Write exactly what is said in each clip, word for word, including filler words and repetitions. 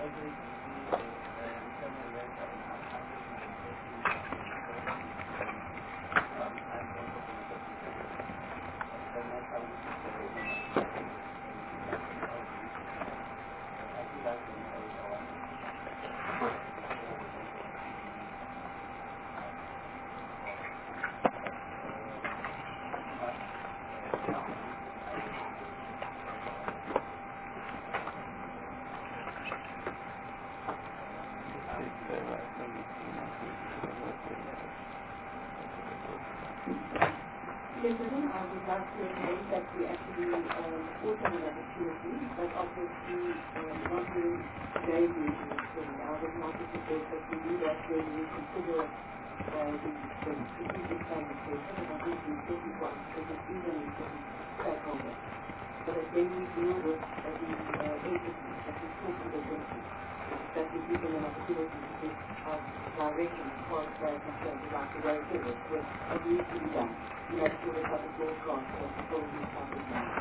Gentlemen, I would like to say that we actually um, also have an opportunity, but obviously um, not during today's meeting actually. I would like to suggest that we do that when we consider uh, the, the strategic planning session, and I think the important one, because it is an important stakeholder. So that when we deal with uh, the uh, entities, that we talk to the entities, that we give them an opportunity to give us direction as far as they're concerned about the way forward, with what needs to be done. You know, to the public broadcast or to follow the public now.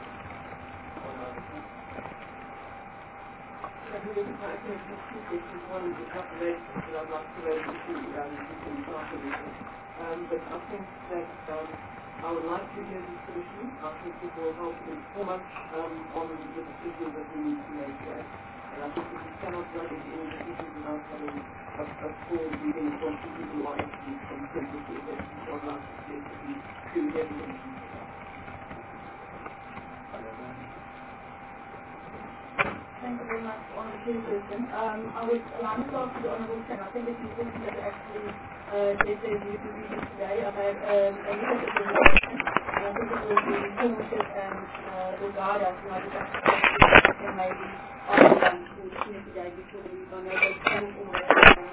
I think there's quite a few issues. One is not related that I'd like to raise with you um, in the after meeting. Um, but I think that um, I would like to hear the solution. I think it will help inform us um, on the decisions that we need to make here. And I think that we cannot make any decisions without having a, a full meeting from people who are actually consensus with it. So I'd like to suggest that we do everything. Thank you very much, Honourable Chairperson. Um, I would allow myself to the Honourable Chair. I think it's important that actually uh, there's a new meeting today. I've had um, a look at the presentation, and I think it will be informative and uh, will guide us in our discussion and maybe after lunch to the senior today before we leave. I know there's coming all the way.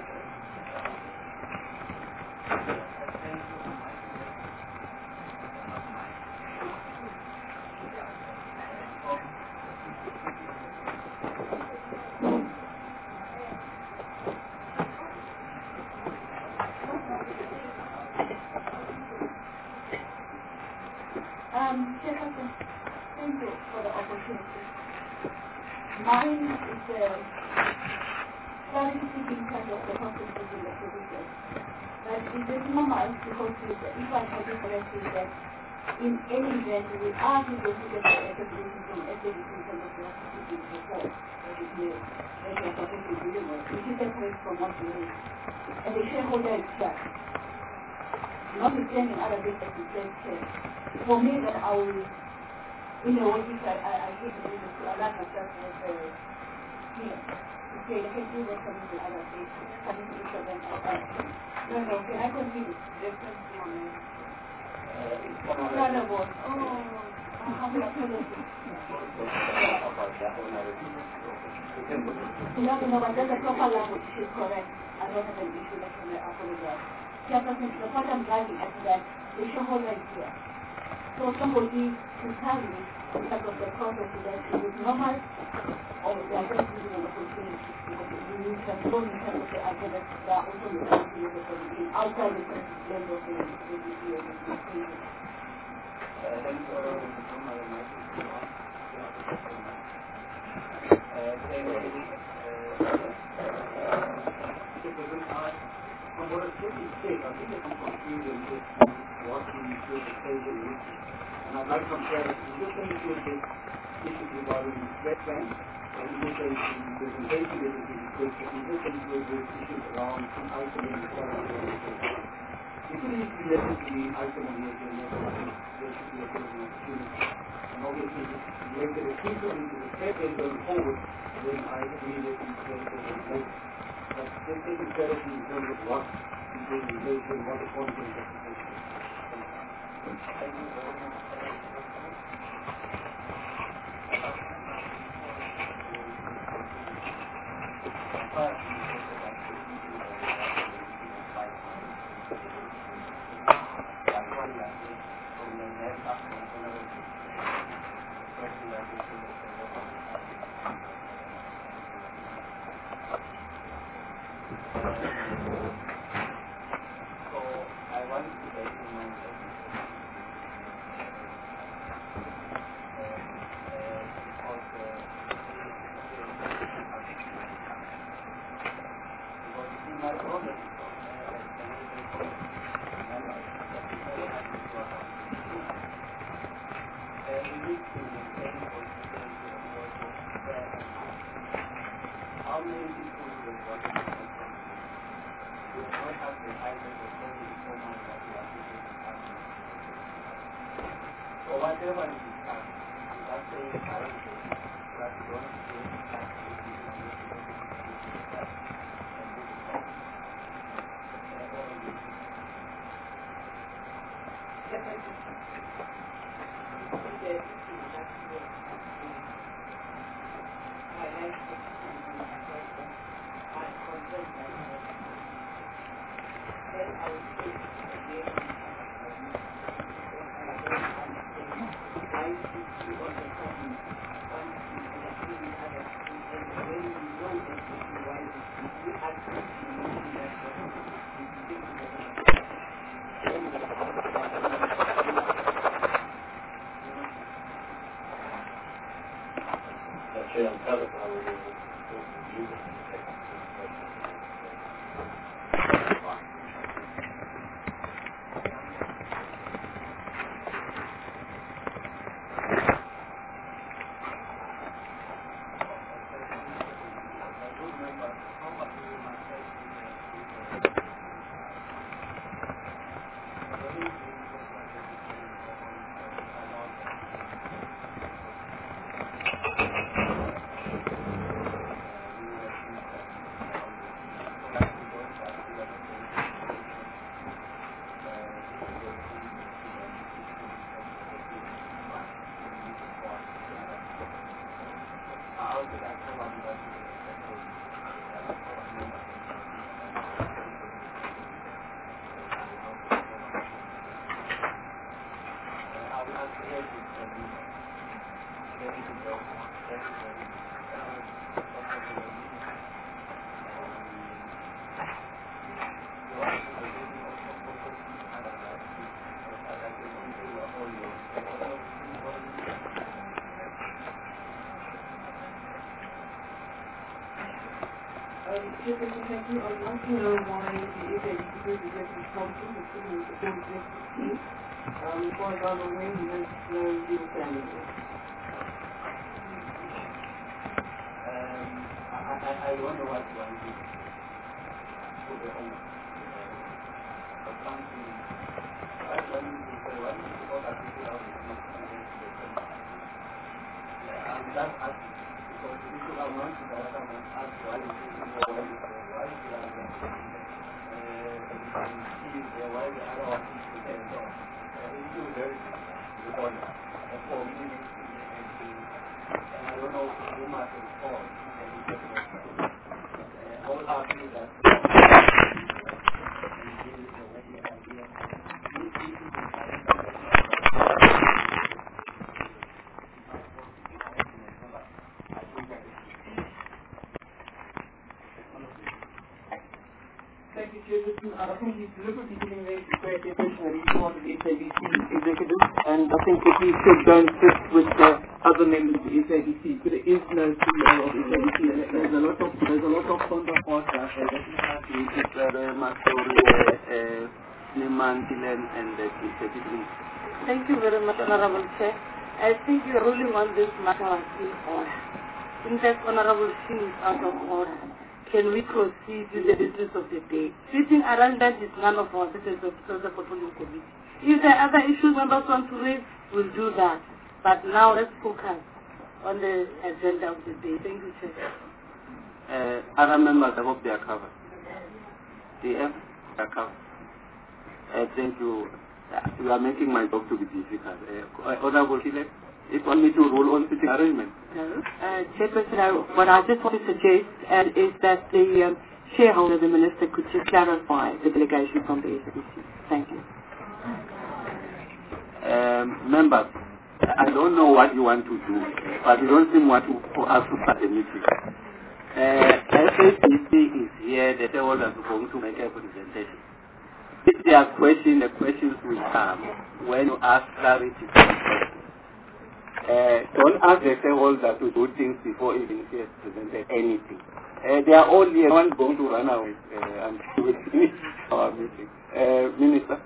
Um, Chairperson, thank you for the opportunity. Mine is uh, starting speaking in terms of the consequences in the position. But it is normal because if I have it correctly that in any event we are to consider the establishment from S A B C in terms of the strategic report that is made that we are supposed to deliver, which is separate from what we need. And the shareholder is tracked. Notwithstanding other bits that we said here. For me that I will, you know, what if I, I, I hate to do this, to allow myself as a, you know, to say, let me do what coming to other things, coming to each of them outside. No, no, can I continue? Reference to one minute. No, no, boss. Oh, I have an apology. No, no, no, but there's a proper language, she's correct. I don't have an issue, let me apologize. Chairperson, the point I'm driving at that the shareholder is here. So somebody to tell me in terms of the process that it is normal or they are just giving an opportunity because we need to go in terms of the agenda that are also the opportunity outside the blend of the A B C or the C C. From what it's really said, I think there's some confusion as to what the interpretation is. And I'd like some clarity. Just going to this issue regarding the threat plan, and you say the presentation that is being requested, and just going to address issues around some item in the strategy. It could easily listen to the item on the agenda, but I think there should be a bit of an opportunity. And obviously, if it's related exclusively to the threat plan going forward, then I agree that the presentation is late. But just taking clarity in terms of what the presentation, what the content of the presentation. Thank you very much. the item was only so much that we have to do the family. So whatever is discussed, we are saying currently that we don't pay tax if we do not pay tax and this is all. Yes, I do. There is that's the my life experience. I'm concerned by that. Then I will say again, and again, I'm saying, why should you on the sudden want to interfere with other people, and when you know exactly why you are thinking maybe that person is thinking that then you have Actually, I'm proud of how we're able to use it. Thank you. I'd like to know why the S A B C Group Executive Council is sitting with the Board Executive Team. Um, as far as I'm aware, he has no legal standing. Um, I, I, I wonder what you want to put the owner. For something, what you want to say, what you suppose that people are not against the same. I'm just asking, because the people are not the other one ask why you do why you say, why you do that. Uh, and you can see uh, why the other one is the same. So, uh, it's still very the owner. And for me, and I don't know who must respond, and you get what uh, all argue that and this is the way the idea. If you can find something Thank you, Chairperson. I think he's deliberately giving the great impression that he's part of the S A B C executive, and I think that he should go and sit with the other members of the S A B C, but there is no C E O of S A B C, and there's a lot of, there's a lot of counterparts out there that we have to and the executive. Thank you very much, Honorable Chair. I think your ruling on this matter is in order. In fact, Honorable Shi is out of order. Can we proceed with the business of the day? Sitting around that is none of our business of the portfolio committee. If there are other issues members want to raise, we'll do that. But now let's focus on the agenda of the day. Thank you, Chair. Uh, other members, I hope they are covered. The F are covered. Uh, thank you. You are making my job to be difficult. Uh, Honorable Chile, if want me to rule on sitting arrangement. No. Uh, Chairperson, I, what I just want to suggest uh, is that the um, shareholder, the Minister, could just clarify the delegation from the S A B C. Thank you. Um, members, I don't know what you want to do, but you don't seem want to, for us to start the meeting. Uh, S A B C is here, the shareholders are going to make a presentation. If there are questions, the questions will come when you ask clarity. Uh, don't ask the shareholder to do things before even he has presented anything. Uh, they are all here, no one is going to run away uh, until we finish our meeting. Uh, Minister?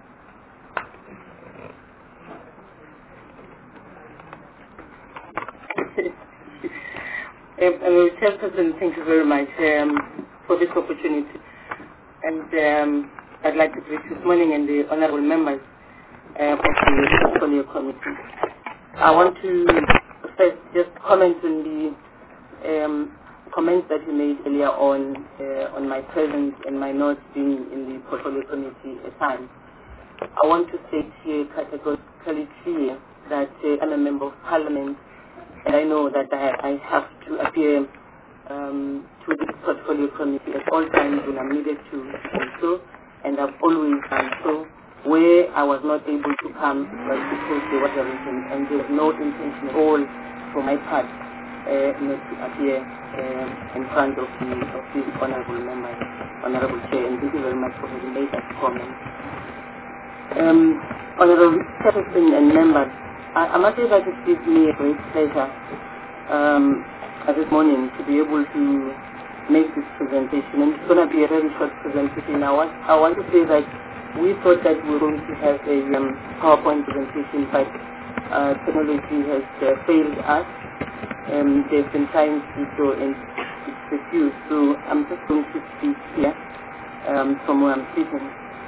Uh, uh, Chairperson, thank you very much um, for this opportunity. And um, I'd like to greet this morning and the honorable members uh, of the Portfolio Committee. I want to first just comment on the um, comments that you made earlier on uh, on my presence and my not being in the Portfolio Committee at times. I want to state here categorically clear that uh, I'm a member of Parliament, and I know that I, I have to appear um, to this Portfolio Committee at all times when I'm needed to do so, and I've always done so. Where I was not able to come was because there was a reason, and there was no intention at all for my part uh, not to appear uh, in front of the of the honourable members, honourable chair, and thank you very much for having made that comment. Um, honourable citizens and members, I, I must say that it gives me a great pleasure um, this morning to be able to make this presentation, and it's going to be a very short presentation. I want I want to say that we thought that we were going to have a um, PowerPoint presentation, but uh, technology has uh, failed us. Um, there's been trying to do so, and it's refused. So I'm just going to speak here um, from where I'm sitting.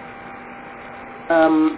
Um,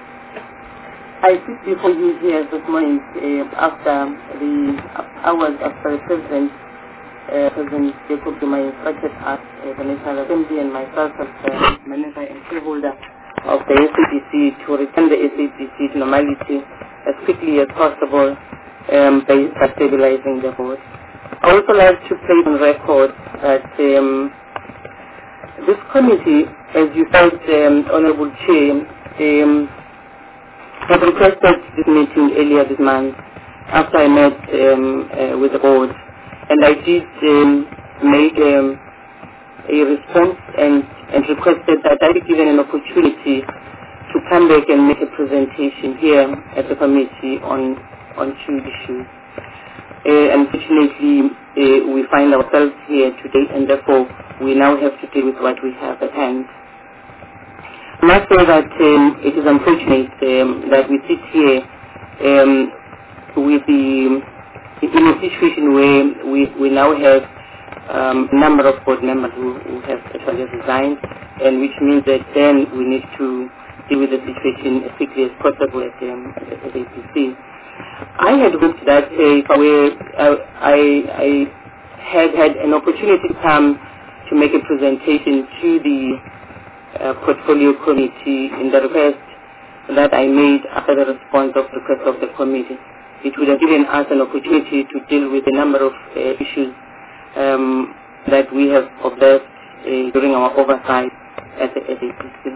I sit before you here this morning uh, after the hours after the President, uh, President Jacob Zuma instructed us, uh, the National Assembly, and myself as uh, manager and shareholder of the S A B C to return the S A B C to normality as quickly as possible um, by stabilizing the board. I also like to place on record that um, this committee, as you said, um, Honorable Chair, um, had requested this meeting earlier this month after I met um, uh, with the board, and I did um, make um, a response and, and requested that I be given an opportunity to come back and make a presentation here at the committee on, on two issues. Uh, unfortunately, uh, we find ourselves here today, and therefore we now have to deal with what we have at hand. I must say that um, it is unfortunate um, that we sit here um, with the, in a situation where we, we now have um, a number of board members who, who have actually resigned, and which means that then we need to deal with the situation as quickly as possible at, um, at A B C. I had hoped that uh, if I, were, uh, I, I had had an opportunity to come to make a presentation to the uh, Portfolio Committee in the request that I made after the response of the request of the committee. It would have given us an opportunity to deal with a number of uh, issues um, that we have observed uh, during our oversight at the S A B C.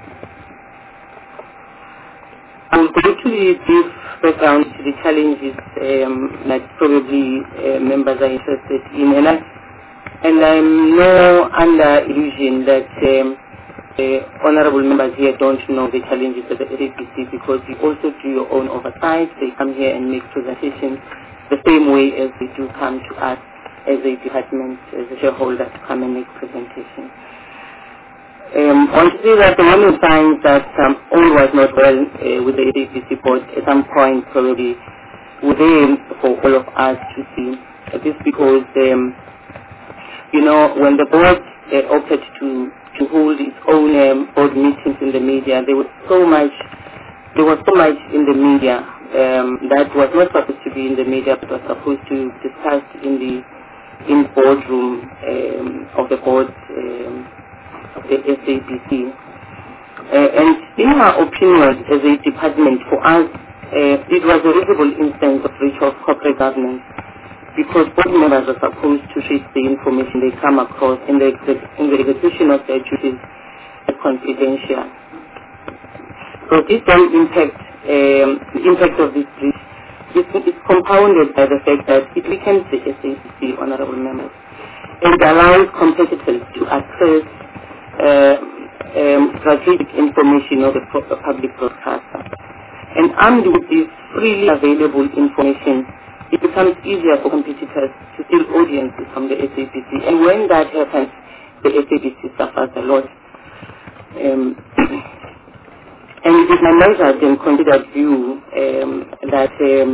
I'm going to give background to the challenges um, that probably uh, members are interested in, and, I, and I'm no under illusion that um, uh, honorable members here don't know the challenges of the S A B C, because you also do your own oversight. They come here and make presentations the same way as they do come to us as a department, as a shareholder, to come and make presentations. Um, I want to say that the one signs that um, all was not well uh, with the S A B C board at some point probably within for all of us to see. Uh, this because, um, you know, when the board uh, opted to, to hold its own um, board meetings in the media, there was so much, there was so much in the media um, that was not supposed to be in the media, but was supposed to be discussed in the in boardroom um, of the board. Um, the S A B C. Uh, and in our opinion as a department, for us, uh, it was a visible instance of breach of corporate governance, because board members are supposed to treat the information they come across in the, in the execution of their duties as confidential. So this then impact, um, the impact of this breach is, is compounded by the fact that it weakens the S A B C, honorable members, and allows competitors to access Uh, um, strategic information of the public broadcaster. And armed with this freely available information, it becomes easier for competitors to steal audiences from the S A B C. And when that happens, the S A B C suffers a lot. Um, and it is my measured and considered view um, that um,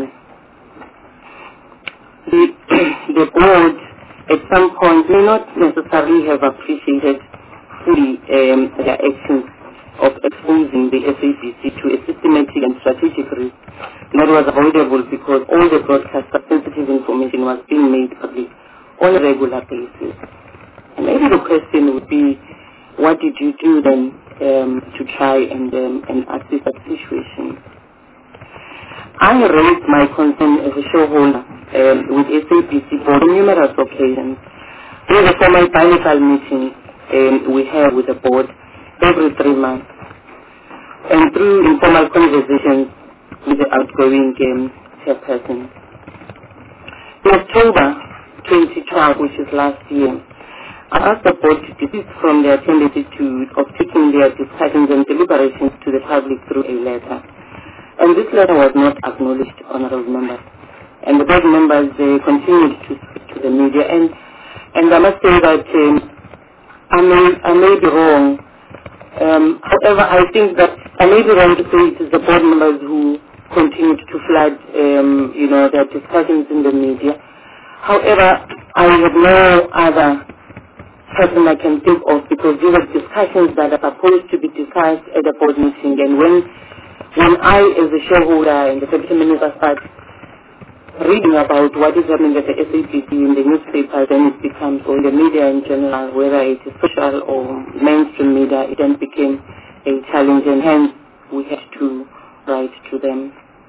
the, the board at some point may not necessarily have appreciated fully um, their actions of exposing the S A B C to a systematic and strategic risk that was avoidable because all the broadcast sensitive information was being made public on a regular basis. And maybe the question would be, what did you do then um, to try and, um, and assist that situation? I raised my concern as a shareholder um, with S A B C board on numerous occasions. There was a formal bilateral meeting um, we have with the board every three months. And through informal conversations with the outgoing um, chairperson. In October twenty twelve, which is last year, I asked the board to desist from their tendency to, of taking their discussions and deliberations to the public through a letter. And this letter was not acknowledged, honorable members. And the board members uh, continued to speak to the media. And, and I must say that um, I, may, I may be wrong. Um, however, I think that I may be wrong to say it is the board members who continued to flood, um, you know, their discussions in the media. However, I have no other person I can think of because these are discussions that are supposed to be discussed at the board meeting. And when when I, as a shareholder and the deputy minister, start reading about what is happening at the S A B C in the newspaper, then it becomes, or in the media in general, whether it is social or mainstream media, it then became a challenge, and hence we had to write to them.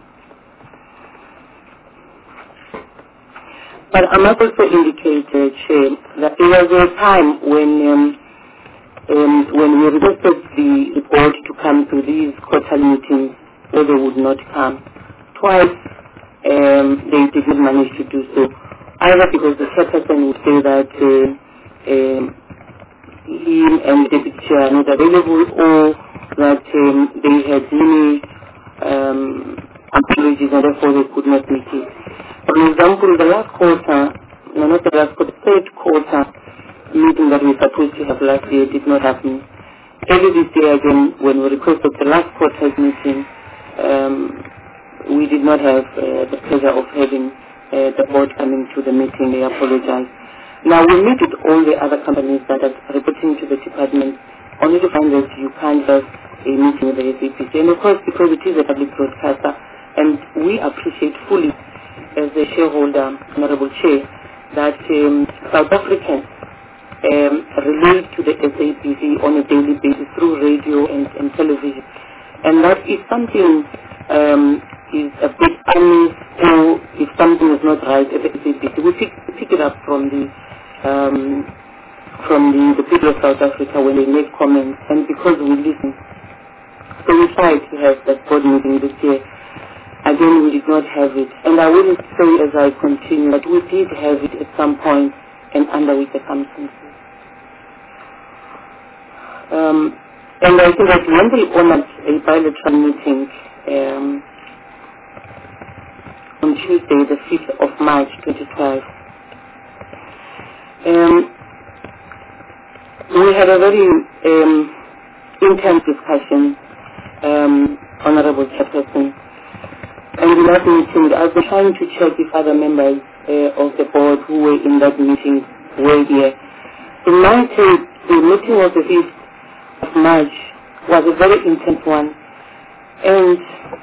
But I must also indicate, uh, Chair, that there was a time when um, um, when we requested the, the board to come to these quarterly meetings where they would not come. Twice um, they did not manage to do so, either because the chairperson would say that uh, um, him and the deputy chair are not available, or that um, they had many um, apologies and therefore they could not meet it. For example, the last quarter, no, not the last quarter, the third quarter meeting that we were supposed to have last year did not happen. Early this year again, when we requested the last quarter's meeting, um, we did not have uh, the pleasure of having uh, the board coming to the meeting. They apologize. Now, we meet with all the other companies that are reporting to the department, only to find that you can't have a meeting with the S A B C. And of course, because it is a public broadcaster, and we appreciate fully, as a shareholder, Honorable Chair, that um, South Africans um, relate to the S A B C on a daily basis through radio and, and television. And that if something um, is a bit amiss, or if something is not right at the S A B C, we pick, pick it up from the um, from the, the people of South Africa when they make comments, and because we listen. So we tried to have that board meeting this year. Again, we did not have it. And I will say as I continue that we did have it at some point and under which circumstances. Um, and I think that when we honored a bilateral meeting um, on Tuesday, the fifth of March twenty twelve, um, we had a very um, intense discussion, um, Honorable Chairperson. And in that meeting, I've been trying to check if other members uh, of the board who were in that meeting were here. In my case, the meeting of the fifth of March was a very intense one. And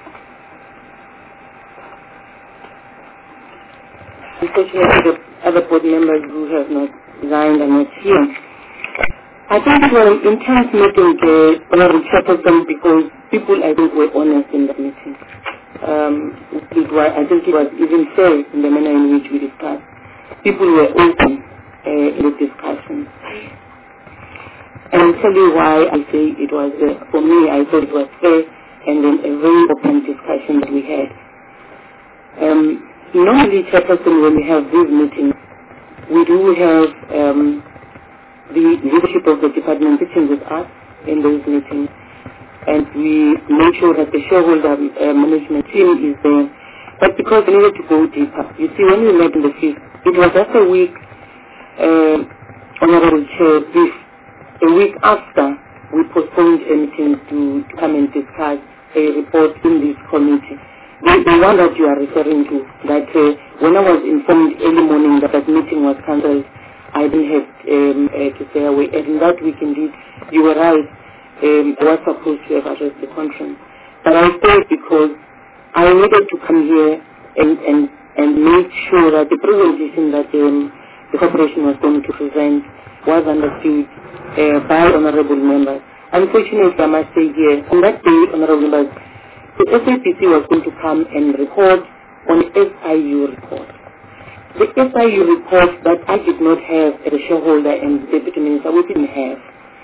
unfortunately, the other board members who have not resigned are not here. I think it was an intense meeting, uh, Honorable Chairperson, because people, I think, were honest in that meeting. Um, it was, I think it was even fair in the manner in which we discussed. People were open uh, in the discussion. And I'll tell you why I say it was, uh, for me, I thought it was fair and then a very open discussion that we had. Um, normally, Chairperson, when we have these meetings, we do have um, the leadership of the department sitting with us in those meetings. And we make sure that the shareholder uh, management team is there. But because we needed to go deeper, you see, when we met in the fifth, it was just a week, uh, Honorable Chair, this, a week after we postponed a meeting to, to come and discuss a report in this committee. The, the one that you are referring to, that uh, when I was informed early morning that that meeting was cancelled, I didn't have um, uh, to say away. And in that week, indeed, you were right. Um, I was supposed to have addressed the conference. But I stayed because I needed to come here and, and, and make sure that the presentation that um, the corporation was going to present was understood uh, by honorable members. Unfortunately, I must say here, on that day, honorable members, the S A P C was going to come and report on the S I U report. The S I U report that I did not have as a shareholder and deputy minister, we didn't have.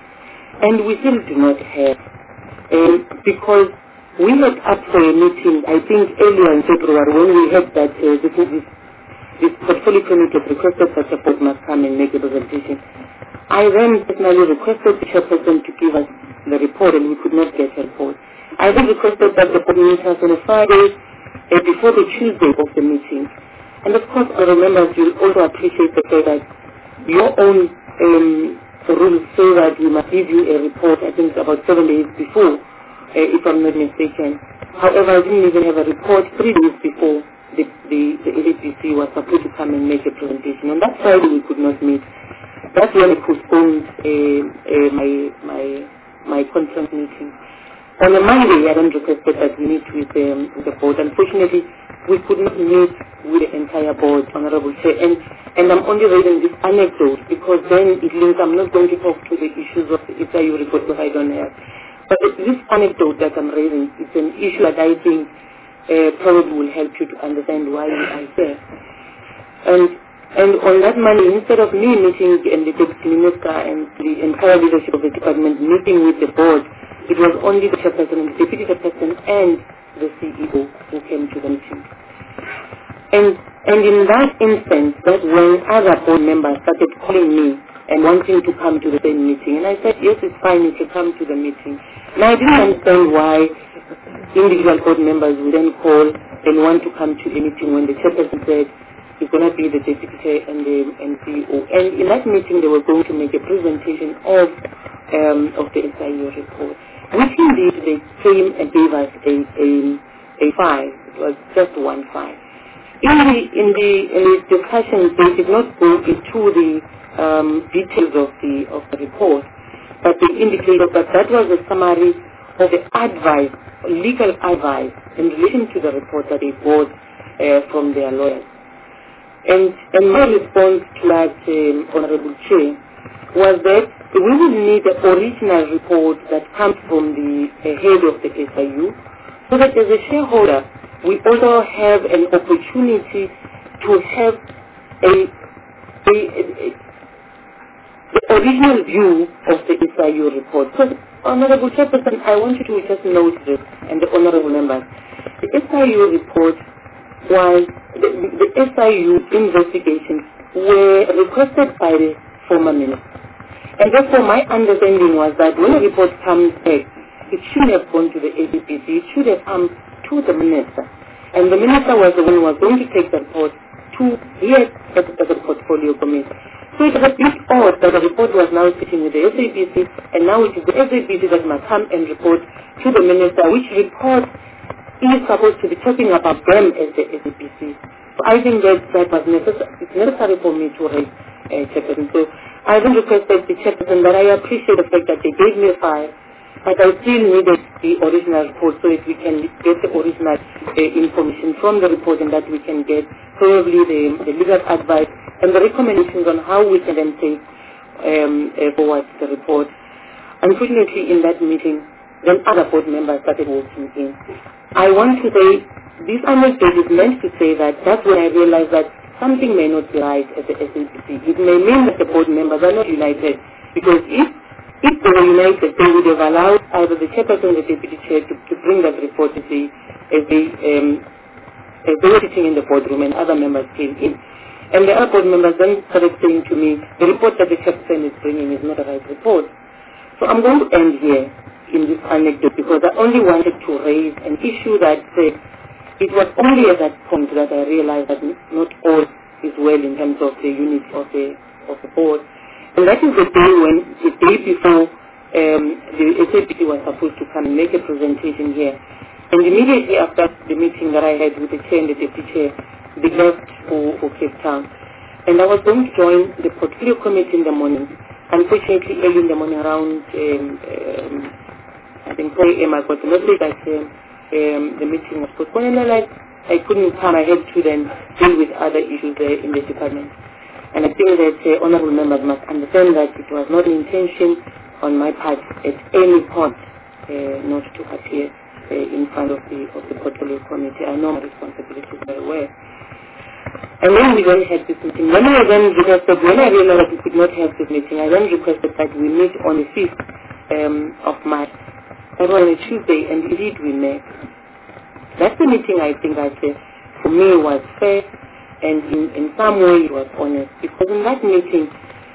And we still do not have. Um, because we had up for a meeting, I think earlier in February, when we had that uh, this, this, this portfolio committee requested that the board must come and make a presentation. I then personally requested the chairperson to give us the report, and we could not get a report. I then requested that the board meet us on a Friday uh, before the Tuesday of the meeting. And of course, I remember you also appreciate the fact that your own um, rules say that we must give you a report, I think about seven days before, uh, if I'm not mistaken. However, I didn't even have a report three days before the, the, the A D P C was supposed to come and make a presentation. On that Friday, we could not meet. That's when I postponed uh, uh, my, my, my conference meeting. On a Monday, I then requested that we meet with um, the board. Unfortunately, we could not meet with the entire board, Honorable Chair. And, and I'm only raising this anecdote because then it links, I'm not going to talk to the issues of the S I U report because I don't have. But this anecdote that I'm raising is an issue that I think uh, probably will help you to understand why we are here. And, and on that Monday, instead of me meeting and the Deputy Minister and the entire leadership of the department meeting with the board, it was only the chairperson and the deputy chairperson and the C E O who came to the meeting. And, and in that instance, that when other board members started calling me and wanting to come to the same meeting, and I said, yes, it's fine, you can come to the meeting. Now, I didn't understand why individual board members would then call and want to come to the meeting when the chairperson said it's going to be the deputy chair and the and C E O. And in that meeting, they were going to make a presentation of, um, of the S I U report, which indeed they came and gave us a, a, a file. It was just one file. In the, in the, in the discussion, they did not go into the um, details of the, of the report, but they indicated that that was a summary of the advice, legal advice, in relation to the report that they got uh, from their lawyers. And, and my response to that, um, Honorable Chair, was that we will need the original report that comes from the uh, head of the S I U, so that as a shareholder, we also have an opportunity to have a, a, a, the original view of the S I U report. So, Honorable Chairperson, I want you to just note this, and the Honorable members. The S I U report was, the, the S I U investigations were requested by the former minister. And therefore, my understanding was that when a report comes back, it shouldn't have gone to the A D P C, it should have come to the minister. And the minister was the one who was going to take the report to here at, at the portfolio committee. So it was a bit odd that the report was now sitting with the S A P C, and now it is the S A P C that must come and report to the minister, which report is supposed to be talking about them as the S A P C. So I think that that was necessary, it's necessary for me to raise uh, chairperson. So I then requested the chairperson that I appreciate the fact that they gave me a file, but I still needed the original report so that we can get the original uh, information from the report, and that we can get probably the, the legal advice and the recommendations on how we can then take um, uh, forward the report. Unfortunately, in that meeting, then other board members started walking in. I want to say, this anecdote is meant to say that that's when I realized that something may not be right at the S A P C. It may mean that the board members are not united, because if If they were united, they would have allowed either the chairperson or the deputy chair to, to bring that report as they, as, they, um, as they were sitting in the boardroom and other members came in. And the other board members then started saying to me, the report that the chairperson is bringing is not a right report. So I'm going to end here in this anecdote, because I only wanted to raise an issue that said, it was only at that point that I realized that not all is well in terms of the unity of the, of the board. And that is the day when, the day before um, the S A P C was supposed to come and make a presentation here. And immediately after the meeting that I had with the chair and the deputy chair, they left for, for Cape Town. and I was going to join the portfolio committee in the morning. Unfortunately, early in the morning around, um, um, I think four a m I got a message that um, um, the meeting was postponed, and I, I couldn't come. I had to then deal with other issues uh, in the department. And I think that uh, honorable members must understand that it was not an intention on my part at any point uh, not to appear uh, in front of the of the portfolio committee. I know my responsibilities very well. And then we then had this meeting. When I then requested, when I realized that we could not have this meeting, I then requested that we meet on the fifth um, of March. That was on a Tuesday, and indeed we met. That's the meeting I think that uh, for me was fair, and in, in some way it was honest. Because in that meeting,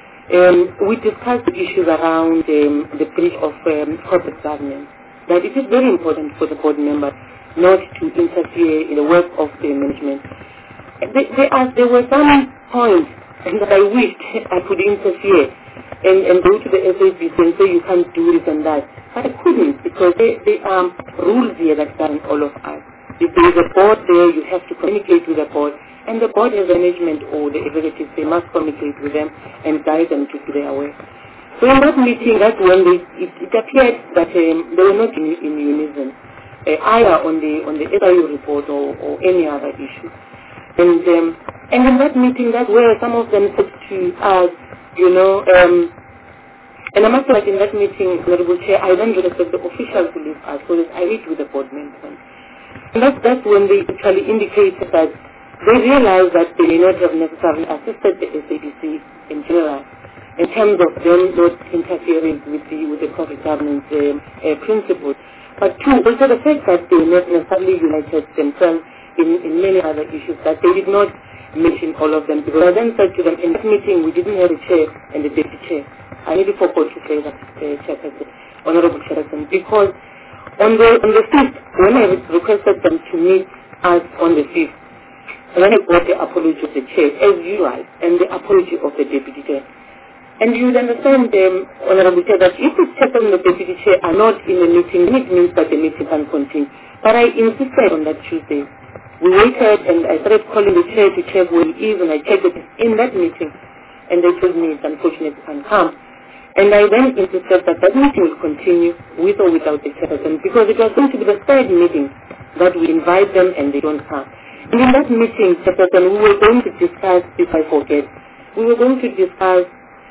um, we discussed the issues around um, the breach of um, corporate governance. That it is very important for the board members not to interfere in the work of the management. There, there, are, there were some points that I wished I could interfere and, and go to the S A B C and say you can't do this and that. But I couldn't, because there, there are rules here that govern all of us. If there is a board there, you have to communicate with the board. And the board has management or the executives, they must communicate with them and guide them to do their work. So in that meeting, that's when they, it, it appeared that um, they were not in, in unison, uh, either on the on the S I U report or, or any other issue. And um, and in that meeting, that's where some of them said to us, you know, um, and I must say that in that meeting, Honorable Chair, I then requested the officials to leave us so that I meet with the board members. And that's, that's when they actually indicated that they realized that they may not have necessarily assisted the S A B C in general, in terms of them not interfering with the with the corporate governance um, uh, principles. But two, also the fact that they not necessarily united themselves in, in many other issues, that they did not mention all of them. Because I then said to them, in that meeting we didn't have a chair and a deputy chair. I nearly forgot to say that, uh, Chairperson, Honorable Chairperson, because on the on the fifth, when I requested them to meet us on the fifth, and then I got the apology of the chair, as usual, and the apology of the deputy chair. And you would understand, um, Honorable Chair, that if the chairperson and the deputy chair are not in the meeting, then it means that the meeting can continue. But I insisted on that Tuesday. We waited, and I started calling the chair to check where he is, and I checked it in that meeting, and they told me it's unfortunate it can't come. And I then insisted that that meeting will continue with or without the chairperson, because it was going to be the third meeting that we invite them and they don't come. And in that meeting, Chairperson, we were going to discuss, if I forget, we were going to discuss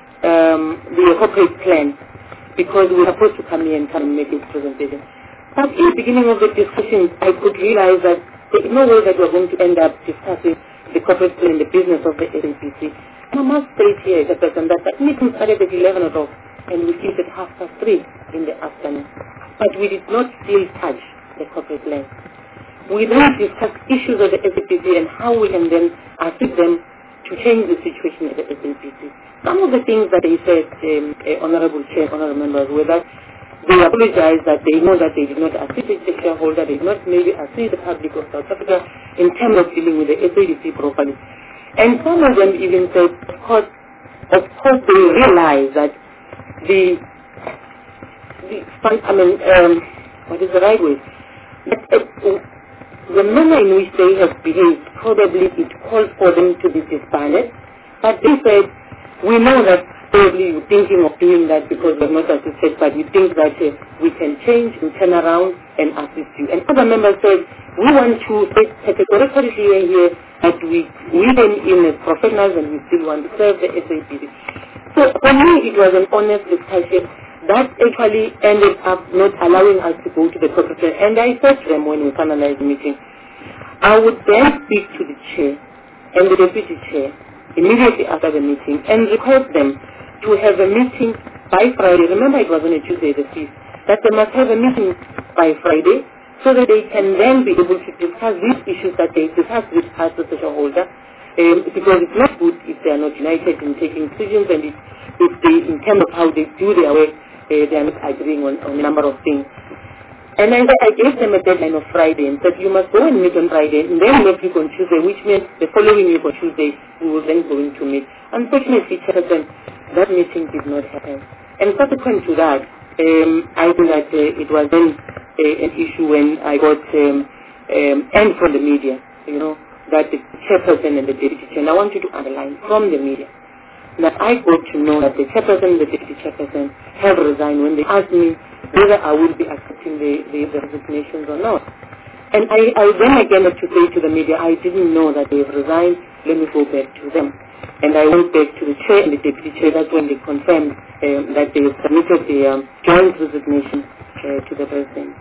um, the corporate plan, because we were supposed to come here and come and make this presentation. But in the beginning of the discussion, I could realize that there is no way that we are going to end up discussing the corporate plan, the business of the S A B C. And I must state here, Chairperson, that that meeting started at eleven o'clock and we finished at half past three in the afternoon. But we did not still touch the corporate plan. We then discussed issues of the S A B C and how we can then assist them to change the situation at the S A B C. Some of the things that they said, um, uh, Honorable Chair, Honorable Members, were that they apologized that they know that they did not assist the shareholder, they did not maybe assist the public of South Africa in terms of dealing with the S A B C properly. And some of them even said, of course, of course they realize that the, the I mean, um, what is the right way? That, uh, the manner in which they have behaved, probably it calls for them to be disbanded. But they said, we know that probably you're thinking of doing that because we're not assisted, but we think that uh, we can change and turn around and assist you. And other members said, we want to categorically clear here that we, we came in as professionals and we still want to serve the S A B C. So for me, it was an honest discussion. That actually ended up not allowing us to go to the corporate. And I said to them when we finalized the meeting, I would then speak to the chair and the deputy chair immediately after the meeting and request them to have a meeting by Friday. Remember, it was on a Tuesday the fifth, that they must have a meeting by Friday so that they can then be able to discuss these issues that they discussed with us as a shareholder. Um, because it's not good if they are not united in taking decisions, and if, if they, in terms of how they do their work, uh, they are not agreeing on, on a number of things. And I, I gave them a deadline of Friday and said, you must go and meet on Friday, and then next week on Tuesday, which means the following week on Tuesday, we will then go in to meet. Unfortunately, Chairperson, that meeting did not happen. And subsequent to that, um, I think that uh, it was then uh, an issue when I got um, um, and from the media, you know, that the chairperson and the deputy chair, and I want you to underline from the media, that I got to know that the chairperson and the deputy chairperson have resigned when they asked me whether I will be accepting the, the, the resignations or not. And I, I then again had to say to the media, I didn't know that they have resigned, let me go back to them. And I went back to the chair and the deputy chair. That's when they confirmed um, that they have submitted the um, joint resignation uh, to the president.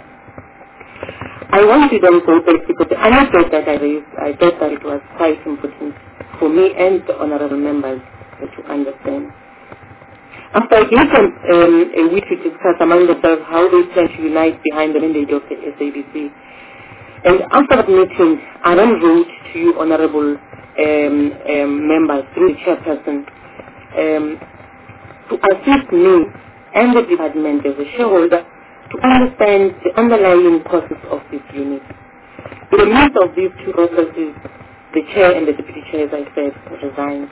I want to then go back because the other thought that I raised, I thought that it was quite important for me and the honorable members uh, to understand. After I gave them um, a week to discuss among themselves how they plan to unite behind the mandate of the S A B C, and after that meeting, I then wrote to you, honorable um, um, members, through the chairperson, um, to assist me and the department as a shareholder to understand the underlying causes of this unit. In the midst of these two processes, the chair and the deputy chair, as I said, resigned.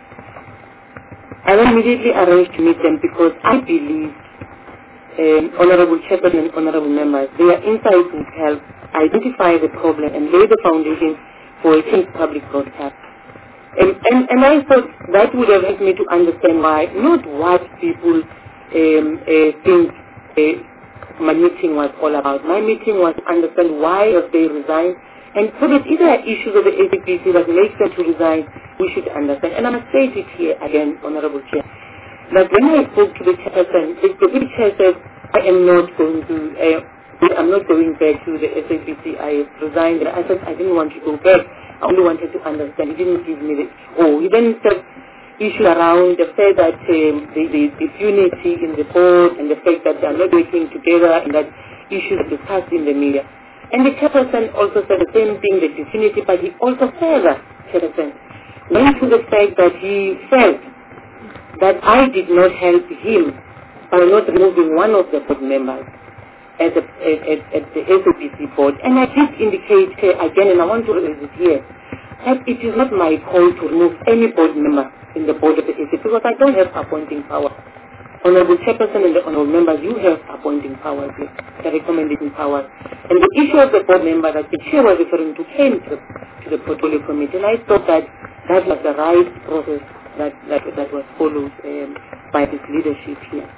I then immediately arranged to meet them because I believe um, honorable chairperson and honorable members, their insights would help identify the problem and lay the foundation for a changed public broadcast. And, and, and I thought that would have helped me to understand why, not what people um, uh, think uh, my meeting was all about. My meeting was to understand why have they resigned, and so that if there are issues of the S A B C that makes them to resign, we should understand. And I must say it here again, Honorable Chair, that when I spoke to the chairperson, the deputy chair said, I am not going to, uh, I'm not going back to the S A B C, I have resigned. And I said, I didn't want to go back, I only wanted to understand. He didn't give me the, oh, he then said, issue around the fact that um, the, the, the unity in the board and the fact that they are not working together and that issues are discussed in the media. And the chairperson also said the same thing, the disunity, but he also further, chairperson, went to the fact that he felt that I did not help him by not removing one of the board members at the, at, at, at the S A B C board. And I did indicate uh, again, and I want to raise it here, that it is not my call to remove any board member in the board of the S A B C because I don't have appointing power. Honorable Chairperson and the honorable members, you have appointing powers, the recommending powers. And the issue of the board member that the chair was referring to came to, to the portfolio committee, and I thought that that was the right process that, that, that was followed um, by this leadership here.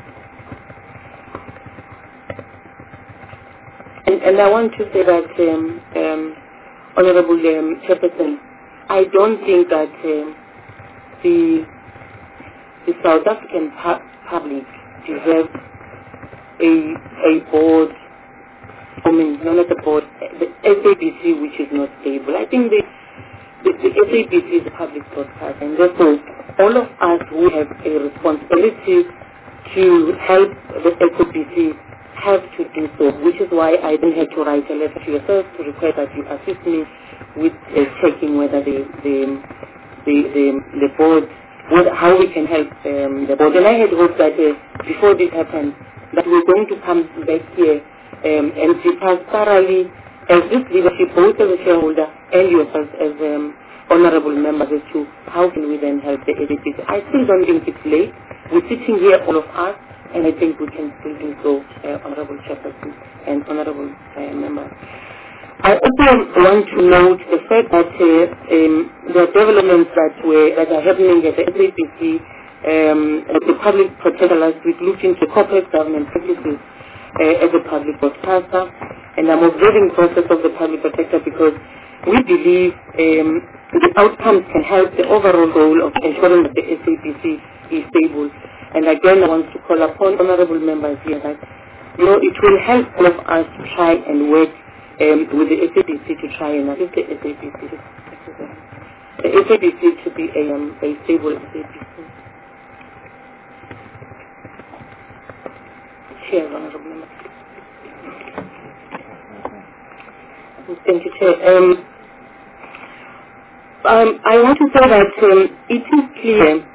And, and I want to say that, um, um, Honorable um, Chairperson, I don't think that um, the, the South African pu public deserves a, a board, I mean, not a board, the S A B C, which is not stable. I think the, the, the S A B C is a public broadcast, and therefore all of us who have a responsibility to help the S A B C have to do so, which is why I then had to write a letter to yourself to request that you assist me with uh, checking whether the the the, the, the board, whether, how we can help um, the board. And I had hoped that uh, before this happened, that we're going to come back here um, and discuss thoroughly as this leadership, both as a shareholder and yourself as um, honorable members, as to how can we then help the A D P. I still don't think it's late. We're sitting here, all of us, and I think we can still do so, uh, Honorable Chairperson and Honorable uh, members. I also want to note the fact that uh, um, the developments that were that are happening at the S A B C, um, at the public protector last week, looked into corporate government practices uh, as a public broadcaster, and I'm observing the process of the public protector because we believe um, the outcomes can help the overall goal of ensuring that the S A B C is stable. And again, I want to call upon honorable members here that, you know, it will help all of us to try and work um, with the S A B C to try and assist the S A B C. The S A B C to be a, um, a stable S A B C. Chair, honorable members. Thank you, Chair. Um, um, I want to say that um, it is clear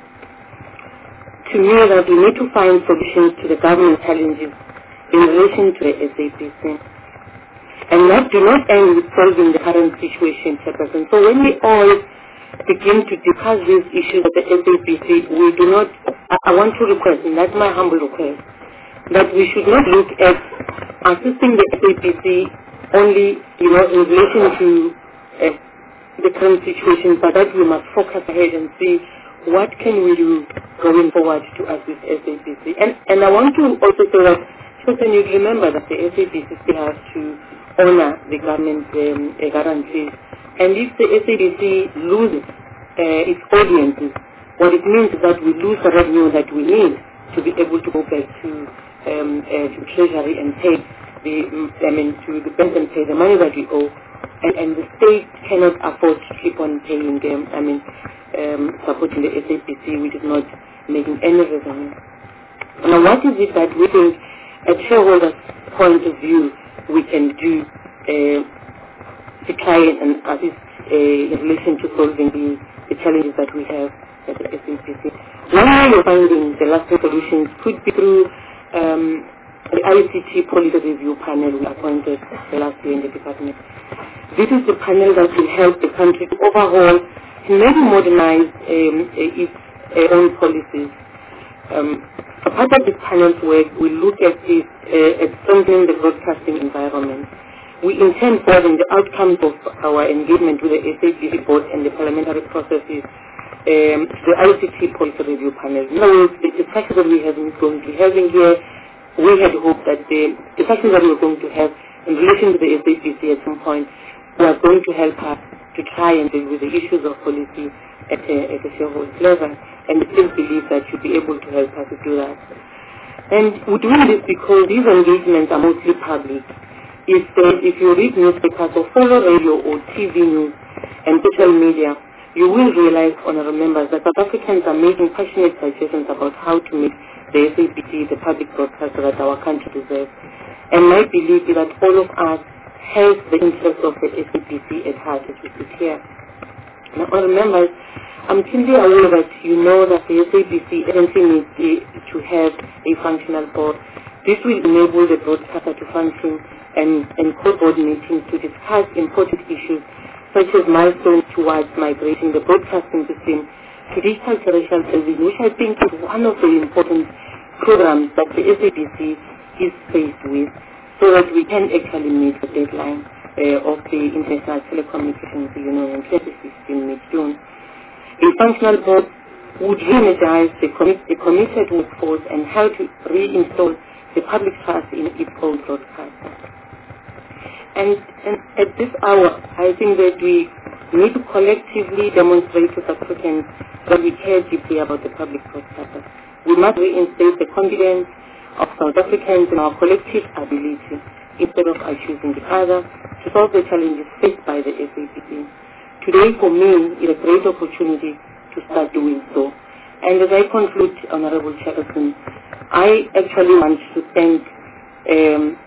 to me that we need to find solutions to the government challenges in relation to the S A B C. And that do not end with solving the current situation, Chairperson. So when we all begin to discuss these issues of the S A B C, we do not, I, I want to request, and that's my humble request, that we should not look at assisting the S A B C only, you know, in relation to uh, the current situation, but that we must focus ahead and see what can we do going forward to assist S A B C. And, and I want to also say that, Chilton, you remember that the S A B C still has to honor the government um, uh, guarantees. And if the S A B C loses uh, its audiences, what it means is that we lose the revenue that we need to be able to go back to, um, uh, to Treasury and pay the, I mean, to the bank and pay the money that we owe. And, and the state cannot afford to keep on paying them, I mean, um, supporting the S A B C, which is not making any revenue. Now, what is it that we think, at shareholders' point of view, we can do uh, to try and assist uh, in relation to solving the, the challenges that we have at the S A B C? One way of finding the lasting solutions could be through um, the I C T Policy Review Panel we appointed last year in the department. This is the panel that will help the country to overhaul and maybe modernize um, its uh, own policies. Um, a part of this panel's work will look at, this, uh, at strengthening the broadcasting environment. We intend furthering the outcomes of our engagement with the S A B C board and the parliamentary processes um, to the I C T Policy Review Panel. Now, the discussion that we have been going to be having here, we had hoped that the discussions that we were going to have in relation to the S A B C at some point were going to help us to try and deal with the issues of policy at a, at a shareholders level, and we still believe that you'll be able to help us to do that. And we're doing this because these engagements are mostly public. If, uh, if you read newspapers or follow radio or T V news and social media, you will realize, honorable members, that South Africans are making passionate suggestions about how to make the S A B C the public broadcaster that our country deserves. And my belief is that all of us have the interest of the S A B C at heart as we sit here. Now, honorable members, I'm keenly aware that you know that the S A B C urgently needs to have a functional board. This will enable the broadcaster to function and, and co-board meetings to discuss important issues such as milestones towards migrating the broadcasting system to digital terrestrial television, which I think is one of the important programs that the S A B C is faced with, so that we can actually meet the deadline uh, of the International Telecommunications Union in twenty sixteen, mid-June. A functional board would re-energize the, commit, the committed workforce and help to reinstall the public trust in its own broadcaster. And, and at this hour, I think that we need to collectively demonstrate to South Africans that we care deeply about the public broadcaster. We must reinstate the confidence of South Africans in our collective ability, instead of choosing the other, to solve the challenges faced by the S A B C. Today, for me, is a great opportunity to start doing so. And as I conclude, Honorable Chairperson, I actually want to thank um,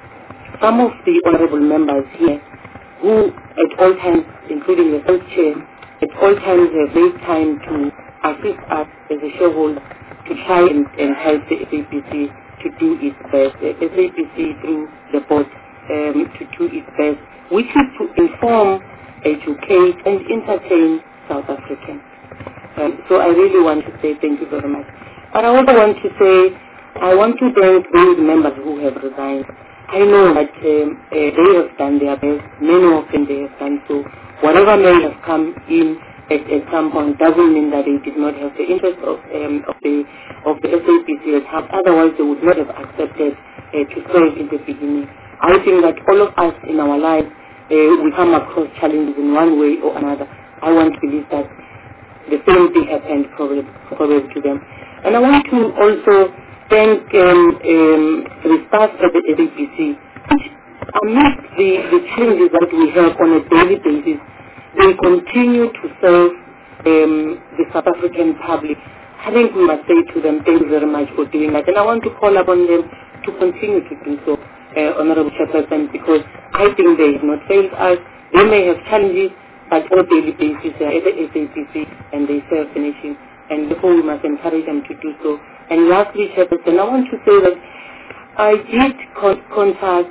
some of the honorable members here who at all times, including the Health Chair, at all times have made time to assist us as a shareholder to try and, and help the S A B C to do its best. The S A B C through the board um, to do its best, which is to inform, educate and entertain South Africans. Um, so I really want to say thank you very much. But I also want to say, I want to thank those members who have resigned. I know that um, uh, they have done their best, many of them they have done so. Whatever may have come in at, at some point doesn't mean that they did not have the interest of, um, of the of the S A B C at heart. Otherwise they would not have accepted uh, to serve in the beginning. I think that all of us in our lives, uh, we come across challenges in one way or another. I want to believe that the same thing happened probably, probably to them. And I want to also thank um, um, the staff at the S A B C, which amidst the, the challenges that we have on a daily basis, they continue to serve um, the South African public. I think we must say to them, thank you very much for doing that. And I want to call upon them to continue to do so, uh, Honorable Chairperson, because I think they have not failed us. They may have challenges, but on a daily basis they are at the S A B C and they serve the nation. And therefore we must encourage them to do so. And lastly, Chairperson, I want to say that I did con contact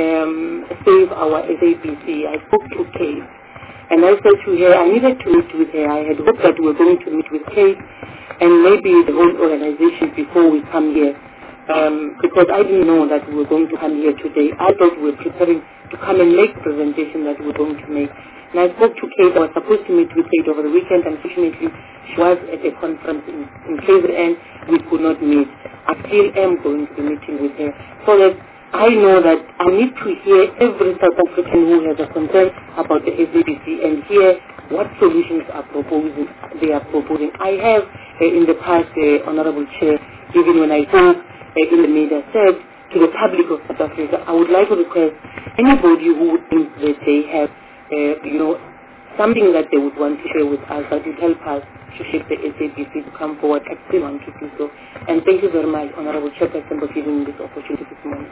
um, Save Our S A B C. I spoke to Kate, and I said to her, I needed to meet with her. I had hoped that we were going to meet with Kate and maybe the whole organization before we come here, um, because I didn't know that we were going to come here today. I thought we were preparing to come and make the presentation that we were going to make. And I spoke to Kate. I was supposed to meet with Kate over the weekend. Unfortunately, she was at a conference in, in K Z N. We could not meet. I still am going to be meeting with her so that I know that I need to hear every South African who has a concern about the S A B C and hear what solutions are proposing. They are proposing. I have uh, in the past, uh, Honorable Chair, even when I spoke uh, in the media, said to the public of South Africa, I would like to request anybody who would think that they have, uh, you know, something that they would want to share with us that would help us to shape the S A B C to come forward. I still want to do so. And thank you very much, Honorable Chairperson, for giving me this opportunity this morning.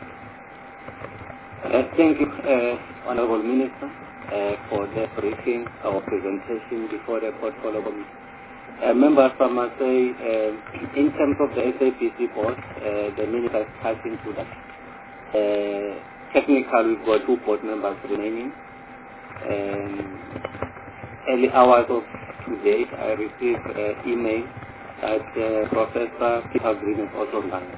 Uh, thank you, uh, Honorable Minister, uh, for the briefing or presentation before the portfolio committee. Uh, members, I must say, uh, in terms of the S A B C board, uh, the Minister is passing to that. Uh, technically, we've got two board members remaining. Um, early hours of today, I received an uh, email that uh, Professor Peter Green is also running.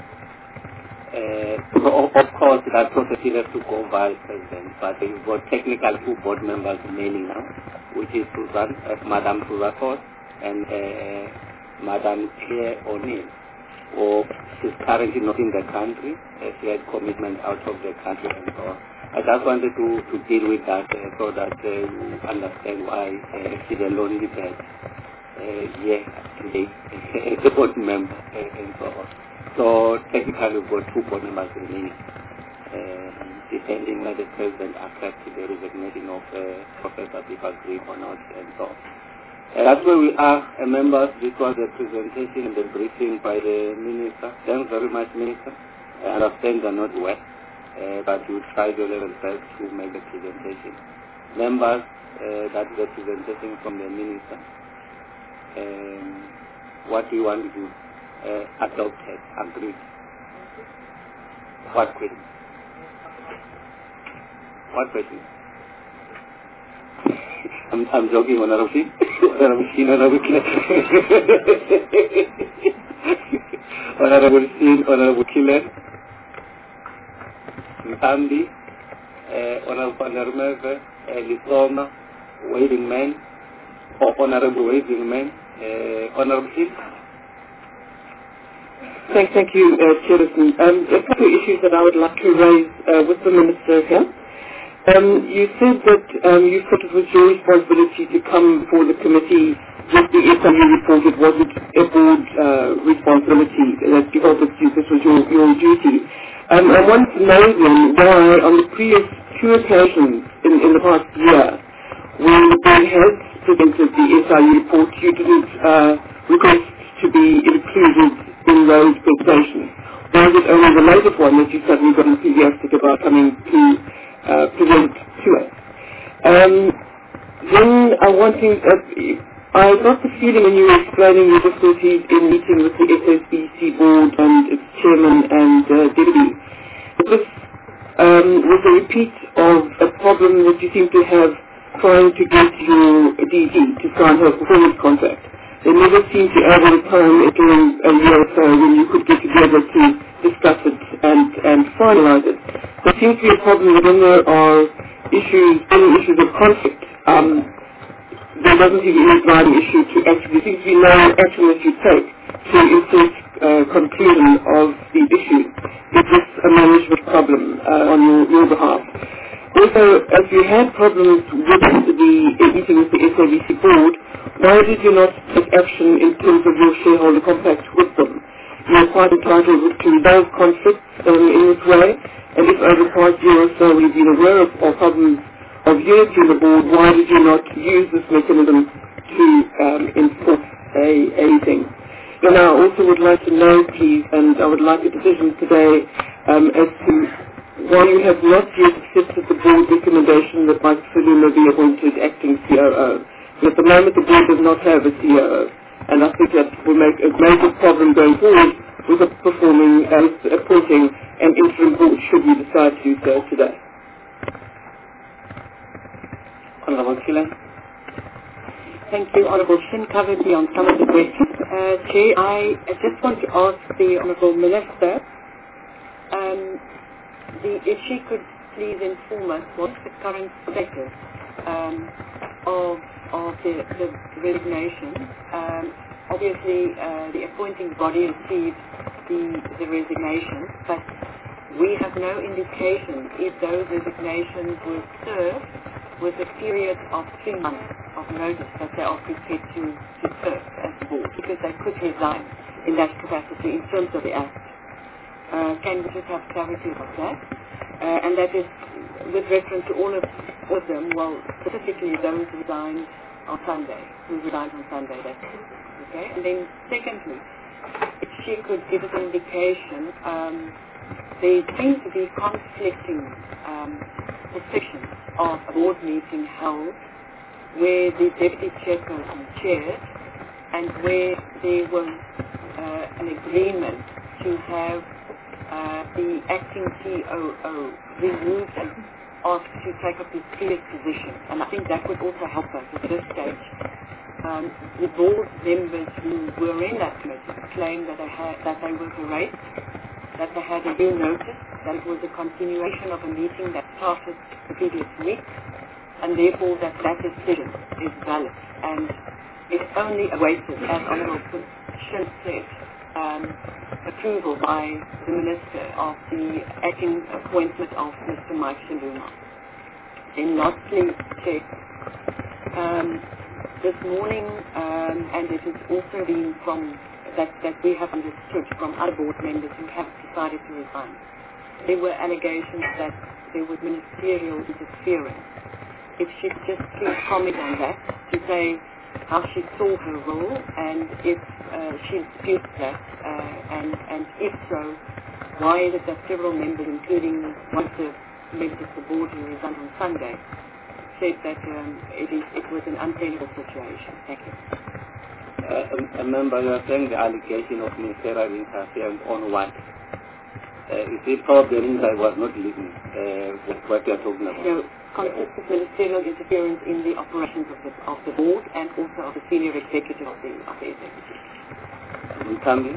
Uh, so of, of course, that process still has to go by President, but you've got technical two board members remaining now, which is Susan, uh, Madam Susan and uh, Madam Claire O'Neill. Or she's currently not in the country. Uh, she had commitment out of the country and so on. I just wanted to, to deal with that uh, so that uh, you understand why uh, she's a lonely bird uh, here today as a board member uh, and so on. So technically we've got two board members remaining, uh, depending on the President accepts the resignation of uh, Professor Peter Green or not and so on. Uh, that's where we are, uh, members. This was the presentation and the briefing by the Minister. Thanks very much, Minister. I understand you're not well, uh, but you tried your level best to make the presentation. Members, uh, that's the presentation from the Minister. Um, what do you want to do? Uh, adopted, agreed. What question? What question? I'm, I'm joking, Honorable Sheen. Honorable Sheen, Honorable Killen. Honorable Sheen, Honorable Killen. Ntambi, uh, Honorable Honorable uh, Lisoma, Waiting Man, or Honorable Waiting Man, uh, Honorable Sheen. Thank, thank you, uh, Chairperson. Um, a couple of issues that I would like to raise uh, with the Minister here. Um, you said that um, you thought it was your responsibility to come for the committee with the S M U report. It wasn't a board uh, responsibility, that you felt that you, this was your, your duty. Um, I want to know then why on the previous two occasions in, in the past year, when the board has presented the S I U report, you didn't uh, request to be included in those presentations. Why was it only the latest one that you suddenly got enthusiastic about coming to uh, present to us? Um, then I wanting, uh, I got the feeling when you were explaining your difficulties in meeting with the S A B C board and its chairman and uh, deputy, that this um, was a repeat of a problem that you seem to have trying to get your D D to sign her performance contract. They never seem to have a time during a year or so when you could get together to discuss it and, and finalize it. There seems to be a problem that when there are issues, any issues of conflict, um, there doesn't seem to be any driving issue to actually, there seems to be no action that you take to enforce uh, conclusion of these issues. It's just a management problem uh, on your, your behalf. Also, as you had problems with the meeting with the S A B C board, why did you not take action in terms of your shareholder compact with them? You are quite entitled to resolve conflicts um, in this way, and if over the past year or so we've been aware of, of problems of unity in the board, why did you not use this mechanism to um, enforce a, anything? And I also would like to know, please, and I would like a decision today um, as to why you have not yet accepted the board recommendation that Mike Fulima be appointed acting C O O. But at the moment the board does not have a C O O, and I think that will make a major problem going forward with a performing and uh, appointing an interim board should we decide to do so today. Honorable Killen. Thank you, Honorable Shin covered me on some of the questions. Uh, Chair, I just want to ask the Honorable Minister um, the, if she could please inform us what's the current status um, of, of the, the resignation. Um, obviously, uh, the appointing body received the, the resignation, but we have no indication if those resignations were served with a period of three months of notice that they are prepared to, to serve as the board, because they could resign in that capacity in terms of the Act. Uh, can we just have clarity about that? Uh, and that is with reference to all of, all of them, well, specifically those who resigned on Sunday, who resigned on Sunday, that's okay. And then secondly, if she could give us an indication, um, there seem to be conflicting um, perceptions of a board meeting held where the deputy chairperson chaired and where there was uh, an agreement to have uh, the acting C O O removed and asked to take up his previous position. And I think that would also help us at this stage. Um, the board members who were in that committee claimed that they, had, that they were harassed, that they had a due notice, that it was a continuation of a meeting that started the previous week, and therefore that that decision is valid. And it only awaited, as Honourable Shin said, um, approval by the Minister of the acting appointment of Mister Mike Shaluma. Then lastly, Chair, um, this morning, um, and it has also been from that, that we have understood from other board members who have decided to resign. There were allegations that there was ministerial interference. If she could just please comment on that, to say how she saw her role, and if uh, she disputes that, uh, and, and if so, why is it that several members, including one of the members of the board who resigned on Sunday, said that um, it, is, it was an untenable situation. Thank you. Uh, a, a member, you are saying the allegation of ministerial interference on what? Uh, you see, probably means I was not listening uh, with what you are talking about. No, consistent ministerial interference in the operations of the, of the board and also of the senior executive of the, of the executive. Nkambi?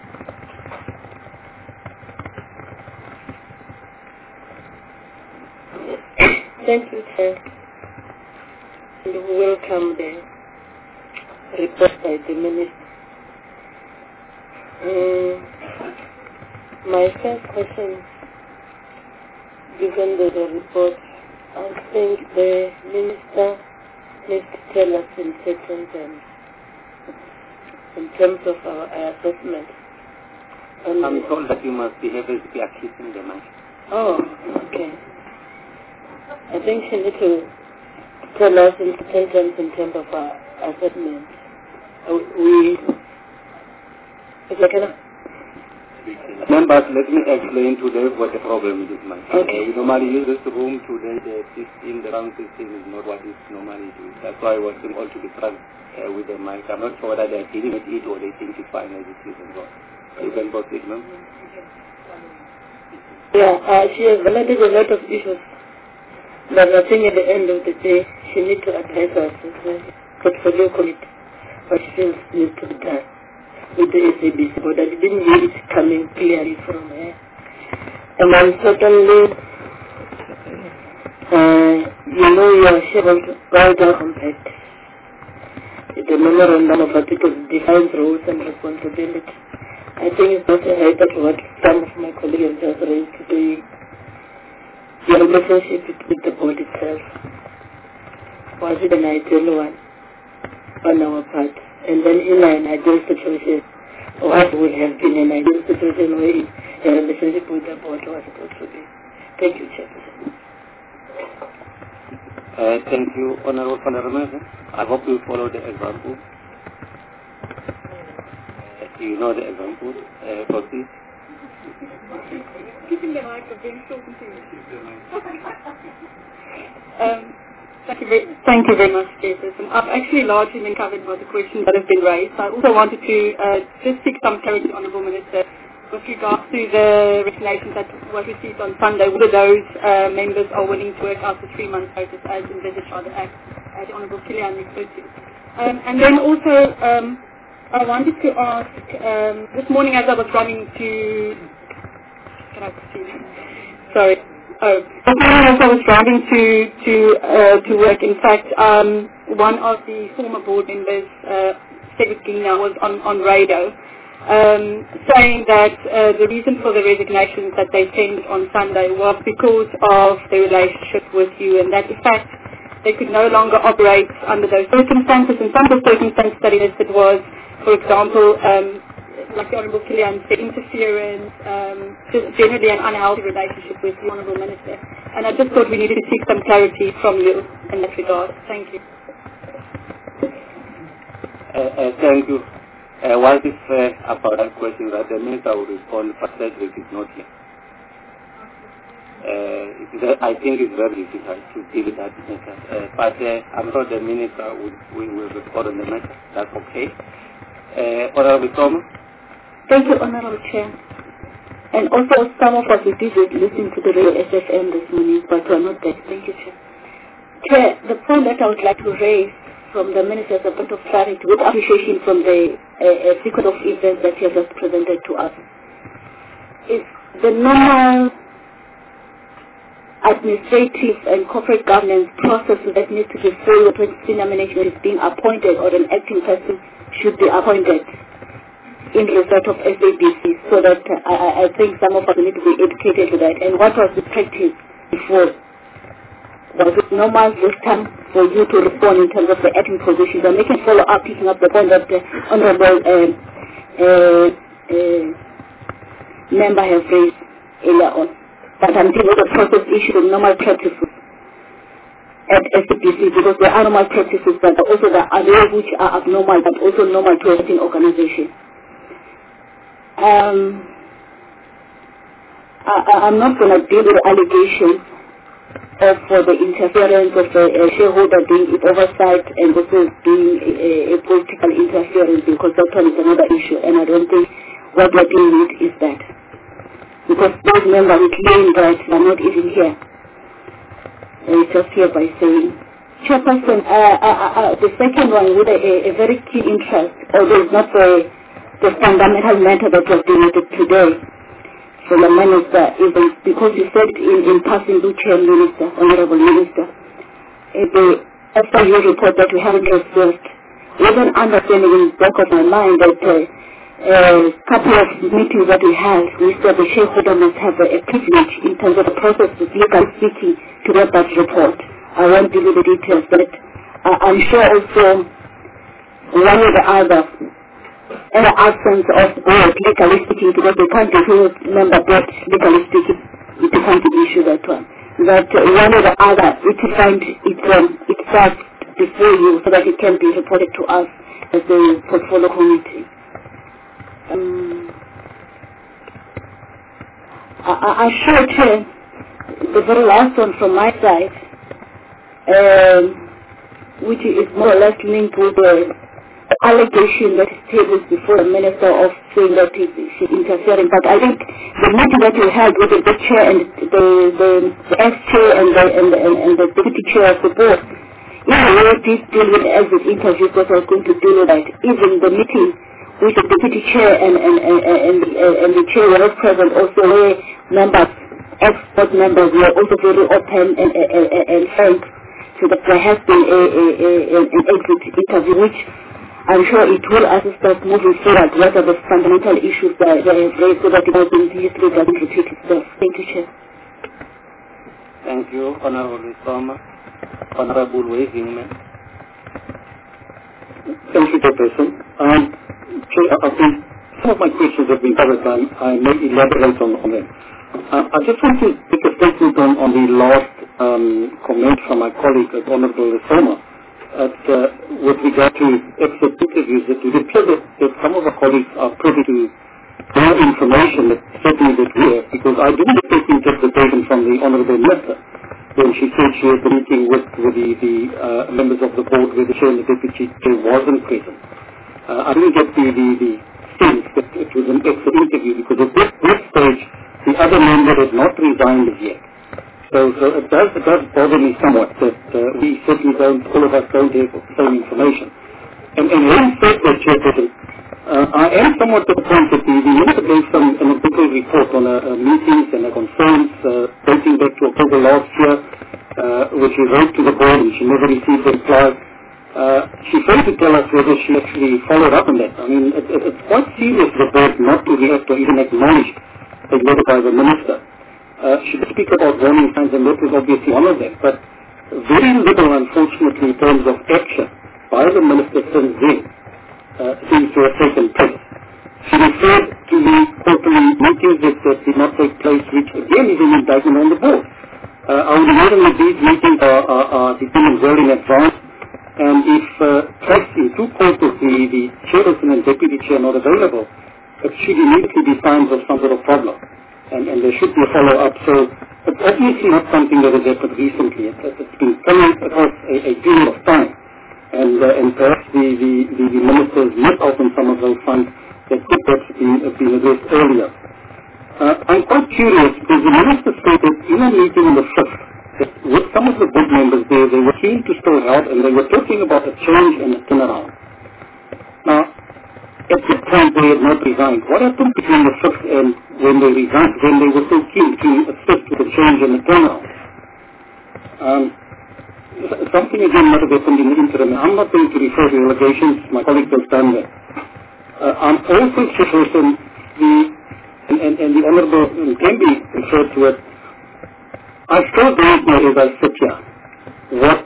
Thank you, Chair. And welcome the report by the Minister. Um, my first question, given the, the report, I think the Minister needs to tell us in certain terms, in terms of our, our assessment. And I'm told that you must behave as if you are kissing the mic. Oh, okay. I think she needs to tell us in certain terms in terms of our assessment. Uh, we, if I can, Members, let me explain today what the problem is with mic. Okay. Uh, we normally use this room today, the system, the round system is not what it normally do. That's why I want them all to be frank uh, with the mic. I'm not sure whether they're dealing with it or they think it's fine as it is and so on. You can both it, ma'am. yeah, uh, she has related a lot of issues. But I think at the end of the day, she needs to advise us as a portfolio committee what she feels needs to be done with the S A B C board. I didn't hear it coming clearly from her. And then certainly, uh, you know, you are shareholder rider compact. The memorandum of articles defines roles and responsibility. I think it's not a right at what some of my colleagues have just raised today. The relationship with the board itself, was it an ideal one on our part? And then in an ideal situation, what would have been an ideal situation where the relationship with the board was supposed to be? Thank you, Chairperson. Uh, thank you, Honorable Honorable. I hope you follow the example. Uh, you know the example. Uh, proceed. Keeping the mic of being talking to you. um, thank, you very, thank you very much, Chairperson. I've actually largely been covered by the questions that have been raised. I also wanted to uh, just seek some clarity, Honourable Minister, with regards to the resignations that was received on Sunday. Whether those uh, members are willing to work out the three months notice as envisaged by the Act, as the Honourable Kilian referred to. Um, and then also, um, I wanted to ask, um, this morning as I was running to Can I proceed? Sorry. Oh, the morning as I was driving to to uh, to work, in fact, um, one of the former board members, uh, Cedric Gina, was on on radio, um, saying that uh, the reason for the resignations that they sent on Sunday was because of their relationship with you, and that in fact they could no longer operate under those circumstances. And some of the circumstances that he listed was, for example, um, like the Honourable Killian said, interference, um, just generally an unhealthy relationship with the Honourable Minister. And I just thought we needed to seek some clarity from you in that regard. Thank you. Uh, uh, thank you. Uh, what is uh, about that question that the Minister will respond, but Cedric is not here. Uh, it is, I think it's very difficult to deal with that matter. Uh, but uh, I'm sure the Minister will, will, will respond on the matter. That's okay. Uh, Honourable Thomas? Thank you, Honourable Chair. And also, some of us, we did listen to the radio S F M this morning, but we are not there. Thank you, Chair. Chair, the point that I would like to raise from the Minister as a point of clarity, with appreciation from the uh, uh, sequence of events that he has just presented to us, is the normal administrative and corporate governance processes that need to be followed when senior management is being appointed or an acting person should be appointed in result of S A B C, so that uh, I, I think some of us need to be educated to that. And what was the practice before? Was it normal this time for you to respond in terms of the acting positions? I'm making follow-up, picking up the point that the Honourable uh, uh, uh, member has raised earlier on. But I'm dealing with the process issue of normal practices at S A B C, because there are normal practices, but also there are those which are abnormal, but also normal to a certain organization. Um, I, I'm not going to deal with the allegations of for the interference of the uh, shareholder being oversight and also being a, a political interference, because that one is another issue, and I don't think what we're dealing with is that. Because those members claim that are not even here. And it's just here by saying. Chairperson, uh, uh, uh, the second one with a, a very keen interest, although it's not the the fundamental matter that was debated today from the Minister, is because you said in, in passing to Chair Minister, Honourable Minister, the S I U report that we haven't researched, with an understanding in the back of my mind that a uh, couple of meetings that we had, we said the shareholder must have a, a privilege in terms of the process of legal speaking to get that report. I won't give you the details, but uh, I'm sure also one or the other, in the absence of both legally speaking, because they can't do member both legally speaking, it can't issue that one. That uh, one or the other, it will find it, um, it starts before you so that it can be reported to us as the portfolio committee. Um, I, I, I sure, Chair, the very last one from my side, um, which is more or less linked with the allegation that is tabled before the Minister of saying that she's interfering. But I think the meeting that we had with the, the chair and the the, the ex-chair and the and the, and, and the deputy chair of the board, even though we did deal with exit interviews that I was going to deal with that, even the meeting with the deputy chair and and and, and, and, and the chair were not present, also where members, ex-board members were also very open and and, and, and frank. So that there has been a, a, a, an exit interview, which I'm sure it will assist us moving forward. What are the fundamental issues that they have raised so that it doesn't history doesn't repeat itself. Thank you, Chair. Thank you, Honourable Thomas. Honourable Waving. Thank you, Chairperson. Um, Chair, I think some of my questions have been covered. I, I may elaborate on, on them. Uh, I just want to make a statement on, on the last um, comment from my colleague, Honourable Thomas. At, uh, with regard to exit interviews, it would appear that, that some of our colleagues are privy to more information that certainly that we have, because I didn't get the interpretation from the Honourable Minister when she said she had a meeting with, with the, the uh, members of the board where the chair and the deputy chair wasn't present. Uh, I didn't get the, the, the sense that it was an exit interview, because at this, this stage the other member had not resigned as yet. So, so it does it does bother me somewhat that uh, we certainly don't, all of us don't have the same information. And, and when said that, Chairperson, Uh, I am somewhat disappointed. The, the minister gave some anecdotal report on uh, uh, meetings and uh, concerns uh, dating back to October last year, uh, which he wrote to the board and she never received a reply. Uh, she failed to tell us whether she actually followed up on that. I mean, it, it, it's quite serious for the board not to react or even acknowledge a letter by the minister. Uh, she did speak about warning signs, and that was obviously one of them, but very little, unfortunately, in terms of action by the minister since then uh, seems to have taken place. She referred to the quarterly meetings that, that did not take place, which again is an indictment on the board. Uh, I would imagine that these meetings are, are, are determined well in advance, and if uh, tracks in two quarters the, the chairperson and deputy chair are not available, it should immediately be signs of some sort of problem, and, and there should be a follow-up. So it's obviously not something that has happened recently. It, it's been coming across a, a period of time. And, uh, and perhaps the, the, the, the ministers missed out on some of those funds that could perhaps have been, have been addressed earlier. Uh, I'm quite curious because the minister stated in a meeting on the fifth that with some of the board members there, they were keen to still help and they were talking about a change and a turnaround. Now, at that time they had not resigned. What happened between the fifth and when they resigned, when they were so keen to assist with the change and the turnaround? Um, Something again might have happened in the interim. I'm not going to refer to allegations. My colleague has done that. Uh, I'm also chairperson, the, and, and, and the Honourable can be referred to it. I still don't know as I sit here what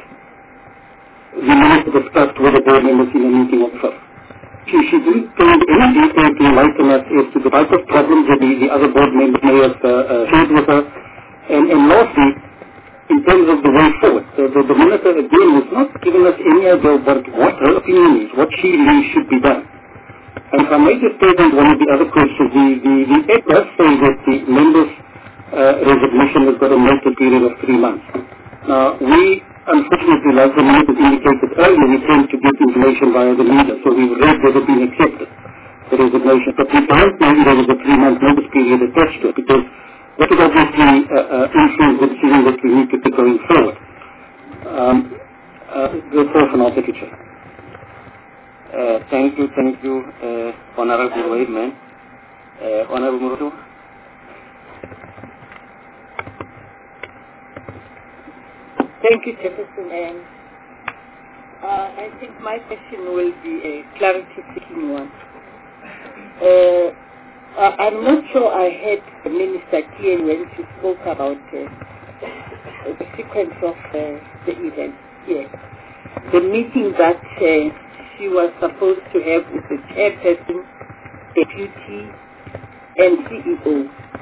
the minister discussed with the board members in the meeting of first. She, she didn't go into any detail to enlighten us as to the type of problems that the, the other board members may have uh, uh, shared with her. And, and lastly, in terms of the way forward, the, the, the minister again was not giving us any idea about what her opinion is, what she believes should be done. And if I may just state one of the other questions, the, the, the Act does say that the member's uh, resignation has got a notice period of three months. Now, we, unfortunately, like the minister indicated earlier, we tend to get information via the media, so we've read that it's been accepted, the resignation. But we don't know there was a three-month notice period attached to it, because that would obviously uh, uh, influence the decision that we need to take going forward. Um, uh, that's all for now, Secretary. Uh, thank you, thank you, uh, Honorable Waitman. Uh, Honorable Murutu. Thank you, Jefferson. And uh, I think my question will be a clarity-seeking one. Uh, Uh, I'm not sure I heard Minister Kien when she spoke about uh, the sequence of uh, the event here. The meeting that uh, she was supposed to have with the chairperson, deputy, and C E O,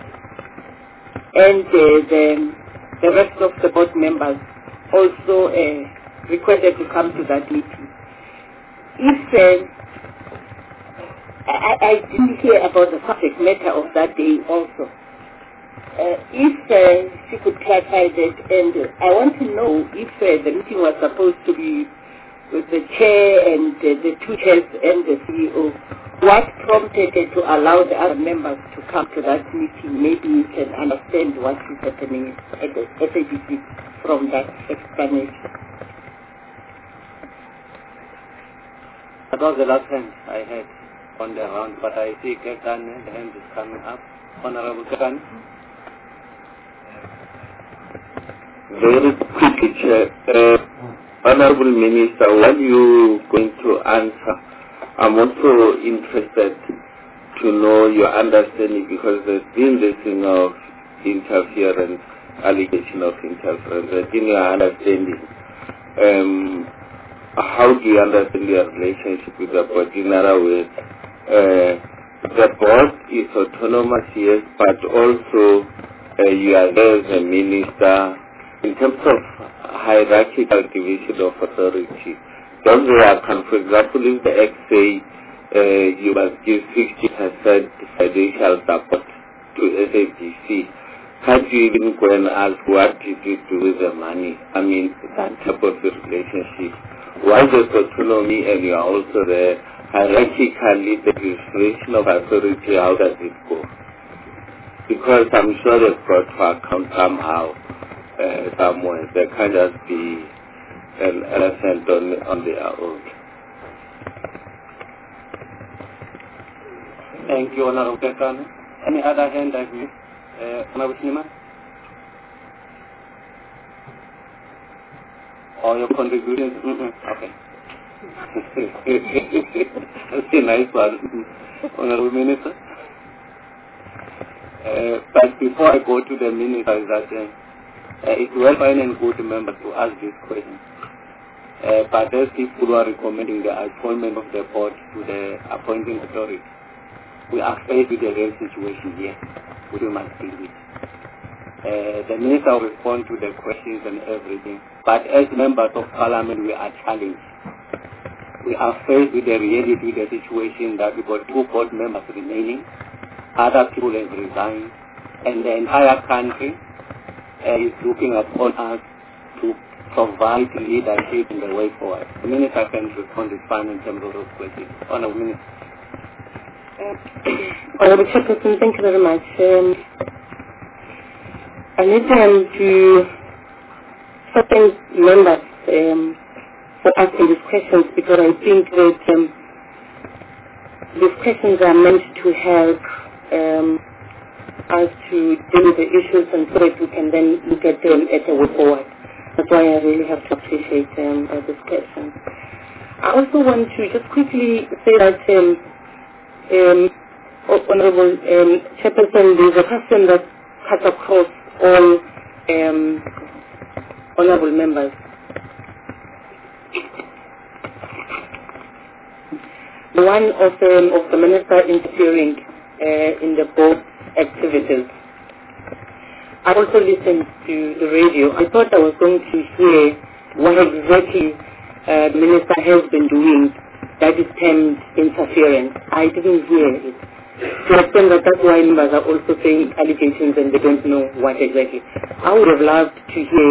and uh, the, the rest of the board members also uh, requested to come to that meeting. If uh, I, I didn't hear about the subject matter of that day also. Uh, if uh, she could clarify that, and uh, I want to know if uh, the meeting was supposed to be with the chair and uh, the two chairs and the C E O, what prompted her to allow the other members to come to that meeting? Maybe you can understand what is happening at the S A B C from that explanation. That was the last time I had on the round, but I see Ketan, the hand is coming up. Honorable Ketan. Very quickly, Chair. Uh, Honorable Minister, what you going to answer? I'm also interested to know your understanding because there's been this thing of interference, allegation of interference. There's been your understanding. Um, how do you understand your relationship with the board? In other words, Uh, the board is autonomous, yes, but also uh, you are there as a minister. In terms of hierarchical division of authority, don't they account, for example, if the Act say uh, you must give sixty percent financial support to S A B C, can't you even go and ask what did you do with the money? I mean, that type of relationship. Why there's autonomy and you are also there? Hierarchically, the distribution of authority, how does it go? Because I'm sure they've got to account somehow, uh, somewhere. They can't just be an elephant on, on their own. Thank you, Honorable Tekano. Any other hand I've missed? Uh, Honorable Shinima? Or your contributions? Mm-mm. Okay. That's a nice one, Honorable Minister. Uh, but before I go to the Minister, that uh, uh, it's well fine and good, remember, to ask this question. Uh, but there's people who are recommending the appointment of the board to the appointing authority. We are faced with a real situation here, which we must deal with. Uh, the Minister will respond to the questions and everything. But as members of Parliament, we are challenged. We are faced with the reality, with the situation that we've got two board members remaining, other people have resigned, and the entire country uh, is looking upon us to provide leadership in the way forward. The Minister can respond to fine in terms of those questions. Honourable Minister. Uh, Honourable Chairperson, thank you very much. Um, I need um, to certain members um, for asking these questions, because I think that um, these questions are meant to help um, us to deal with the issues, and so that we can then look at them at a way forward. That's why I really have to appreciate um, uh, this question. I also want to just quickly say that um, um, Honourable um, Chairperson, there is a question that cuts across all um, honourable members. The one of, um, of the Minister interfering uh, in the board's activities. I also listened to the radio. I thought I was going to hear what exactly uh, the Minister has been doing that is termed interference. I didn't hear it. To extent that that's why members are also saying allegations and they don't know what exactly. I would have loved to hear,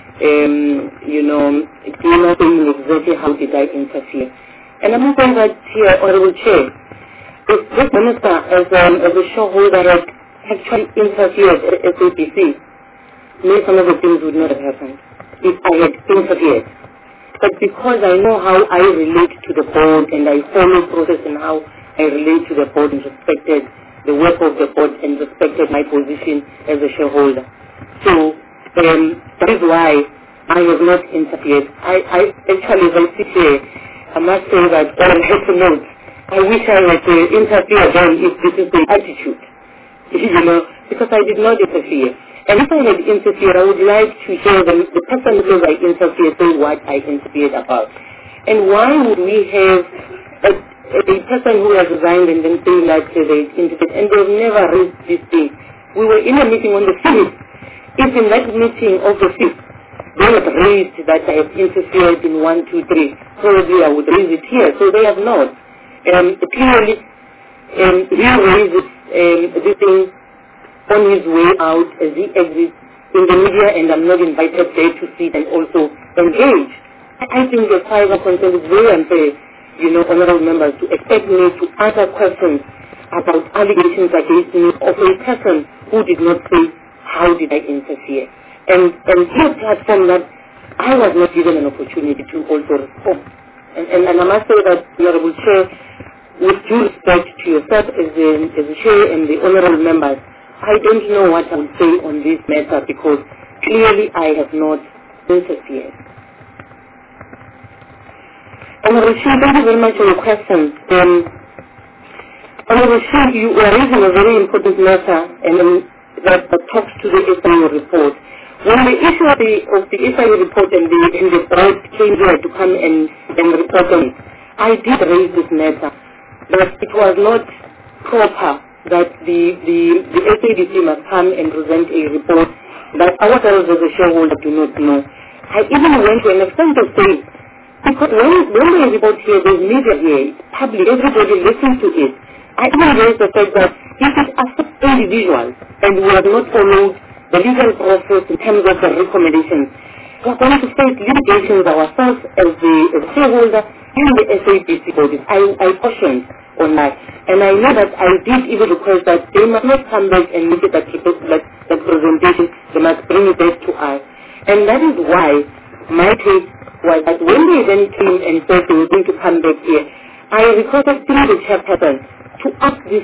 um, you know, Dina saying exactly how did I interfere. And I'm saying that here, Honourable Chair, if this Minister as, um, as a shareholder had actually interfered at S A P C, maybe some of the things would not have happened if I had interfered. But because I know how I relate to the board and I follow process and how I relate to the board and respected the work of the board and respected my position as a shareholder. So um, that is why I have not interfered. I, I actually, as I sit here, I must say that all I have to note, I wish I had uh, interfered then if this is the attitude, you know, because I did not interfere. And if I had interfered, I would like to hear the, the person who says I interfered say what I interfered about. And why would we have a, a person who has resigned and then saying that uh, they interfered, and they've never raised this thing. We were in a meeting on the fifth. If in that meeting of the fifth, they had raised that I have interfered in one, two, three, probably I would raise it here. So they have not. Um, clearly, um, he raises um, this thing on his way out as he exits in the media, and I'm not invited there to sit and also engage. I, I think as far as I'm concerned, it's very unfair, you know, honourable members, to expect me to answer questions about allegations against me of a person who did not say, how did I interfere? And, and here platform that I was not given an opportunity to also respond. And, and, and I must say that, Honourable Chair, with due respect to yourself as a, as a Chair and the honourable members, I don't know what I would say on this matter, because clearly I have not interfered. Honourable Chair, thank you very much for your questions. Um, Honourable Chair, you are raising a very important matter, and um, that, that talks to the S I U report. When the issue of the, of the S I U report and the, and the board came here to come and, and report on it, I did raise this matter, that it was not proper that the, the, the S A D C must come and present a report that ourselves as a shareholder do not know. I even went to an extent of saying, because when, when they report here, there's media here, it's public, everybody listens to it. I even raised the fact that if it affects individuals and we have not followed the legal process in terms of the recommendations, we're going to face litigations ourselves as the, as the shareholder in the S A P C bodies. I, I cautioned on that. And I know that I did even request that they must not come back and make it that, that, that presentation, they must bring it back to us. And that is why my take was that when they then came and said they were going to come back here, I requested through the chairperson to ask this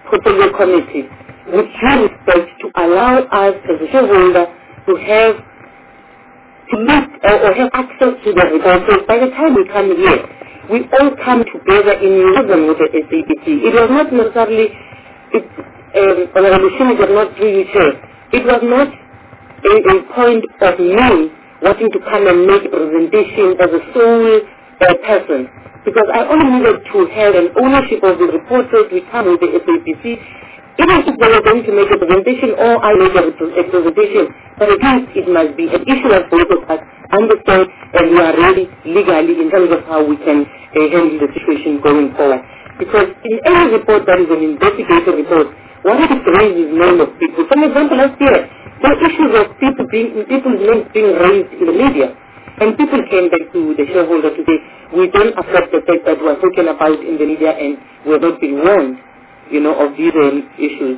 portfolio committee, with due respect, to allow us as a shareholder to have to look uh, or have access to the report. So by the time we come here, we all come together in unison with the S A B C. It was not necessarily, it, um, Honorable Shini did not through you, Chair. It was not a, a point of me wanting to come and make a presentation as a sole uh, person, because I only needed to have an ownership of the report that we come with the S A B C. Even if they were going to make a presentation or I make a, a presentation, but at least it must be an issue that both of us understand and we are ready legally in terms of how we can uh, handle the situation going forward. Because in any report that is an investigative report, what if it raises name of people? For example, last year, there were issues of people being, people's names being raised in the media. And people came back to the shareholder to say, we don't accept the fact that we are talking about in the media and we are not being warned, you know, of these um, issues.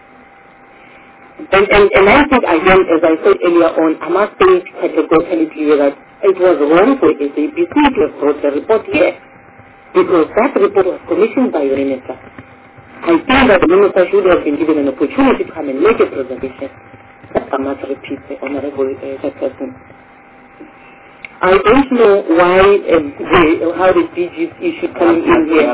And, and, and I think, again, as I said earlier on, I must say categorically clear that it was wrong for S A B C to have brought the report here, because that report was commissioned by the minister. I think that the minister should have been given an opportunity to come and make a presentation. That I must repeat, the Honorable uh, person. I don't know why um, the, how the D G's issue coming in here.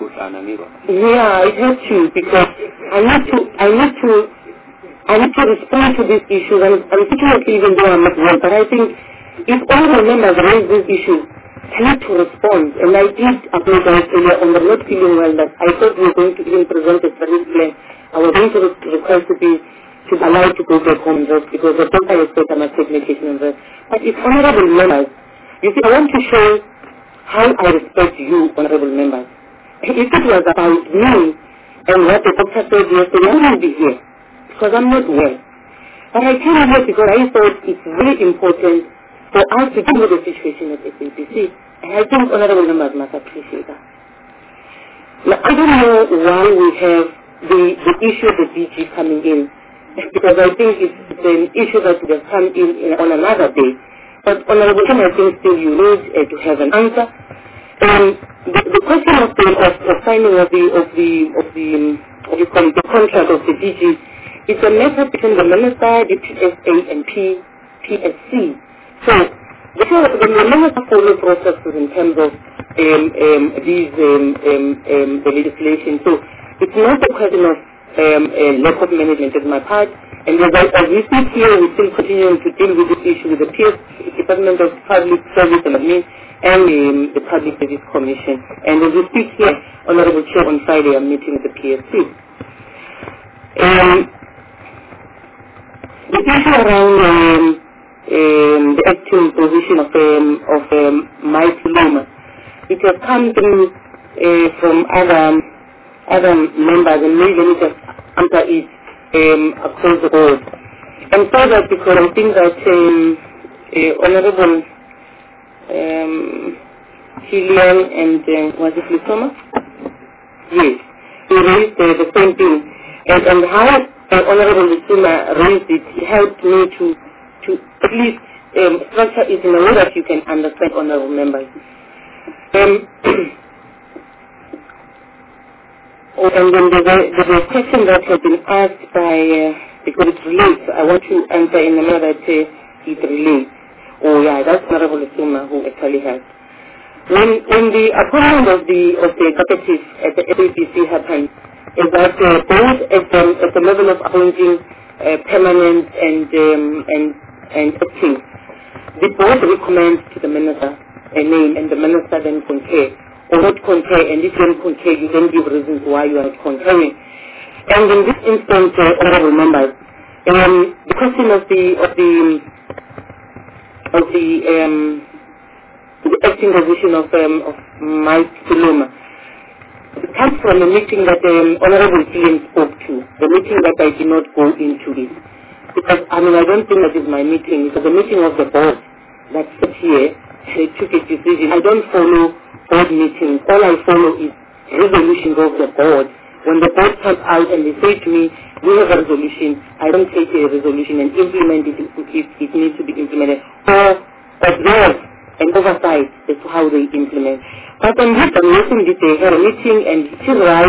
Yeah, it has to, because I need to, I need to, I need to respond to these issues, and unfortunately, even though I'm not well, but I think if all the members raise these issues, I need to respond. And I did apologize earlier on the not feeling well, that I thought we were going to even present a service plan. I was going to request to be to be allowed to go back home and rest, because the doctor has said I must take medication and rest. But it's honorable members. You see, I want to show how I respect you, honorable members. If it was about me and what the doctor said yesterday, I wouldn't be here, because I'm not well. But I came here because I thought it's very important for us to deal with the situation at S A B C. And I think honorable members must appreciate that. Now, I don't know why we have the, the issue of the D G coming in, because I think it's an issue that would have come in, in on another day. But honorable Chairman, I think still you need uh, to have an answer. Um, the, the question of the of, of signing of the of the of the um, what you call it, the contract of the D G, it's a matter between the minister, the P S A, and P P S C. So the, the minister follow processes in terms of um, um, these um, um, um, the legislation. So it's not a question of um, a lack of management as my part. And as, I, as we speak here, we're still continuing to deal with this issue with the P S C, Department of Public Service and Admin, and um, the Public Service Commission. And as we speak here, Honorable Chair, on Friday, I'm meeting with the P S C. Um, the issue around um, um, the acting position of, um, of um, Mike Luma, it has come through uh, from other, other members, and maybe let me just answer it Um, across the board. And so that because I think that um, uh, Honorable um, Chilean and uh, was it Lusoma? Yes, he raised uh, the same thing. And, and how uh, Honorable Lusoma raised it, it helped me to, to at least um, structure it in a way that you can understand, honorable members. Um, Oh, and then there's a, there's a question that has been asked by, uh, because it relates, I want to answer in a manner that uh, it relates. Oh yeah, that's Honorable Lusoma who actually has. When, when the appointment of the, of the executive at the S A B C happened, is that uh, both at the, at the level of appointing uh, permanent and, um, and, and acting, the board recommends to the minister a name, and the minister then concurs. Or not concur, and if you don't concur, you then give reasons why you are not concurring. And in this instance, uh, honorable members, um, the question of the of the of the um, the acting position of um, of Mike Luma, it comes from a meeting that um, Honorable Gillian spoke to. The meeting that I did not go into this, because I mean I don't think that is my meeting. It was a meeting of the board that sat here. They took a decision. I don't follow board meetings. All I follow is resolutions of the board. When the board comes out and they say to me, we have a resolution, I don't take a resolution and implement it if it needs to be implemented, or observe and oversight as to how they implement. But on this, I'm listening that they had a meeting, and it is right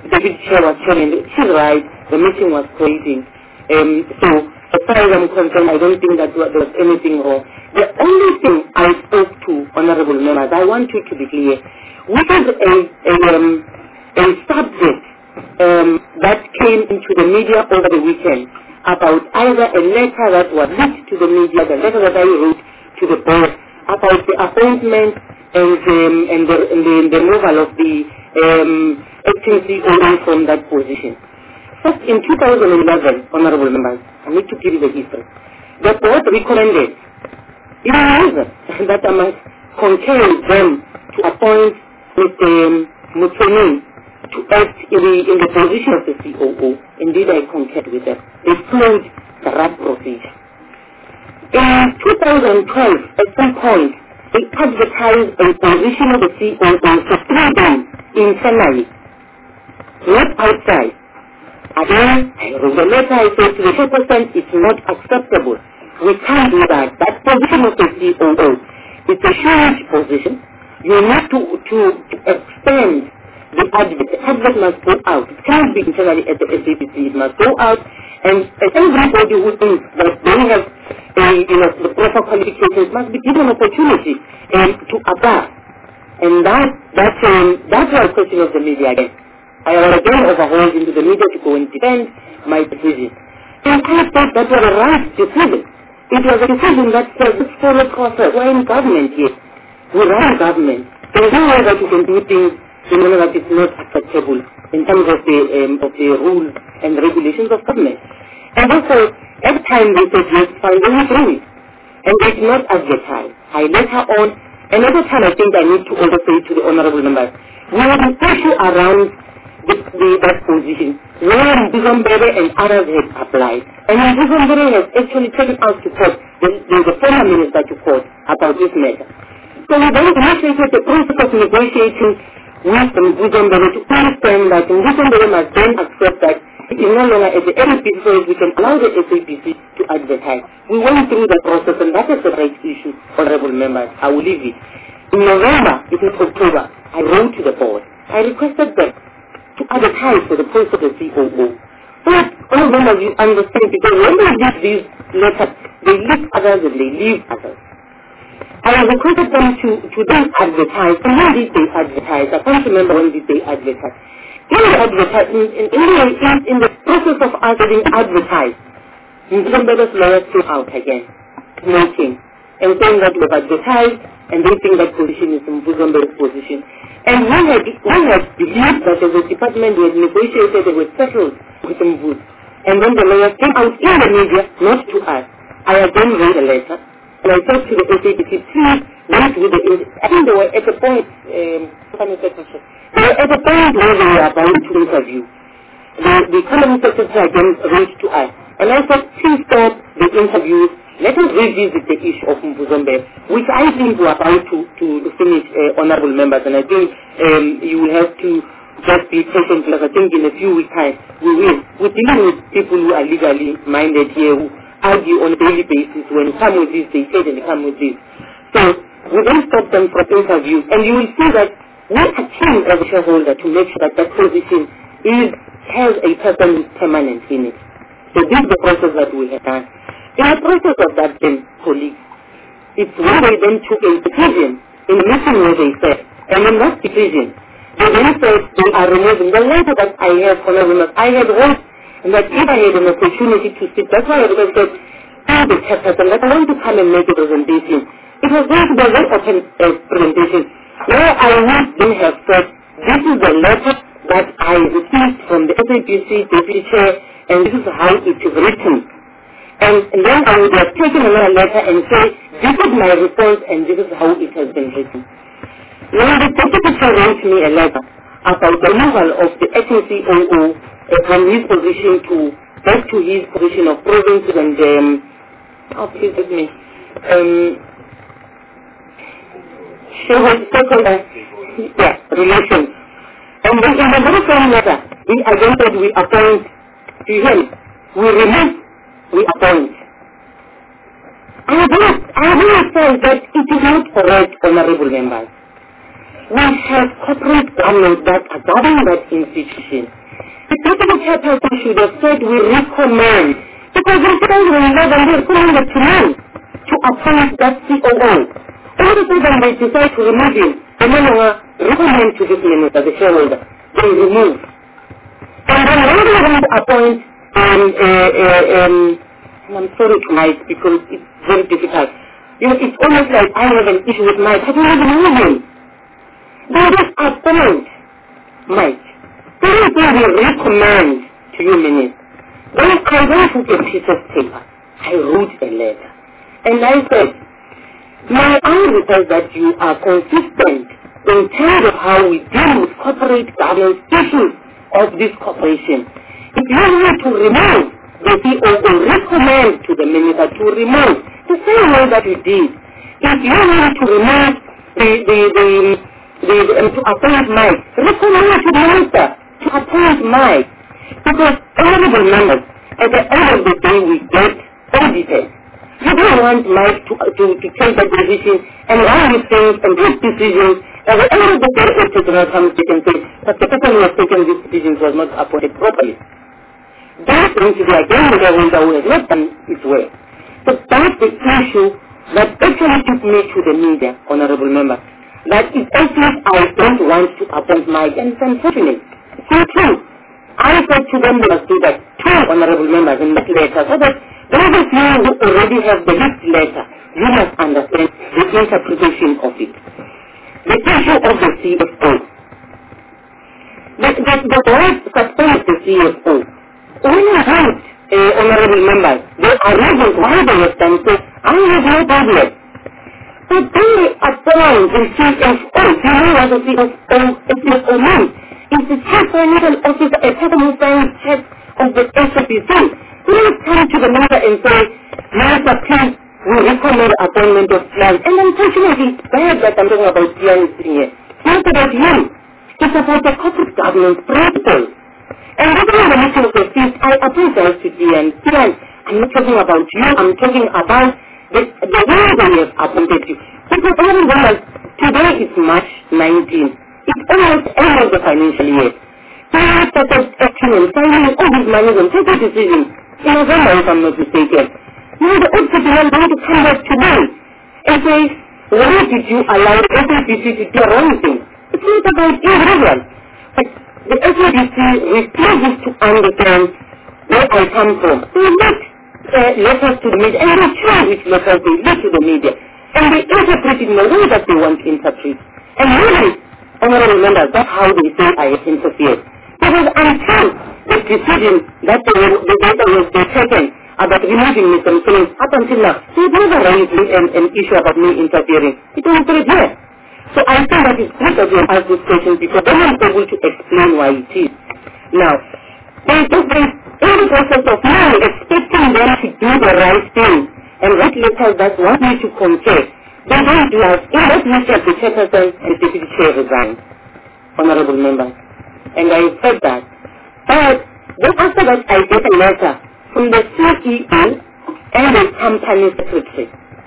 David Chair was challenged. She's right, the meeting was creating. Um, so, as far as I'm concerned, I don't think that there was anything wrong. The only thing I spoke to honorable members, I want you to be clear, we had a, a, um, a subject um, that came into the media over the weekend about either a letter that was leaked to the media, the letter that I wrote to the board about the appointment and, um, and, the, and the, the removal of the um, acting C O O from that position. First, in two thousand eleven, honorable members, I need to give you the history. The board recommended, even reason, that I must concur with them to appoint Mister Mutsoni to act in the, in the position of the C O O. Indeed, I concurred with them. They followed the right procedure. In two thousand twelve, at some point, they advertised a position of the C O O for three days internally, not outside. Again, I wrote a letter, I said to the chairperson, it's not acceptable. We can't do that. That position of the C O O is a huge position. You need to, to, to extend the advert. The advert must go out. It can't be internally at the S A P C. It must go out. And everybody who thinks that they have a, you know, the proper qualifications must be given an opportunity um, to apply. And that, that, um, that's why I question of the media again. I was again overhauled into the media to go and defend my decision. And I thought that was a right decision. It was a decision that says, let's follow process. We're in government here. We run government. There is no way that you can do things in a manner that is not acceptable in terms of the, um, of the rules and regulations of government. And therefore, every time they said, yes, fine, they will do it. And they did not advertise. I let her on. Another time I think I need to also say to the honorable members, we have an issue around the, the, that position where Mbuzombere and others have applied. And Mbuzombere has actually taken us to court, the, the, the former minister to court about this matter. So we then initiated the process of negotiating with Mbuzombere to understand that Mbuzombere must then accept that it is no longer at the S A P C, so we can allow the S A P C to advertise. We went through the process, and that is the right issue, honorable members. I will leave it. In November, it is October, I wrote to the board. I requested them to advertise for the post of the C O O. But all members, you understand, because when they give these letters, they leave others and they leave others. I requested them to, to then advertise. And when did they advertise? I can't remember when did they advertise. In the advertising, in, in, in, in the process of us being advertised, Mbuzombele's lawyers came out again, making, and saying that we've advertised, and they think that position is Mbuzombele's position. And we had, we had believed that as a department we had negotiated, they were settled with Mbuz. And when the lawyers came out in the media, not to us, I again wrote a letter, and I said to the S A P C, please wait with the, I think they were at the point, um, they were at the point where they were about to interview. The, the economy secretary again wrote to us, and I said, please stop the interviews. Let us revisit the issue of Mbuzombele, which I think we are about to, to finish, uh, honorable members, and I think um, you will have to just be patient, because I think in a few weeks' time we will. We're dealing with people who are legally minded here, who argue on a daily basis. When you come with this, they say, and they come with this. So we don't stop them from interviews, and you will see that we are trying as a shareholder to make sure that that position is, has a person who is permanent in it. So this is the process that we have done. In the process of that, then, colleagues, it's when they then took a decision in a meeting where they said, and in that decision, they then said they are removing the letter that I have from everyone. I had hoped that if I had an opportunity to sit, that's why I said, tell the chairperson that I want to come and make a presentation. It was going to be a very open uh, presentation, where I would then have said, this is the letter that I received from the S A P C deputy chair, and this is how it is written. And, and then I would have taken another letter and say, this is my response and this is how it has been written. Now the deputy chair wrote me a letter about the removal of the acting C O O uh, from his position to back to his position of provinces and um, oh please let me um stakeholder yeah, relations. And then in the very same letter, he again said we appoint to him, we remove, we appoint. I have not, I have not said that it is not correct, honorable members. we have corporate governance that are governing that institution. The deputy chairperson should have said we recommend, because in two thousand eleven they recommended to me to appoint that C O O. All of a sudden they decide to remove him. They no longer recommend to this minister, the shareholder. They remove. And then when they want to appoint, um, uh, uh, um, and I'm sorry to Mike because it's very difficult. You know, it's almost like I have an issue with Mike. I don't even know him. They just appoint Mike. They don't really recommend to you, Minister. When I went to a piece of paper, I wrote a letter. And I said, my own request that you are consistent in terms of how we deal with corporate governance issues of this corporation. If you want to remove the C O O, recommend to the minister to remove the same way that you did. If you want to remove the, the, the, the, the um, to appoint Mike, recommend to the minister to appoint Mike. Because honorable members, at the end of the day we get audited. You don't want Mike to, to, to take that decision and run with things and take decisions. At the end of the day, if the general comes back and say that the person who was taking these decisions was not appointed properly. That's going to be again the shareholder who has not done its work. So that's the issue that actually took me to the media, honorable member. That it actually I don't want to appoint Mike, and it's unfortunate. It's not true. I said to them, they must do that, two honorable members in that letter, so that those of you who already have the next letter, you must understand the interpretation of it. The issue of the C F O. The, the, the word suspend the C F O. When I write, uh, honorable members, they are reasons why they have done so. I have no problem. But then they appoint the C F O. You know what the C F O, the C F O means? It's the chief financial officer, a person who signs checks of the S F B C. We don't come to the matter and say, Master, please, we recommend appointment of plans. And unfortunately, it's bad that I'm talking about plans here. It's not about you. It's about the corporate governance principle. And even in the meeting of the fees, I apologize to D N. I'm not talking about you. I'm talking about the, the way they have appointed you. Because everyone, today is March nineteenth. It's almost end of the financial year. They have started acting and signing all these money and taking decisions in November, if I'm not mistaken. Now the auditor is going to come back today and say, why did you allow the S A B C to do the wrong thing? It's not about individuals. But the S A B C refuses to understand where I come from. They let uh, letters to the media, and they choose which letters they let to the media. And they interpret it in the way that they want to interpret. And really, honorable members, that's how they say I have interfered. Because until the decision that the data was taken about removing Mister Mussolini up until now, they never raised an, an issue about me interfering. It was very clear. So I think that it's good that you ask this question because then I'm able to explain why it is. Now, they just they in the process of now expecting them to do the right thing and write letters that want me to confess. They don't do that. In that meeting, the chairperson and the deputy chair resigned, honorable members. And I said that. But then after that, I get a letter from the C E O and the company secretary.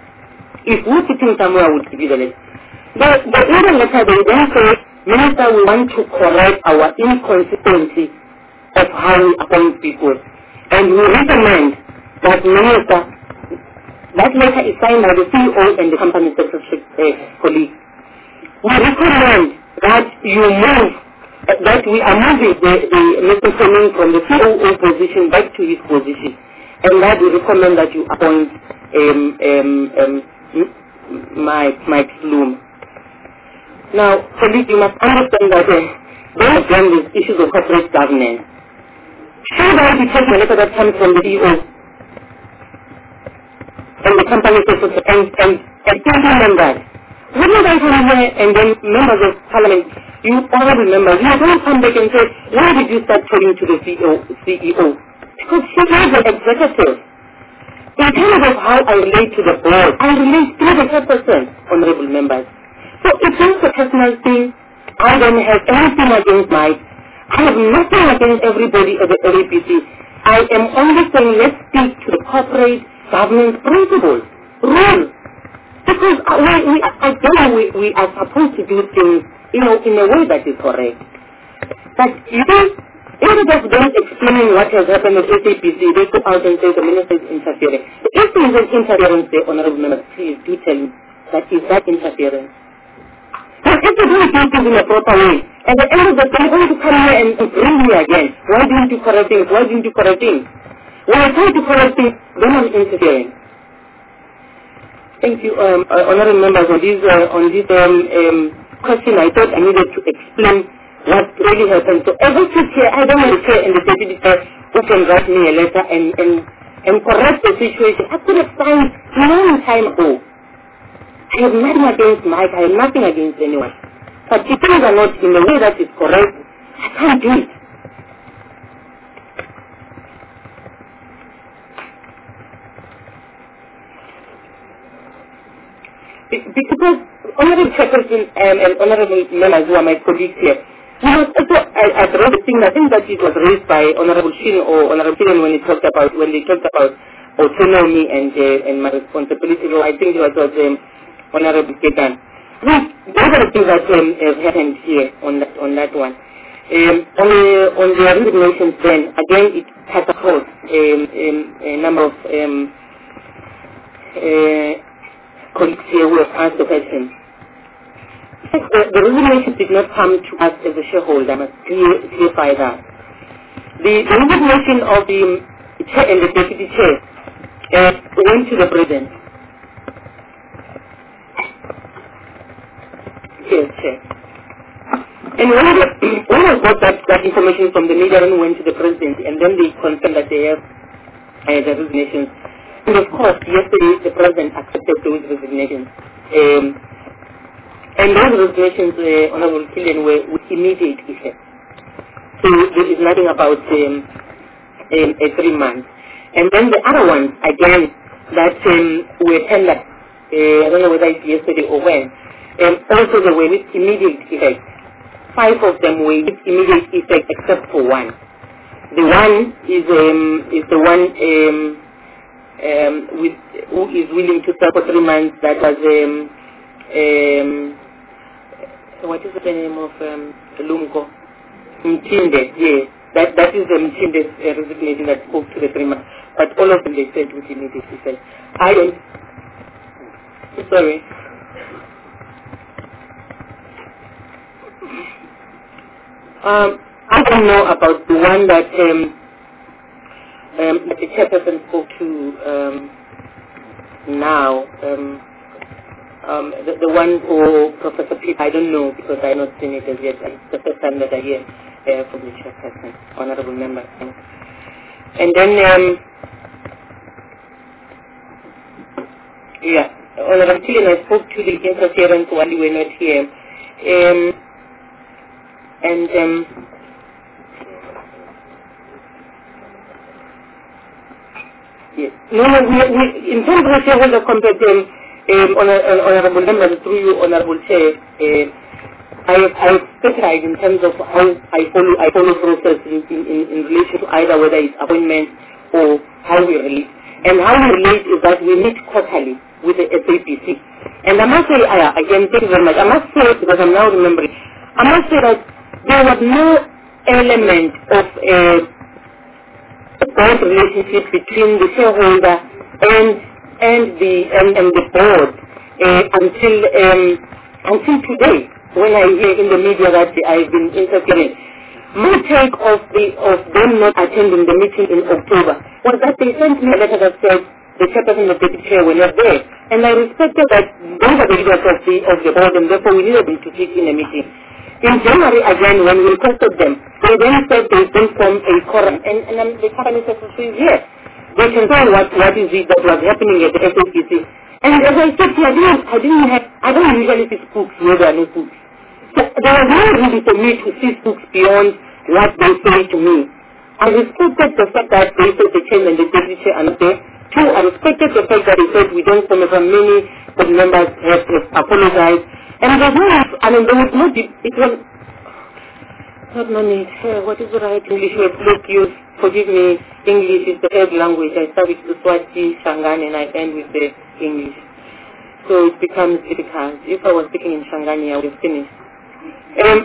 If we're sitting somewhere, I would give you the letter. The, the other letter, they then say, Minister, we want to correct our inconsistency of how we appoint people. And we recommend that Minister, that letter is signed by the C E O and the company secretary uh, colleague. We recommend that you move, uh, that we are moving the, the Mister Fleming from the C O O position back to his position. And that we recommend that you appoint um, um, um, Mike, Mike Sloom. Now, colleagues, you must understand that uh, they have done these issues of corporate governance. Should I be taking a letter that comes from the C E O and the company secretary and, and, and thinking them that? Wouldn't I come here and then members of parliament, you honorable members, you are going to come back and say, why did you start talking to the C E O? Because she is the executive. In terms of how I relate to the board, I relate to the person, honorable members. So if it's a personal thing, I don't have anything against Mike. I have nothing against everybody at the L A P C. I am only saying let's speak to the corporate governance principles, rules. Because we, we, again, we, we are supposed to do things you know, in a way that is correct. But you know, instead of them explaining what has happened at S A P C, they go out and say the minister is interfering. If there is an interference there, Honorable Member, please do tell me that is that interference. But if they don't do things in a proper way, at the end of the day, they're going to come here and, and bring me again. Why didn't you correct things? Why didn't you correct things? When I try to correct things, then I'm interfering. Thank you, um, uh, honorable members, on this, uh, on this um, um, question. I thought I needed to explain what really happened. So ever since here, I don't want to say in the deputy chair who can write me a letter and, and, and correct the situation. I could have signed a long time ago. I have nothing against Mike. I have nothing against anyone. But if things are not in the way that is correct, I can't do it. Because honorable chairperson um, and honorable members who are my colleagues here, you know, also I, I've read the thing. I think that it was raised by Honorable Shin or Honorable Shin when he talked about when they talked about autonomy and uh, and my responsibility. So I think it was um, Honorable Ketan. Those are the things that um, have happened here on that on that one. Um, on the on the resignations, then again it has across um, um, a number of um, uh, colleagues here who have asked the question. The, the resignation did not come to us as a shareholder. I must clear, clarify that. The, the resignation of the chair and the deputy chair uh, went to the president. Yes, chair. And when, the, when I got that, that information from the media, and went to the president, and then they confirmed that they have uh, the resignations. And of course, yesterday the president accepted those resignations. Um, and those resignations, uh, Honorable Killian, were with immediate effect. So there is nothing about um, um, a three months. And then the other ones, again, that um, were tendered, uh, I don't know whether it's yesterday or when, um, also they were with immediate effect. Five of them were with immediate effect except for one. The one is um, is the one um, um, with, who is willing to serve for three months. That was um, um, what is the name of um, Lumko? Mtinde, yes. That that is the Mtinde's uh, resignation that spoke to the three months. But all of them they said with immediate effect. I don't. Sorry. Um, I don't know about the one that um, um, that the chairperson spoke to um, now. Um, um, the, the one for Professor Pete, I don't know because I have not seen it as yet. It's the first time that I hear uh, from the chairperson, honorable member. And then, um, yeah, Honorable Killian, I spoke to the interference while you were not here. Um, and um, yes. No, no, we, we, in terms of shareholder competence, um, honor, honorable members, through you, honorable chair, uh, I I specialize in terms of how I follow I follow process in, in, in relation to either whether it's appointment or how we relate. And how we relate is that we meet quarterly with the S A P C. And I must say, uh, again, thank you very much. I must say, because I'm now remembering, I must say that there was no element of a board relationship between the shareholder and and the and, and the board uh, until um, until today, when I hear in the media that I've been interfering. My take of the of them not attending the meeting in October was that they sent me a letter that said the chairperson of the deputy chair were not there, and I respected that those are the leaders of the of the board, and therefore we needed them to sit in a meeting. In January again, when we requested them, they then said they don't form a quorum, and, and um, the company secretary is here. They can tell what, what is it that was happening at the S A P C. And as I said, I didn't, I didn't have, I don't usually see spooks where there are no spooks. So there was no reason for me to see spooks beyond what they say to me. I respected the fact that they said the chairman and the deputy chair are not there. Two, I respected the fact that they said we don't come from many board members have, have apologized. And there was no, I mean, there was no, it was, not no need, uh, what is the right English word? Look, you forgive me, English is the third language. I start with the Swati, Shangani, and I end with the English. So it becomes difficult. If I was speaking in Shangani, I would have finished. Um,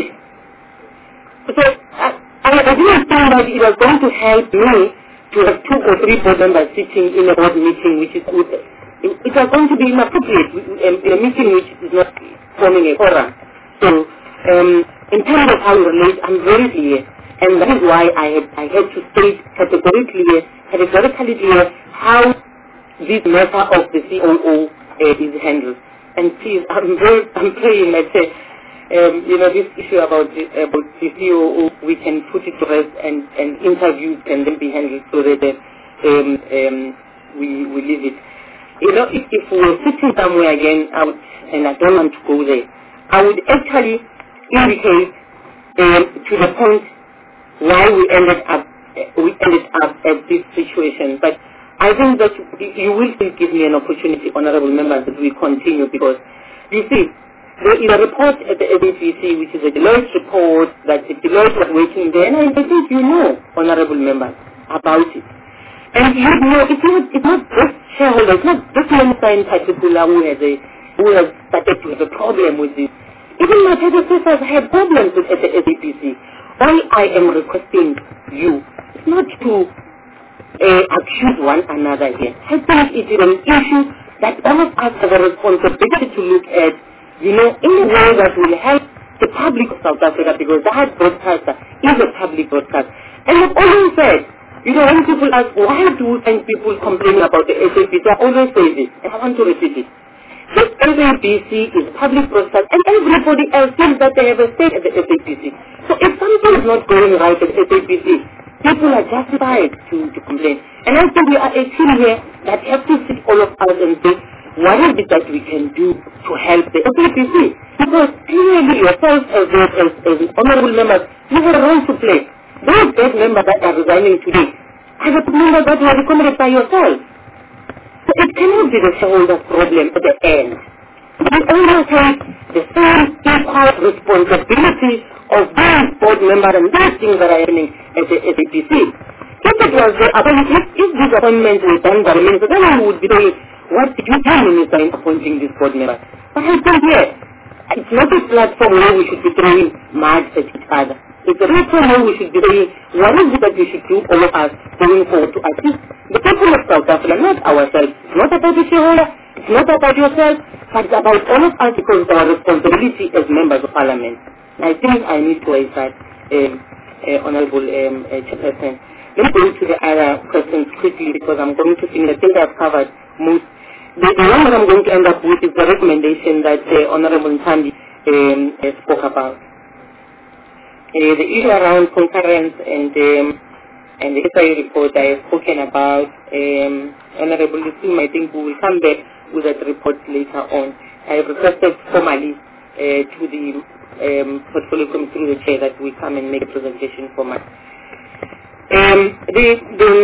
so I, I, I didn't think that it was going to help me to have two or three board members sitting in a board meeting, which is good. It, it was going to be inappropriate in a meeting which is not forming a forum. So um, in terms of how we relate, I'm very clear, and that is why I had, I had to state categorically, categorically clear how this matter of the C O O uh, is handled. And please, I'm very, I'm praying that uh, um, you know, this issue about the, about the C O O, we can put it to rest, and, and interviews can then be handled so that uh, um, um, we we leave it. You know, if, if we were sitting somewhere again, I would, and I don't want to go there, I would actually indicate um, to the point why we ended up uh, we ended up at this situation. But I think that you will still give me an opportunity, honourable members, that we continue, because you see, there is a report at the S A P C, which is a Deloitte report, that the Deloitte was working there, and I think you know, honourable members, about it. And you know, it's not, it's not just shareholders, it's not just Minister in particular who has, a, who has started to have a problem with this. Even my predecessors had problems with at the S A P C. All I am requesting you is not to uh, accuse one another here. I think it is an issue that all of us have a responsibility to look at, you know, in a way that will help the public of South Africa, because that broadcaster is a public broadcaster. And I've always said, you know, when people ask, why do you think people complaining about the S A P C, I always say this, and I want to repeat it. The S A P C is public broadcast, and everybody else thinks that they have a stake at the S A P C. So if something is not going right at the S A P C, people are justified to, to complain. And I think we are a team here that have to sit all of us and say, what is it that we can do to help the S A P C? Because clearly yourself as, as, as honorable members, you have a role to play. Those board members that are resigning today are the members that were recommended by yourself. So it cannot be the shareholder's problem at the end. We always take the same equal responsibility of these board members and those things that are happening at the S A P C. If it was the appointment, if, if these appointments were done by the minister, then we would be saying, what did you tell minister in appointing this board member? But I think here, it's not a platform where we should be throwing mud at each other. It's a platform where we should be saying, what is it that we should do, all of us, going forward to assist the people of South Africa, not ourselves. It's not about the shareholder, it's not about yourself, but it's about all of us, because it's our responsibility as members of parliament. And I think I need to raise that, um, uh, Honourable um, uh, Chairperson. Let me go to the other questions quickly, because I'm going to finish. I think I've covered most. The, the one that I'm going to end up with is the recommendation that uh, Honourable Nthambi um, uh, spoke about. Uh, the issue around concurrence and um, and the S I report I have spoken about. Um, Honourable Lusum, I think we will come back with that report later on. I have requested formally uh, to the um, portfolio committee through the chair that we come and make a presentation for us. Um, the the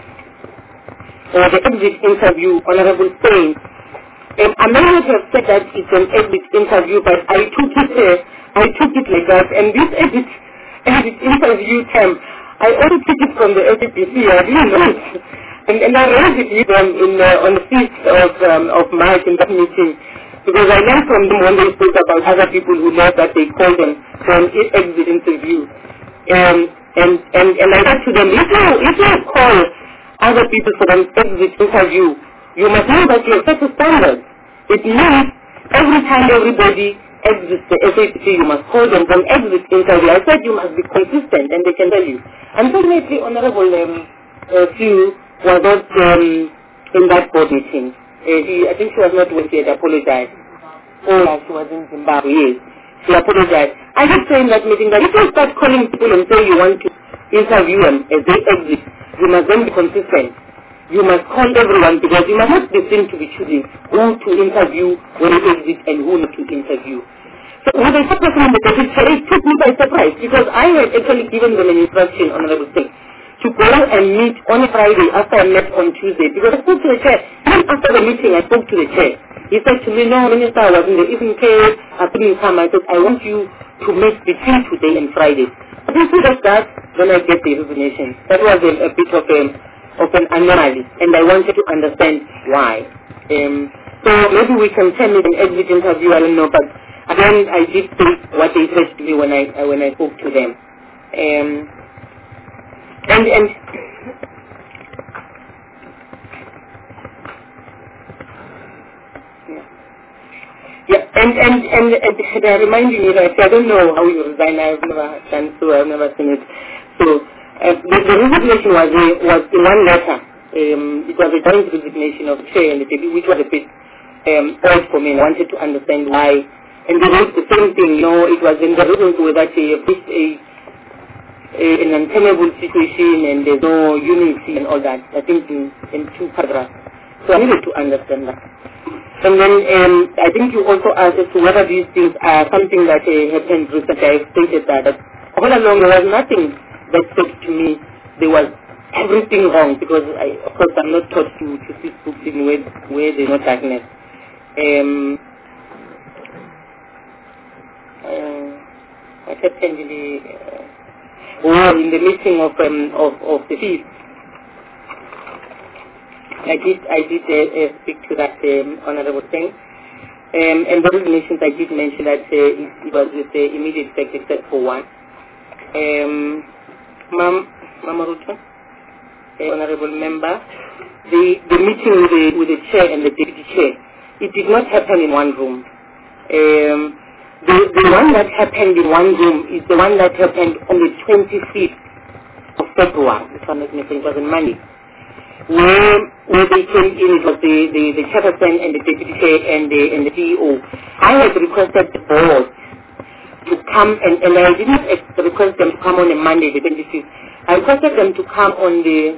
uh, the exit interview, Honourable Steyn, um, I may not have said that it's an exit interview, but I took it uh, I took it like that, and this exit exit interview term, I only took it from the S A P C. I didn't know it, and, and I raised it with them in uh, on the fifth of um, of March in that meeting, because I learned from them when they spoke about other people who left that they called them for an exit interview. Um, and, and, and I said to them, if you, if you call other people for an exit interview, you must know that you have set a standard. It means every time everybody exits the S A P C, you must call them for an exit interview. I said you must be consistent, and they can tell you. Unfortunately, Honourable um, uh, Sue was not um, in that board meeting. Uh, he, I think she was not with you. I apologize. Oh, she was in Zimbabwe, yes. She apologized. I just say in that meeting that if you start calling people and say you want to interview them as they exit, you must then be consistent. You must call everyone, because you must not be seen to be choosing who to interview when they exit and who not to interview. So when they started from the picture, it took me by surprise, because I had actually given them an instruction, Honourable Singh, to go and meet on a Friday after I met on Tuesday, because I spoke to the chair. Even after the meeting, I spoke to the chair. He said to me, no, Minister, I was in the evening care, I couldn't come. I said, I want you to meet between today and Friday. But instead of that, then I get the resignation. That was a, a bit of, a, of an anomaly, and I wanted to understand why. Um, so maybe we can send me an exit interview, I don't know, but Again, I did say what they said to me when I uh, when I spoke to them. Um, and and yeah, yeah, and and and, and they're reminding me that I don't know how you resign. I've never done so. I've never seen it. So uh, the, the resignation was a, was in one letter. Um, it was a joint resignation of the chair and the deputy, which was a bit um, odd for me. And I wanted to understand why. And they wrote the same thing. You know, it was in the reasons were that they faced a, a an untenable situation and there's no unity and all that. I think in, in two paragraphs. So I needed to understand that. And then um, I think you also asked as to whether these things are something that uh, happened recently. I stated that, that all along there was nothing that said to me there was everything wrong, because I, of course I'm not taught to, to see books in where, where there's no darkness. Um, uh, what happened in the, uh, oh, in the meeting of, um, of, of the feast, I did, I did uh, uh, speak to that um, honorable thing. Um, and those nations I did mention that uh, it, it was with the immediate effect except for one. Um, Ma'am, Mama Ruto, uh, honorable member, the, the meeting with the, with the chair and the deputy chair, it did not happen in one room. Um, the, the one that happened in one room is the one that happened on the twenty-fifth of February, if I'm not mistaken, it was on Monday. Where, where they came in, it was the, the, the chairperson and the deputy chair and the, and the C E O. I had requested the board to come, and, and I didn't request them to come on a Monday, the twenty-fifth. I requested them to come on the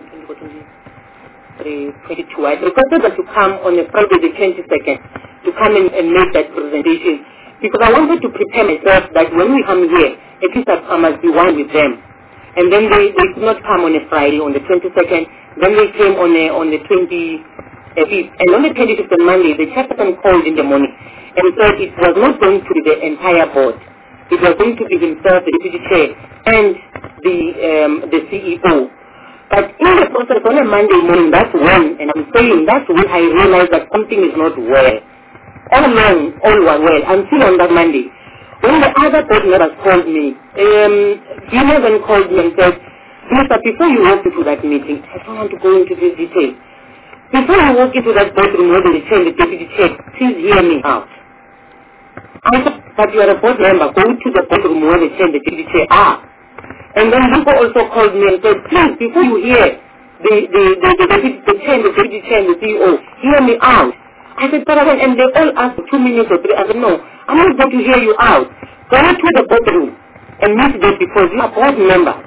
twenty-two. I requested them to come on a Friday, the twenty-second, to come and, and make that presentation. Because I wanted to prepare myself that when we come here, at least I, I must be one with them. And then they, they could not come on a Friday, on the twenty-second. Then they came on a, on the twenty-fifth. And on the twenty-fifth on Monday, the chairperson called in the morning and said it was not going to be the entire board. It was going to be himself, the deputy chair, and the um, the C E O. But in the process, on a Monday morning, that's when, and I'm saying that's when I realized that something is not well. All along, all were well, until on that Monday. When the other board members called me, um, Gina then called me and said, Mister, before you walk into that meeting, I don't want to go into this detail. Before you walk into that boardroom where the chair and the deputy chair, please hear me out. I said, but you are a board member, go to the boardroom where the chair and the deputy chair are. And then people also called me and said, please, before you hear the, the, the, the, the, the chair and the deputy chair and the C E O, hear me out. I said, but again, and they all asked for two minutes or three. I said, no, I'm not going to hear you out. Go to the boardroom and meet them because you are board members.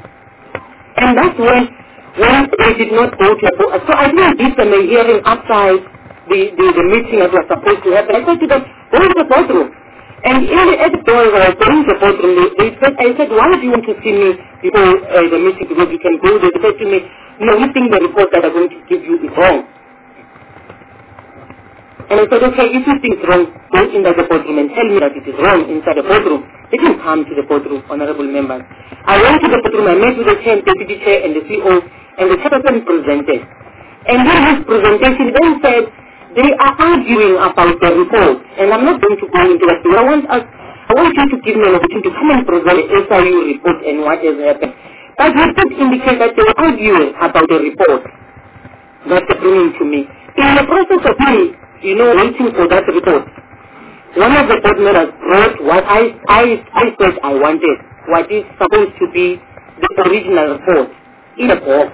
And that's when, when they did not go to the board. So I didn't give them a hearing outside the, the, the meeting that was supposed to happen. I said to them, go to the boardroom. And in the at the door when I was going to the boardroom, they, they said, I said, why do you want to see me before uh, the meeting because you can go there? They said to me, no, we think the report that I'm going to give you is wrong. And I said, okay, if you think it's wrong, go inside the boardroom and tell me that it is wrong inside the boardroom. They didn't come to the boardroom, honorable members. I went to the boardroom, I met with the chair, deputy chair, and the C E O, and the chairperson presented. And then his presentation then said, they are arguing about the report, and I'm not going to go into that. I want us, I want you to give me an opportunity to come and present the S I U report and what has happened. But the report indicates that they were arguing about the report that they're bringing to me. In the process of me, you know, waiting for that report, one of the board members wrote what I, I, I said I wanted, what is supposed to be the original report, in a box.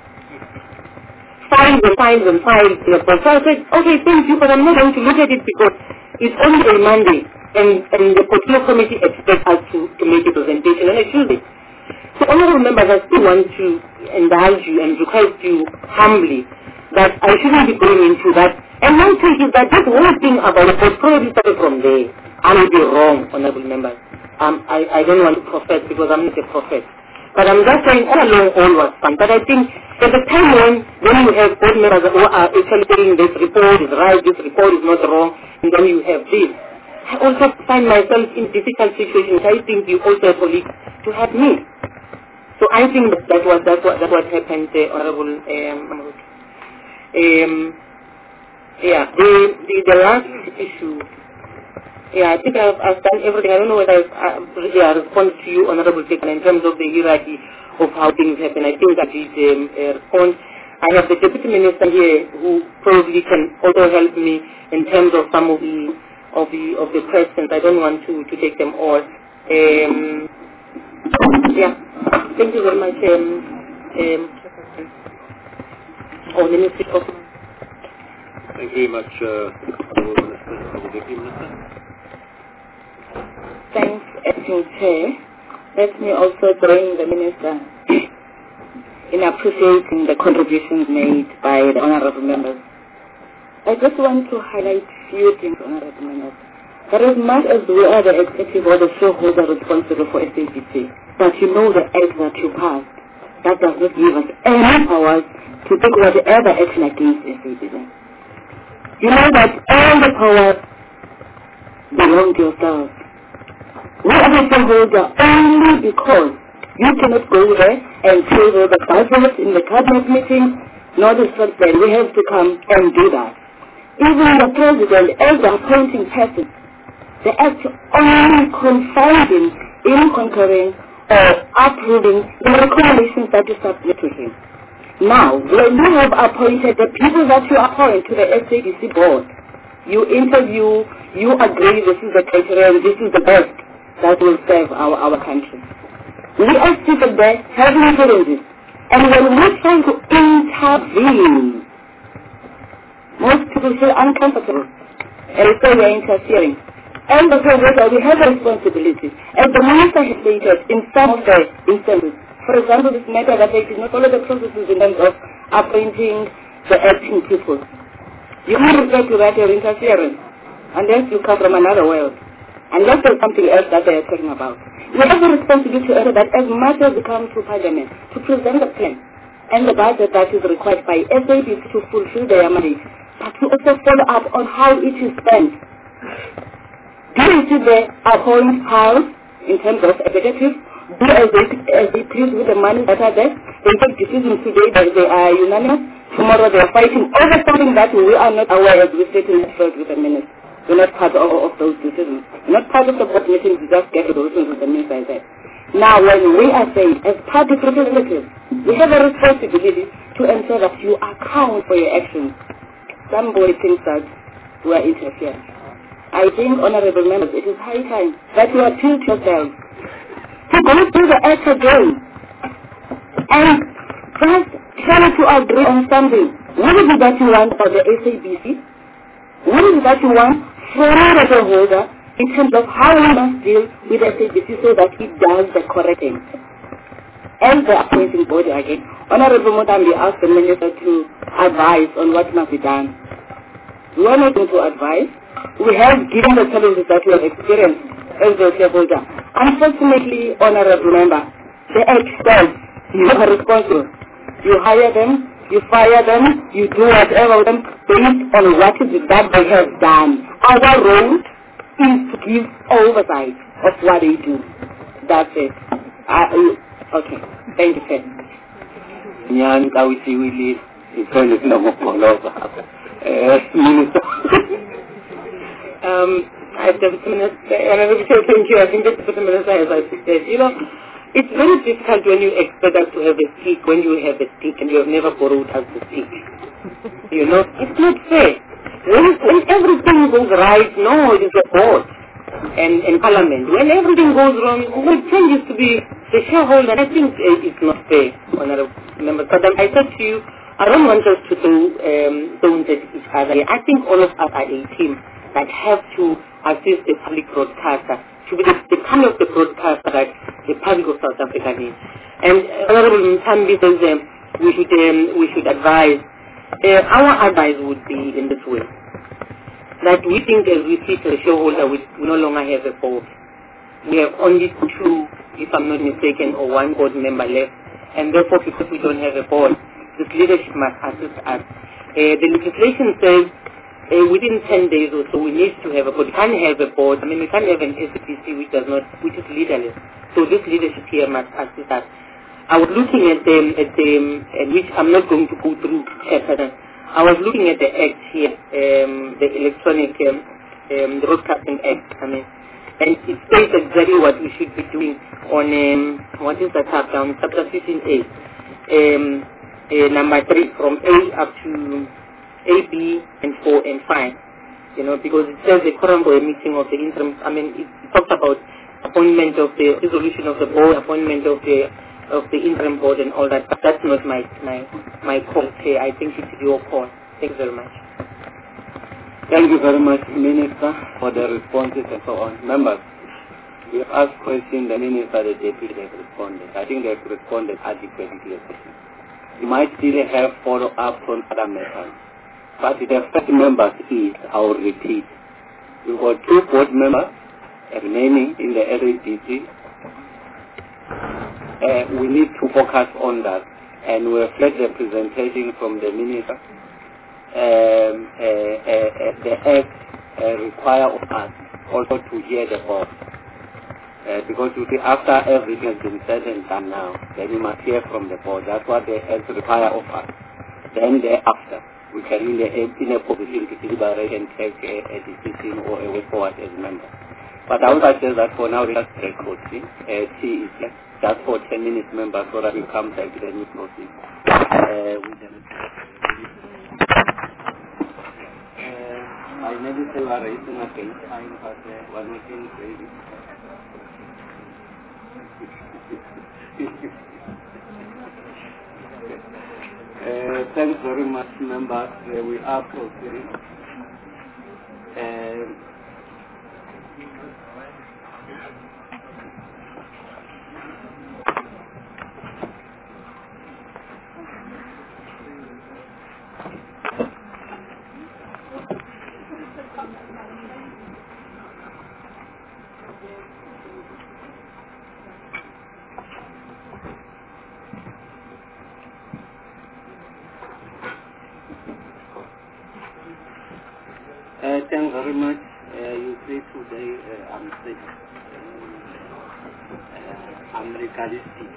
Files and files and files in a box. So I said, okay, thank you, but I'm not going to look at it because it's only a Monday, and, and the portfolio committee expects us to, to make a presentation on a Tuesday. So honorable members, I still want to indulge you and request you humbly that I shouldn't be going into that. And my take is that this whole thing about the board probably started from there. I may be wrong, honorable members. Um, I, I don't want to profess because I'm not a prophet. But I'm just saying all along all was fun. But I think at the time when, when you have board members who are actually saying this report is right, this report is not wrong, and then you have this, I also find myself in difficult situations. I think you also have colleagues to help me. So I think that, that was that what, that what happened, uh, honorable um, um, yeah, the, the, the last issue, Yeah, I think I've, I've done everything. I don't know whether I've uh, really uh, responded to you, Honorable Speaker, in terms of the hierarchy of how things happen. I think that is um, a response. I have the Deputy Minister here who probably can also help me in terms of some of the of the of the questions. I don't want to, to take them all. Um, yeah, thank you very much. Um, um, oh, let me speak off. Thank you very much, uh, Honourable Minister, Honourable Deputy Minister. Thanks, Acting Chair. Let me also join the Minister in appreciating the contributions made by the Honourable Members. I just want to highlight a few things, Honourable Members. That as much as we are the executive or the shareholder responsible for S A B C, but you know the act that you passed, that does not give us any powers to take whatever action against S A B C. You know that all the powers belong to yourselves. We are the shareholder only because you cannot go there and table the budget in the cabinet meeting, nor the that we have to come and do that. Even the president, as the appointing person, the act only confiding in concurring or approving the recommendations that you submit to him. Now, when you have appointed the people that you appoint to the S A B C board, you interview, you agree this is the criteria and this is the best that will serve our, our country. We are seated there having challenges, and when we try to intervene, most people feel uncomfortable and say we are interfering. And the that we have a responsibility. As the Minister has stated in some of the instances, for example, this matter that they did not follow the processes in terms of appointing the acting people. You can't refer to that as interference unless you come from another world. Unless there's something else that they are talking about. We have a responsibility to that as much as we come to Parliament to present the plan and the budget that is required by S A B C to fulfill their mandate, but to also follow up on how it is spent. Do you see the appoint powers in terms of executive? Do as they, as they please with the money that are there? They take decisions today that they are unanimous. Tomorrow they are fighting over something that we are not aware as we sit in the field with the minister. We're not part of, of those decisions. We're not part of the board meetings to just get the solutions with the minister said. Now when we are saying as party representatives, we have a responsibility to ensure that you account for your actions. Somebody thinks that we are interfering. I think, honourable members, it is high time that you appeal to yourselves to go through the act again and just try to agree on something. What is it that you want for the S A B C? What is it that you want from the shareholder in terms of how we must deal with S A B C so that it does the correct thing? And the appointing body again. Honourable Mutambi asked the Minister to advise on what must be done. We are not going to advise. We have given the challenges that we have experienced as a shareholder. Unfortunately, honourable member, the act says you are responsible. You hire them, you fire them, you do whatever with them based on what is it that they have done. Our role is to give oversight of what they do. That's it. Uh, okay. Thank you, sir. Nyan kawisi wili ipele na mopoloza. Eh, Minister. Um, I have Deputy Minister, and I will say thank you. I think the Deputy Minister has assisted. You know, it's very difficult when you expect us to have a stick when you have a stick and you have never borrowed us the stick. You know, it's not fair. When, when everything goes right, no, it is the board and, and Parliament. When everything goes wrong, what changes to be the shareholder. I think uh, it's not fair, honourable members. But I said to you, I don't want us to throw um, stones at each other. I think all of us are a team that have to assist the public broadcaster to be the, the kind of the broadcaster that the public of South Africa needs. And uh, Honourable Mutambi says um, we should um, we should advise. Uh, our advice would be in this way: that we think as we sit as a shareholder, we, we no longer have a board. We have only two, if I'm not mistaken, or one board member left, and therefore, because we don't have a board, this leadership must assist us. Uh, the legislation says uh, within ten days or so we need to have a board. We can't have a board. I mean, we can't have an S A B C which does not, which is leaderless. So this leadership here must assist us. I was looking at the, at the uh, which I'm not going to go through chapter. I was looking at the act here, um, the electronic um, um, the Broadcasting Act. I mean, and it states exactly what we should be doing on um, what is the tab down, chapter fifteen A, um, uh, number three, from A up to A, B, and four and five. You know, because it says a quorum for a meeting of the interim. I mean, it, it talks about appointment of the resolution of the board, appointment of the of the interim board, and all that. But that's not my my my call here. I think it's your call. Thanks very much. Thank you very much, Minister, for the responses and so on. Members, we have asked questions. The Minister, the Deputy, have responded. I think they have responded adequately to your question. You might still have follow-up on other matters. But the first members is, I will repeat, we've got two board members remaining in the L A D C. Uh, we need to focus on that, and we have had the presentation from the Minister. Um, uh, uh, uh, the Act uh, require of us also to hear the board. Uh, because you see, after everything has been said and done now, then we must hear from the board. That's what the Act require of us. Then thereafter, we can be in a position to deliberate and take a, a decision or a way forward as members. But I would suggest that for now, let's record it. Uh, T is just, just for ten minutes, members, so that we come back to the new process. Uh, with the, uh, I never say we are raising a case, but uh, one more thing, crazy. Uh, thanks very much, members. Uh, we are proceeding. Uh, Uh, thanks very much. Uh, you see today uh, I'm sick. Uh, I'm legalistic.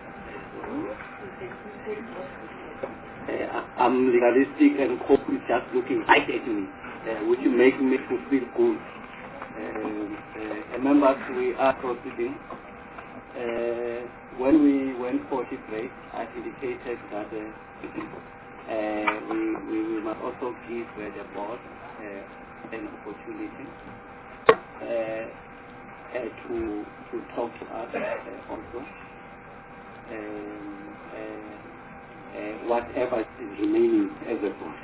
Uh, I'm legalistic and hope is just looking right at me, uh, which makes me to feel good. Uh, uh, members, we are proceeding. Uh, when we went for the break, I indicated that uh, uh, we, we, we must also give uh, the board Uh, an opportunity uh, uh, to to talk to us uh, also. Um, uh, uh, whatever is remaining as a board.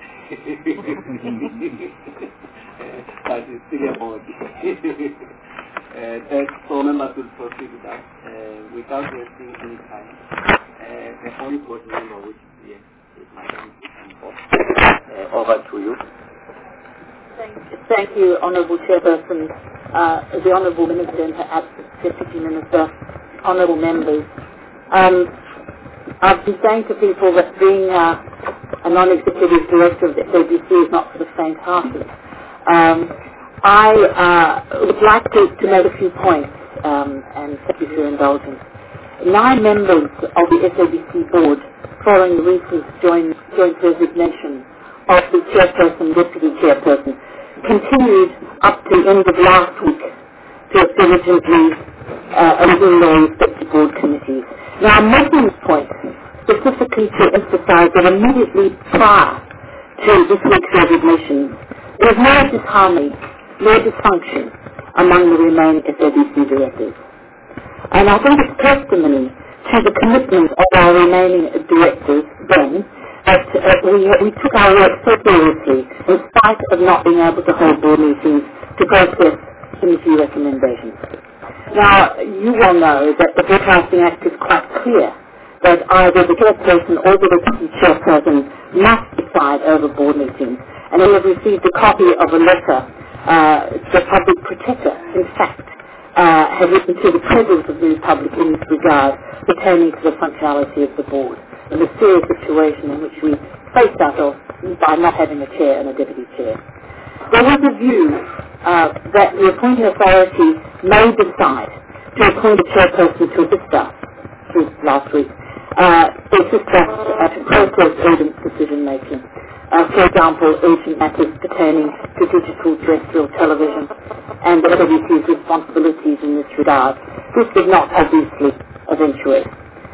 uh, but it's still a board. uh, that's so members will proceed with that uh, without wasting any time. Uh, the only board member which yes, is my uh, over to you. Thank you, Thank you Honourable Chairperson, uh, the Honourable Minister and her absent Deputy Minister, Honourable Members. Um, I've been saying to people that being uh, a non-executive director of the S A B C is not for the faint-hearted. Um, I uh, would like to, to make a few points, um, and thank you for your indulgence. Nine members of the S A B C board, following the recent joint, joint resignation of the chairperson, deputy chairperson, continued up to the end of last week to diligently uh, review their respective board committees. Now, I'm making this point specifically to emphasize that immediately prior to this week's resignation, there is no disharmony, no dysfunction among the remaining S A B C directors. And I think it's testimony to the commitment of our remaining directors then that uh, we, we took our work so seriously in spite of not being able to hold board meetings to process committee recommendations. Now, you will know that the Broadcasting Act is quite clear that either the chairperson or the deputy chairperson must decide over board meetings. And we have received a copy of a letter uh, the public protector, in fact, uh, had written to the President of the Republic in this regard pertaining to the functionality of the board, and the serious situation in which we faced ourselves by not having a chair and a deputy chair. There was a view uh, that the appointing authority may decide to appoint a chairperson to assist us through last week, uh, assist us uh, to process urgent decision making. Uh, for example, urgent matters pertaining to digital terrestrial television and the S A B C's responsibilities in this regard. This did not obviously eventuate.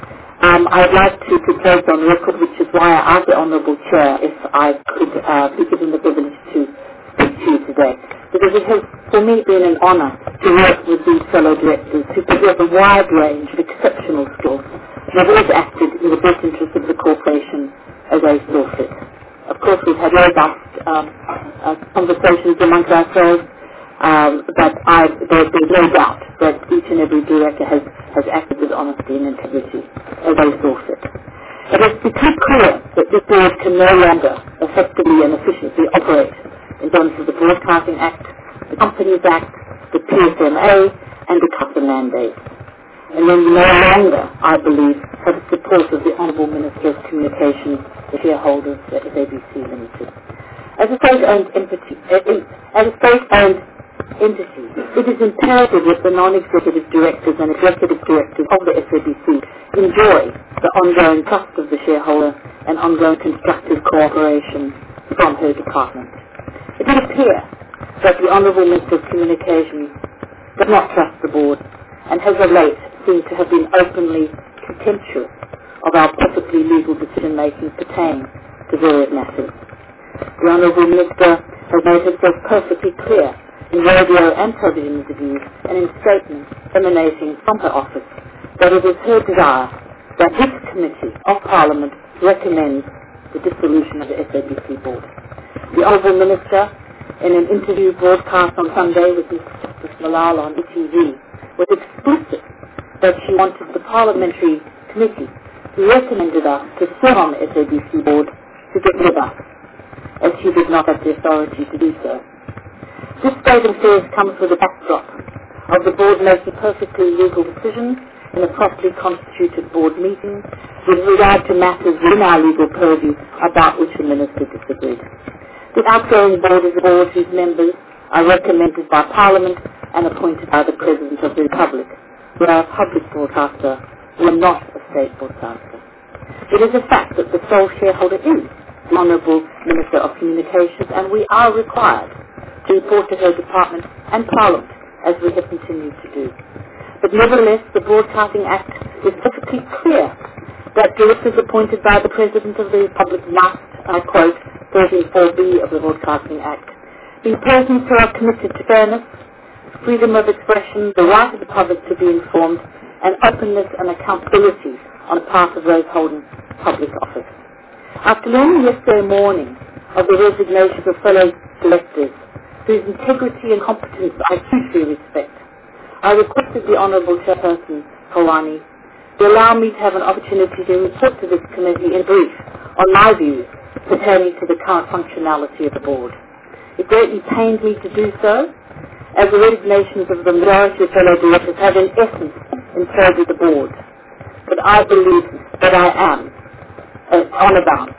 Um, I'd like to, to place on record, which is why I asked the Honourable Chair if I could uh, be given the privilege to speak to you today, because it has, for me, been an honour to work with these fellow directors who possess a wide range of exceptional skills and have always acted in the best interest of the corporation as they saw fit. Of course, we've had robust um, uh, conversations amongst ourselves, um, but I, there, there's no doubt that each and every director has, has acted with honesty and integrity as they saw fit. It has become clear that this board can no longer effectively and efficiently operate in terms of the Broadcasting Act, the Companies Act, the P S M A, and the custom mandates. And then no longer, I believe, have the support of the Honourable Minister of Communications, the shareholders at S A B C Limited. As a state-owned entity, as a state-owned entity, it is imperative that the non-executive directors and executive directors of the S A B C enjoy the ongoing trust of the shareholder and ongoing constructive cooperation from her department. It would appear that the Honourable Minister of Communications does not trust the board and has of late seemed to have been openly contemptuous of our perfectly legal decision-making pertaining to various matters. The Honourable Minister has made herself perfectly clear in radio and television interviews and in statements emanating from her office that it is her desire that this committee of Parliament recommends the dissolution of the S A B C board. The Honourable Minister, in an interview broadcast on Sunday with Mister Justice Malala on E T V, was explicit that she wanted the parliamentary committee who recommended us to sit on the S A B C board to get rid of us, as she did not have the authority to do so. This state of affairs comes with a backdrop of the board making perfectly legal decisions in a properly constituted board meeting with regard to matters within our legal purview about which the Minister disagreed. The outgoing board is a board whose members are recommended by Parliament and appointed by the President of the Republic. We are a public broadcaster, we are not a state broadcaster. It is a fact that the sole shareholder is the Honourable Minister of Communications, and we are required to report to her department and Parliament as we have continued to do. But nevertheless, the Broadcasting Act is perfectly clear that directors appointed by the President of the Republic must, I quote, thirteen-four B of the Broadcasting Act, be persons who are committed to fairness, freedom of expression, the right of the public to be informed, and openness and accountability on the part of those holding public office. After learning yesterday morning of the resignation of fellow directors, whose integrity and competence I hugely respect, I requested the Honourable Chairperson, Kawani, to allow me to have an opportunity to report to this committee in brief on my views pertaining to the current functionality of the board. It greatly pains me to do so, as the resignations of the majority of fellow directors have in essence imploded the board. But I believe that I am uh, honour bound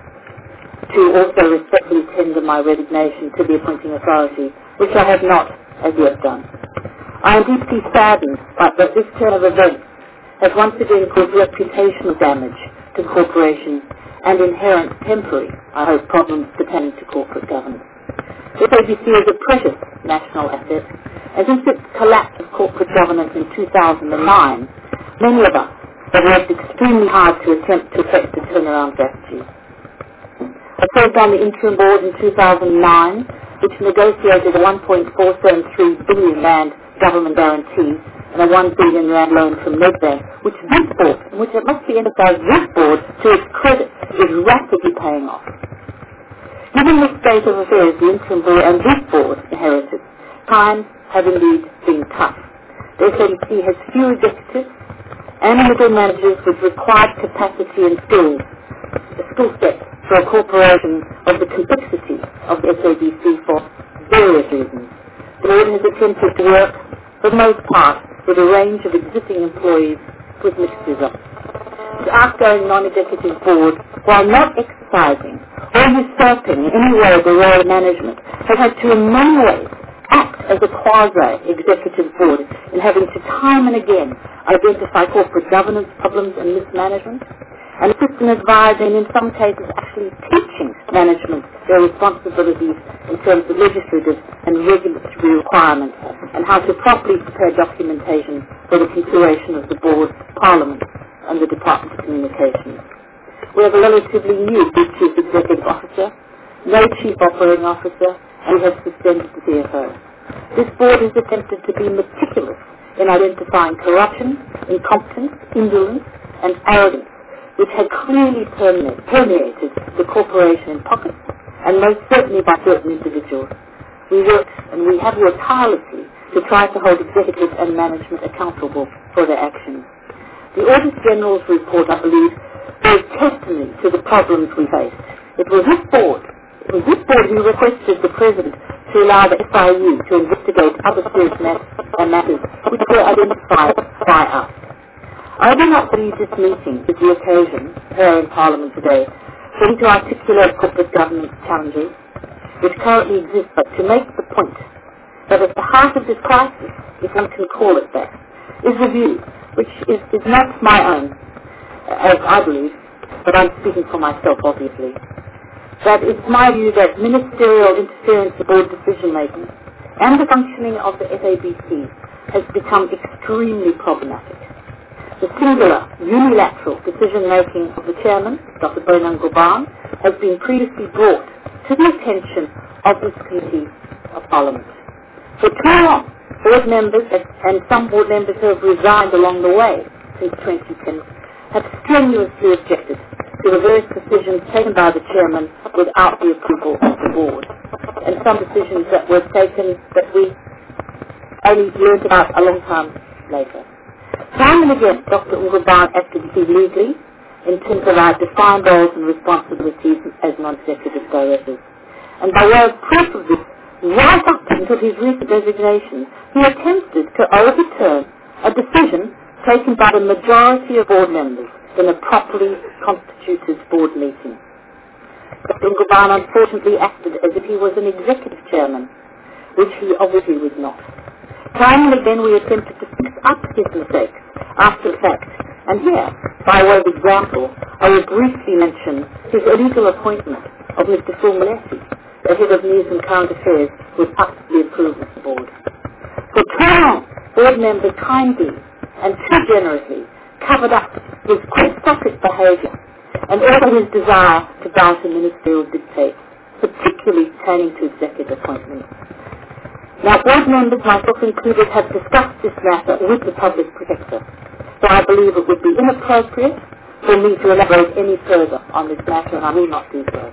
to also respectfully tender my resignation to the appointing authority, which I have not as yet done. I am deeply saddened by that this turn of events has once again caused reputational damage to the corporation and inherent temporary, I hope, problems pertaining to corporate governance. S A B C is a precious national asset, and since its collapse of corporate governance in two thousand nine, many of us have worked extremely hard to attempt to effect a turnaround strategy. I served on the interim board in two thousand nine, which negotiated a one point four seven three billion rand government guarantee and a one billion rand loan from Nedbank, which this board, which it must be emphasized, this board, to its credit, is rapidly paying off. Given the state of affairs the interim board and this board inherited, times have indeed been tough. The S A B C has few executives and middle managers with required capacity and skills, a skill set for a corporation of the complexity of the S A B C for various reasons. The board has attempted to work, for the most part, with a range of existing employees with mixed results. The outgoing non-executive board, while not exercising or usurping in any way the role of management, has had to in many ways act as a quasi-executive board in having to time and again identify corporate governance problems and mismanagement and assist in advising, and in some cases actually teaching management their responsibilities in terms of legislative and regulatory requirements and how to properly prepare documentation for the consideration of the board, Parliament and the Department of Communications. We have a relatively new Chief Executive Officer, no Chief Operating Officer, and we have suspended the C F O. This board has attempted to be meticulous in identifying corruption, incompetence, indolence, and arrogance, which had clearly permeated the corporation in pockets, and most certainly by certain individuals. We worked, and we have worked tirelessly to try to hold executives and management accountable for their actions. The Auditor General's report, I believe, bears testimony to the problems we faced. It was this board, it was this board who requested the President to allow the F I U to investigate other serious matters which were identified by us. I do not believe this meeting is the occasion here in Parliament today for me to articulate corporate governance challenges which currently exist, but to make the point that at the heart of this crisis, if one can call it that, is a view which is, is not my own, as I believe, but I'm speaking for myself obviously. That it's my view that ministerial interference in board decision-making and the functioning of the F A B C has become extremely problematic. The singular, unilateral decision-making of the chairman, Doctor Bernard Gurban, has been previously brought to the attention of this committee of Parliament. For too long, board members and some board members who have resigned along the way since twenty ten have strenuously objected to the various decisions taken by the chairman without the approval of the board, and some decisions that were taken that we only learned about a long time later. Time and again, Doctor Gurban acted illegally in terms of our defined roles and responsibilities as non-executive directors. And by way of proof of this, right up until his recent resignation, he attempted to overturn a decision taken by the majority of board members in a properly constituted board meeting. Doctor Gurban unfortunately acted as if he was an executive chairman, which he obviously was not. Time and again we attempted to fix up his mistakes after the fact, and here, by way of example, I will briefly mention his illegal appointment of Mister Phil Moletti, the head of News and Current Affairs, without the approval of the board. For too long, board members kindly and too generously covered up his quixotic behaviour and also his desire to bow to ministerial dictates, particularly turning to executive appointments. Now, board members, myself included, have discussed this matter with the public protector, so I believe it would be inappropriate for me to elaborate any further on this matter, and I will not do so.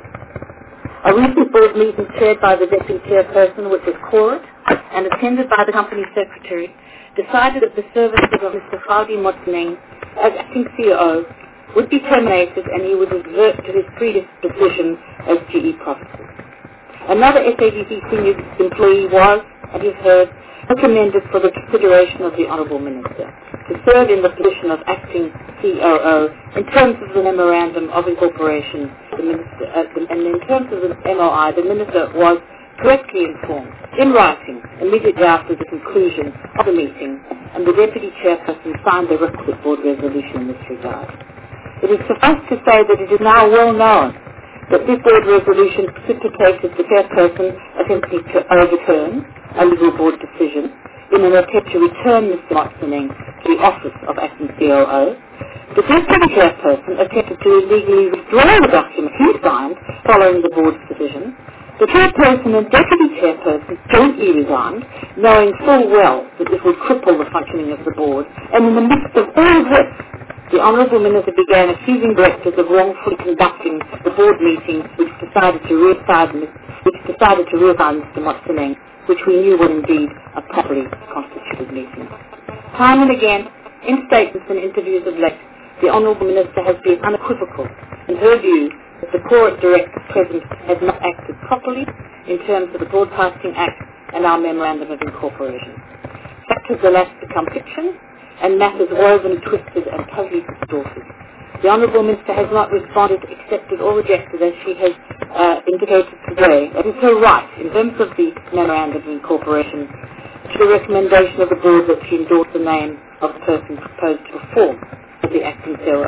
A recent board meeting chaired by the deputy chairperson, which was quorate and attended by the company secretary, decided that the services of Mister Fadi Motsineng as acting C O O would be terminated and he would revert to his previous position as G E Professor. Another F A B C senior employee was, as you've heard, recommended for the consideration of the Honourable Minister to serve in the position of acting C O O in terms of the Memorandum of Incorporation, the minister, uh, the, and in terms of the M O I, the Minister was correctly informed in writing immediately after the conclusion of the meeting, and the Deputy Chairperson signed the requisite board resolution in this regard. It is suffice to say that it is now well known that this board resolution precipitated the Chairperson attempting to overturn a legal board decision in an attempt to return Mister Motsineng to the office of acting C O O. The Deputy Chairperson attempted to illegally withdraw the document he signed following the board's decision. The Chairperson and Deputy Chairperson jointly resigned, knowing full well that this would cripple the functioning of the board, and in the midst of all this, the Honourable Minister began accusing directors of wrongfully conducting the board meeting which decided to reassign, which decided to reassign Mister Motsineng, which we knew was indeed a properly constituted meeting. Time and again, in statements and interviews of late, the Honourable Minister has been unequivocal in her view that the Court Director present has not acted properly in terms of the Broadcasting Act and our Memorandum of Incorporation. Factors elapsed become fiction, and matters woven, twisted, and totally distorted. The Honourable Minister has not responded, accepted, or rejected, as she has uh, indicated today. It is her right, in terms of the Memorandum of Incorporation, to the recommendation of the Board that she endorse the name of the person proposed to perform as the acting C O O,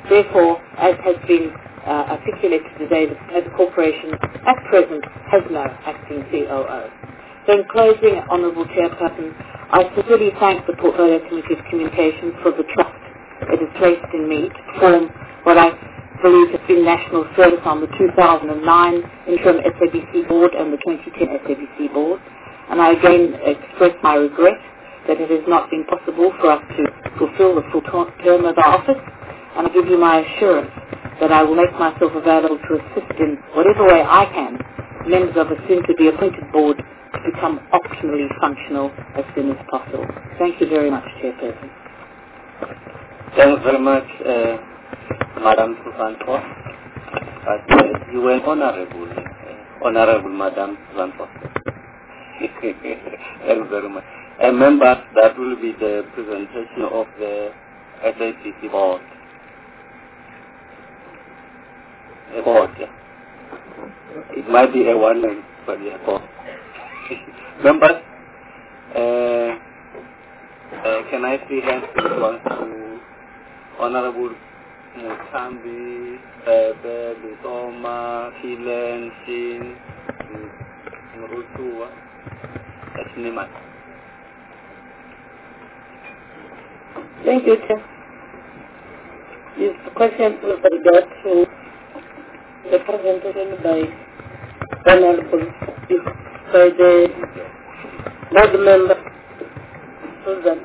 Therefore, as has been uh, articulated today, the, the corporation at present has no acting C O O. So in closing, Honourable Chairperson, I sincerely thank the Portfolio Committee of Communications for the trust it has placed in me to perform what I believe has been national service on the two thousand nine interim S A B C board and the twenty ten S A B C board. And I again express my regret that it has not been possible for us to fulfill the full term of our office. And I give you my assurance that I will make myself available to assist in whatever way I can members of a soon-to-be appointed board to become optimally functional as soon as possible. Thank you very much, Chairperson. Thanks very much, uh, Madam Susan Foster. Uh, you were honorable, uh, honorable Madam Susan Foster. Thanks very much. And members, that will be the presentation of the S A B C board. A board, yeah. It might be a one name, but yeah, board. Members, uh, uh, can I see hands in response to Honorable Mutambi, Bebe, Lutoma, Kilen, Shin, Murutua, Ashniman? Thank you, Chair. This question with regard to the presentation by Honorable by the board member Susan.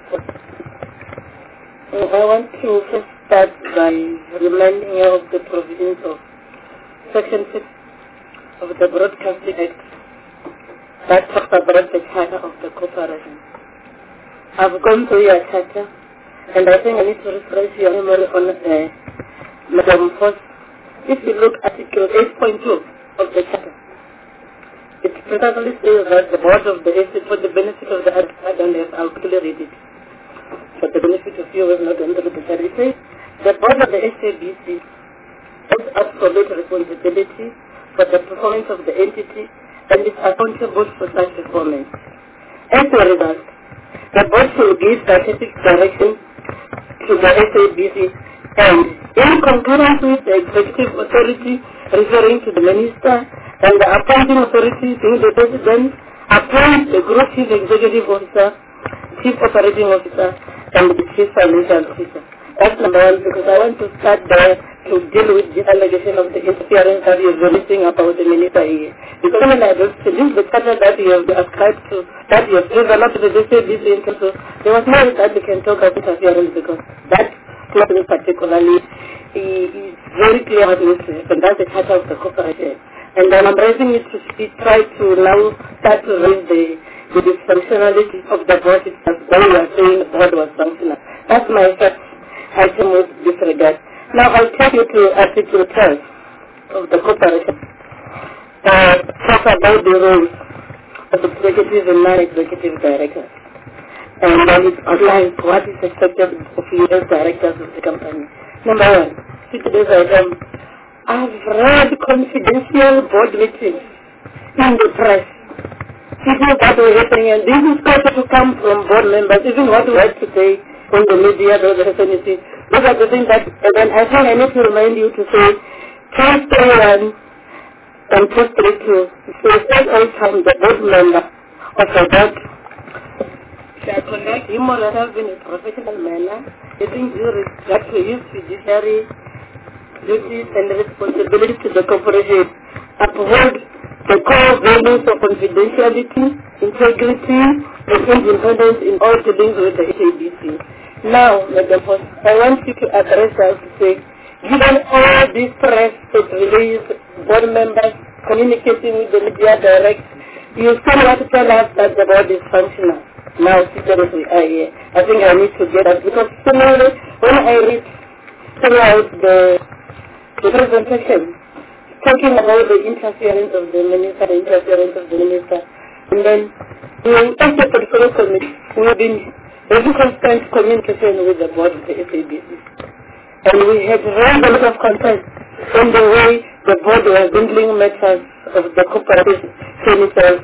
So I want to first start by reminding you of the provisions of Section six of the Broadcasting Act that talks about the charter of the corporation. I've gone through your charter, and I think I need to refresh your memory on uh, Madam Foss. If you look at Article eight point two of the charter, it precisely says that the board of the S A B C, for the benefit of the other, I don't have, I'll quickly read it. For the benefit of you who have not gone through the charter, it says the board of the S A B C has absolute responsibility for the performance of the entity and is accountable for such performance. As a result, the board will give scientific direction to the S A B C and, in concurrence with the executive authority referring to the minister and the appointing authority being the president, appoint the group chief executive officer, chief operating officer, and the chief financial officer. That's number one, because I want to start there to deal with the allegation of the interference that you're releasing about the minister here. Because when I just finished the charter that you have ascribed to, that you have developed the S A B C in terms of, there was no way that we can talk about interference because that clause particularly is very clear what it is, and that's the charter of the corporation. And then I'm raising it to try to now start to raise the, the dysfunctionality of the board itself when we are saying the board was functional. That's my first item with this regard. Now I'll take you to Article twelve of the corporation. Uh, talk about the roles of executive and non-executive directors. And then it outlines what is expected of you as directors of the company. Number one, see today's item. I've read confidential board meetings in the press. People that were happening, and this is going to come from board members, even what we had today on the media, those are the those are the things that, and then I think I need to remind you to say, Clause thirty-one and Clause thirty-two, so say all time the board member of a board shall conduct him or herself in a professional manner, giving due respect to his fiduciary duties and responsibilities to the corporation, uphold the core values of confidentiality, integrity, and independence in all dealings with the S A B C. Now, Madam Foss, I want you to address us to say, given all these press release, board members communicating with the media direct, you still want to tell us that the board is functional. Now, seriously, I, I think I need to get that, because similarly, when I read throughout the, the presentation, talking about the interference of the minister, the interference of the minister, and then we, as a portfolio committee, we've been having constant communication with the board of the S A B C. And we had raised a lot of concern on the way the board was handling matters of the cooperative chemicals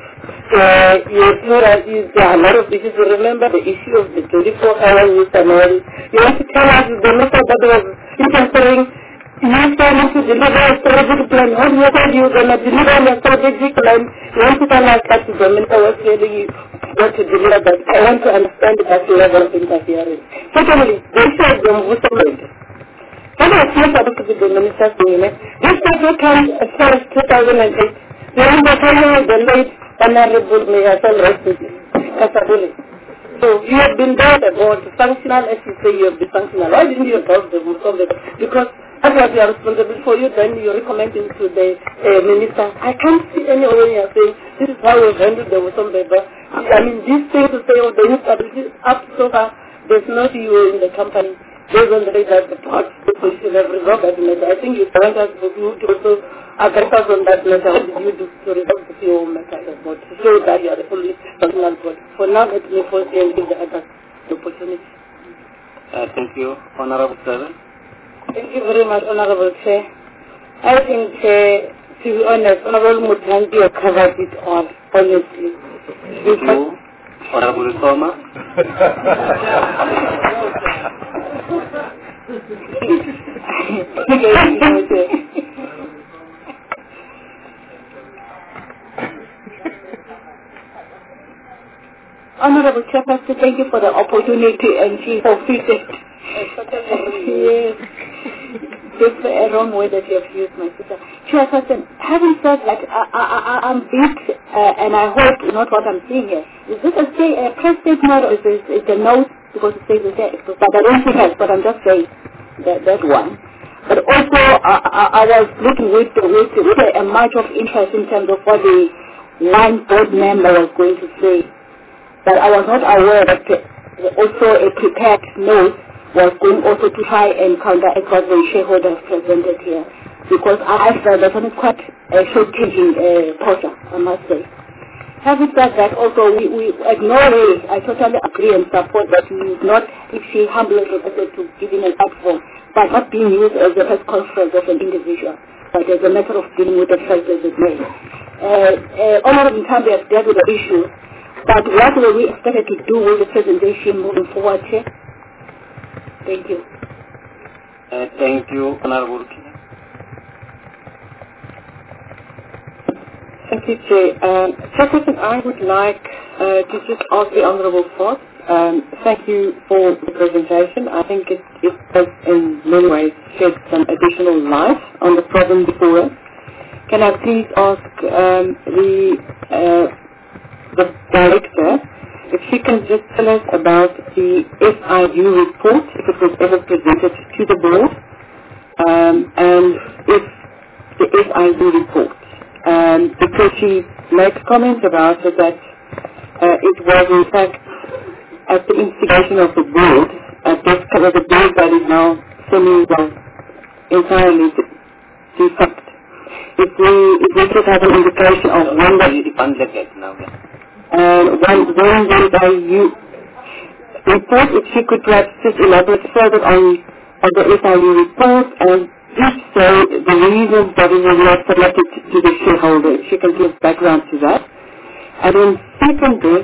uh, you told us there are a lot of issues. You remember the issue of the twenty-four hour use and all. You want to tell us the method that was interfering. You started to deliver a strategic plan. What method you going to deliver on a strategic plan? You want to tell us that the minister was really going to deliver that. I want to understand that level of interference. Secondly, the issue of the Muslim. When I was not supposed to be the minister's name, this paper comes as far as two thousand eight. During the time of the late Honorable Mayor Salrasi Kasabuli. So you have been there about functional, as you say you have been functional. Why didn't you above the Muslim? Because that was your responsibility for you, then you're recommending to the uh, minister. I can't see any way you're saying, this is how we've handled the Muslim paper. I mean, this thing to say, oh, the youth ability, up so far, there's no you in the company. Based on the way that the parts, the position have resolved that matter. I think you want us to do also address us on that matter. What did you do to resolve the P O matter about to show that you are the fully functional board? For now, let me first give the others the opportunity. Uh, thank you, Honorable Chair. Thank you very much, Honorable Chair. I think, uh, to be honest, Honorable Mutangi has covered it all, honestly. Thank you, Honorable Soma. Honorable Chairperson, thank you for the opportunity and she forfeited. Yes. This is a wrong way that you have used, my sister. Chairperson, having said that, I, I, I, I'm big uh, and I hope not what I'm seeing here. Is this a, say, a press statement or is it is a note? Because it says it's there, but I don't think that's what I'm just saying, that, that one. But also, I, I, I was looking with, with, with a much of interest in terms of what the one board member was going to say. But I was not aware that also a prepared note was going also to try and counteract what the shareholders presented here. Because I felt that was quite a short-changing uh, process, I must say. Having said that, also we, we ignore it. I totally agree and support that we is not, if she humbly requested to giving a platform, but not being used as a press conference of an individual, but as a matter of dealing with the facts as it may. Uh, uh, Honorable Ntambi has dealt with the issue, but what were we expected to do with the presentation moving forward here? Thank you. Uh, thank you, Honorable. Thank you, Chair. Um, Chairperson, I would like uh, to just ask the Honourable Fox, um, thank you for the presentation. I think it, it does in many ways shed some additional light on the problem before us. Can I please ask um, the, uh, the Director if she can just tell us about the S I U report, if it was ever presented to the board, um, and if the S I U report, Um, because she made comments about it that uh, it was in fact at the instigation of the board, at this kind of the board that is now semi well, entirely defunct. If we if we could have an indication of when the uh, when when the S I U report, if she could perhaps just elaborate further on, on the S I U report and if so, the reasons that it was not selected to the shareholder, she can give background to that. And then secondly,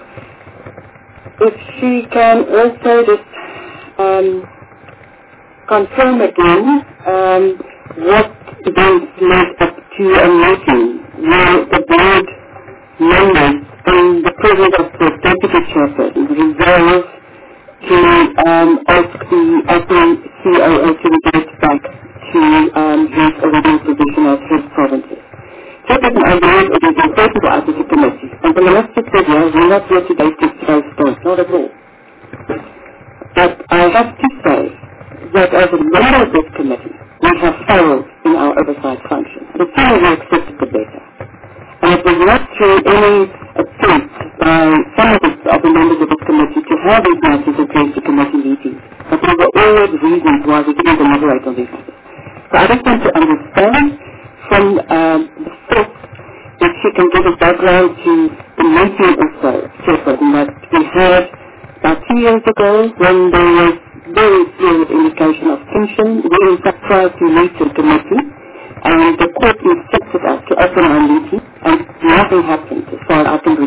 if she can also just um, confirm again um, what events led up to a meeting where the board members and the president of the deputy chairperson resolved to um, ask the acting C O O to revert back to um, his original position as head provinces. Chairperson, I believe it is important for us as a committee, and the Minister said, well, we're not here today to throw stones, not at all. But I have to say that as a member of this committee, we have failed in our oversight function. The sooner we accepted, the better. And it was not through any attempt by some of the, of the members of this committee to have these matters addressed to committee meetings, but there were always reasons why we didn't deliberate on these matters. So I just want to understand from um, the source that she can give a background to the meeting also, Chairperson, that we had about two years ago when there was very serious indication of tension. We in fact tried to meet the committee and the court instructed us to open our meeting and nothing happened as far as I can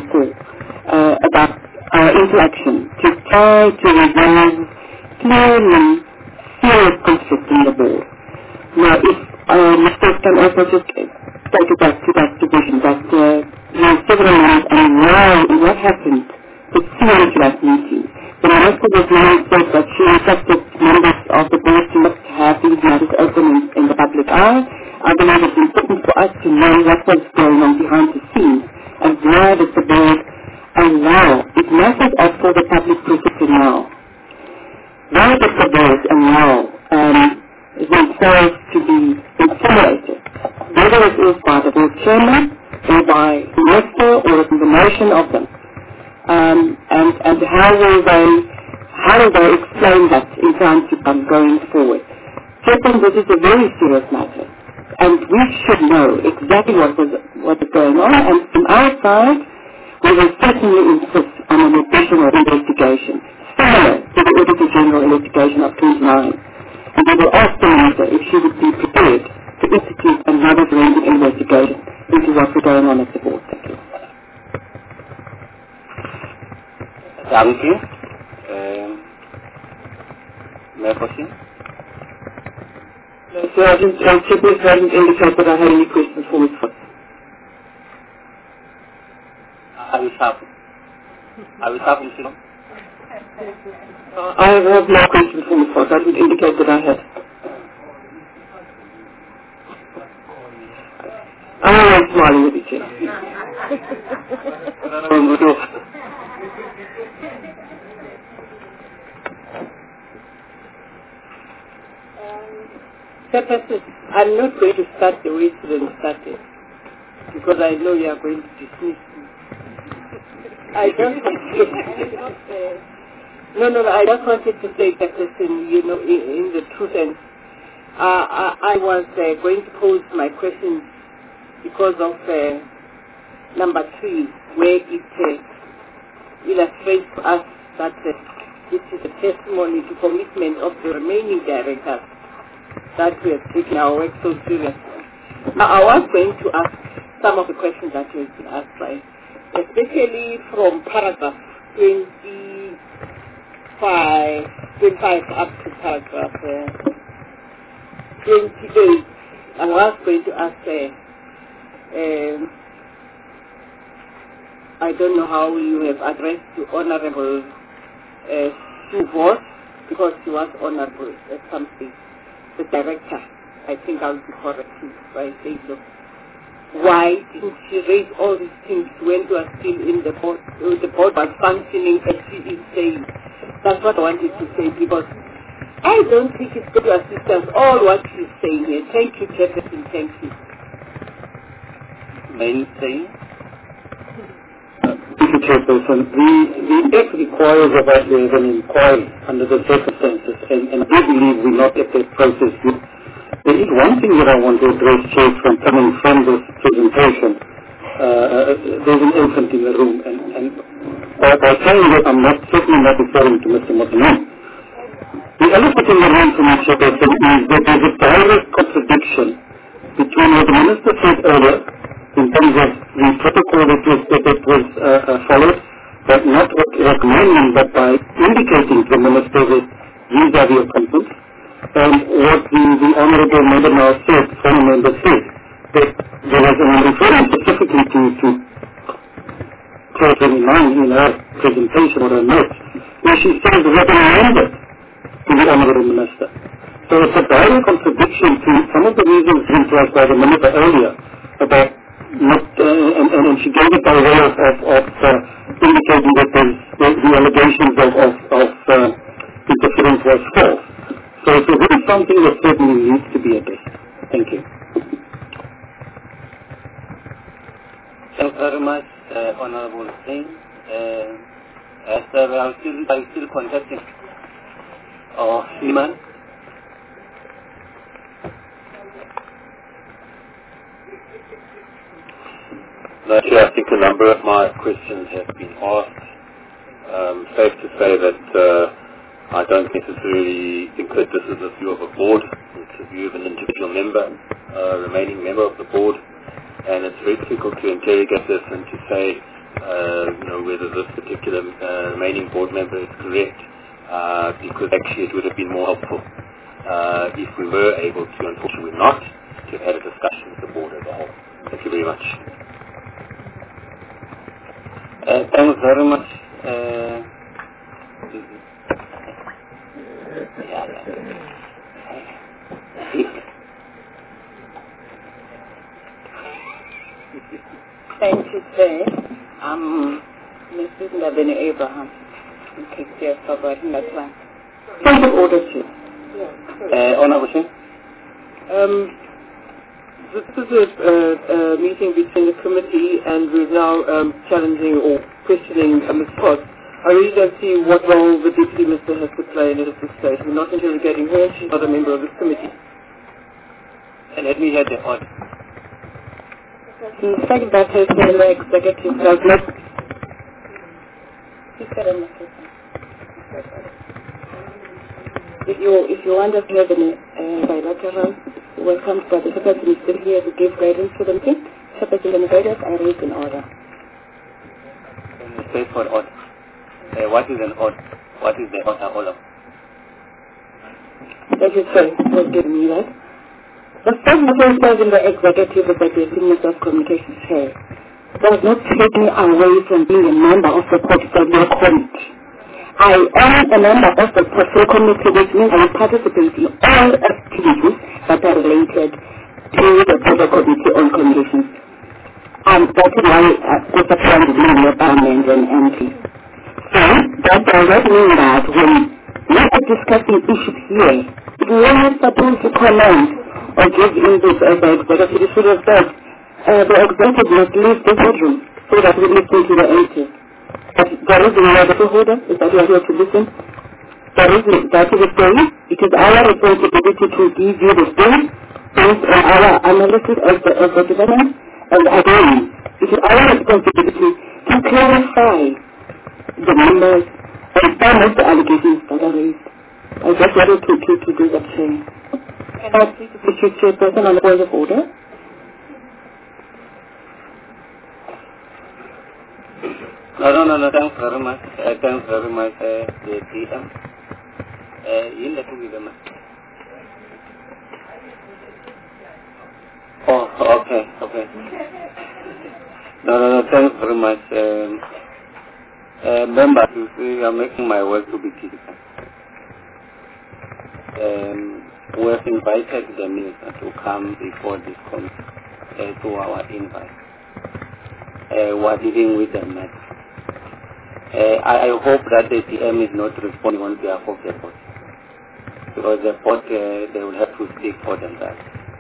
try to resolve clearly serious conflict in the board. Now, if uh, Mister can also just take it back to that division, that uh, there are several months and now what happened was similar to that meeting. The Minister was now said that she instructed members of the board to not have these matters open in, in the public eye. I believe it's important for us to know what was going on behind the scenes and why does the board allow, it matters as for the public prosecutor now. Why does the board allow um, themselves to be intimidated, whether it is by the board chairman or by the minister or a combination of them? Um, and, and how will they how will they explain that in time to come going forward? Second, this is a very serious matter, and we should know exactly what was what is going on. And from our side, we will certainly insist on an additional investigation, similar to the Auditor General investigation of twenty-nine. And we will ask the minister if she would be prepared to institute another forensic investigation into what was going on at the board. Thank you. Thank you. Um, may I proceed? No, sir, I didn't, uh, Chief hadn't indicated that I had any questions for Miz Foot. I will stop. I will stop, Miz Foot. Uh, I have no questions for Miz Foot. I didn't indicate that I had. I'm always smiling with you, Chair. Chairperson, I'm not going to start the way students started because I know you are going to dismiss me. I just no, no, no. I just wanted to say, Chairperson, you know, in, in the truth and uh, I, I was uh, going to pose my questions because of uh, number three, where it uh, illustrates to us that uh, this is a testimony to commitment of the remaining directors that we have taken our work so seriously. Now, I was going to ask some of the questions that you have been asked, right? Especially from paragraph twenty-five, twenty-five up to paragraph uh, twenty-eight. I was going to ask, uh, um, I don't know how you have addressed the Honorable uh, Sue Voss, because she was honorable at something. The director, I think I'll be correct if I say so. Why didn't she raise all these things when you are still in the board, uh, the board was functioning as she is saying? That's what I wanted to say, because I don't think it's going to assist us all what she's saying here. Thank you, Chairperson, thank you. Main thing? Thank you, Chairperson. The, the Act requires of us to have an inquiry under the circumstances, and, and I believe we're not at that process yet. There is one thing that I want to address, Chair, from coming from this presentation. Uh, there's an elephant in the room, and, and by, by saying that, I'm not certainly not referring to Mister Motaman. The elephant in the room for me, Chairperson, is that there's a direct contradiction between what the Minister said earlier, in terms of the protocol that was, that it was uh, uh, followed, but not recommending, but by indicating to the Minister that these are the appointments. And what the, the Honourable Member now said, former member said, that there was, and I'm referring specifically to, to Clause twenty-nine in her presentation or her notes, where she says recommended to the Honourable Minister. So it's a direct contradiction to some of the reasons given to us by the Minister earlier about not, uh, and, and, and she gave it by way of, of, of uh, indicating that the, the allegations of, of, of uh, interference was false. So so this is something that certainly needs to be addressed. Thank you. Thank you very much, uh, Honorable Singh. Uh, as uh, I'm still, I'm still contacting uh, Sliman. Actually, I think a number of my questions have been asked. Um, safe to say that uh, I don't necessarily think that this is a view of a board. It's a view of an individual member, uh, remaining member of the board, and it's very difficult to interrogate this and to say, uh, you know, whether this particular uh, remaining board member is correct. uh, because actually it would have been more helpful uh, if we were able to, unfortunately we're not, to have had a discussion with the board as a whole. Thank you very much. Uh, thanks very much. Uh, yeah, yeah. Thank you, Chair. Um, Missus Labene Abraham. Okay, yes, forgotten that one. Point of order, Chair. Uh, Honourable Chair. Um, this is a, uh, a meeting between the committee and we're now um, challenging or questioning uh, Miz Potts. I really don't see what role the Deputy Minister has to play in it at this stage. We're not interrogating her. She's not a member of this committee. And let me hear the order. In fact, that has been the executive does not. If you if you want us to have a uh, bilateral welcome, but the person is still here to give guidance to the meeting. The person and guidance are raised in order. Can you say for order? Uh, what is an order? What is the order, Olaf? Thank you, sir. For giving me that. The first matter says in the executive that the Minister of Communications Chair does not take me away from being a member of the Portfolio Committee. I am a member of the Portfolio Committee, which means I participate in all activities that are related to the Portfolio Committee on Communications. And that is why uh, it's a plan to be in the Parliament and M P. So that does not mean that when we are discussing issues here, we are not supposed to comment or give input as the executive should have said. Uh, the executive must leave this bedroom so that we listen to the M P. But there is another holder, is that you are here to listen? There is that is the story. It is our responsibility to give you the story based on our analysis of the, of the development. And again, it is our responsibility to clarify the numbers and some of the allegations that are raised. I just wanted to, to, to do that thing. Can I please put you chairperson on the point of order? No, no, no, no, thanks very much. Uh, thanks very much, uh, the D M. Uh, in the two of Oh, okay, okay. No, no, no, thanks very much. Um, uh, members, you see, I'm making my work to be difficult. Um, we have invited the minister to come before this committee uh, to our invite. Uh, we are dealing with the matter. Uh, I, I hope that the D M is not responding on behalf of the board, because the board, uh, they will have to speak for themselves.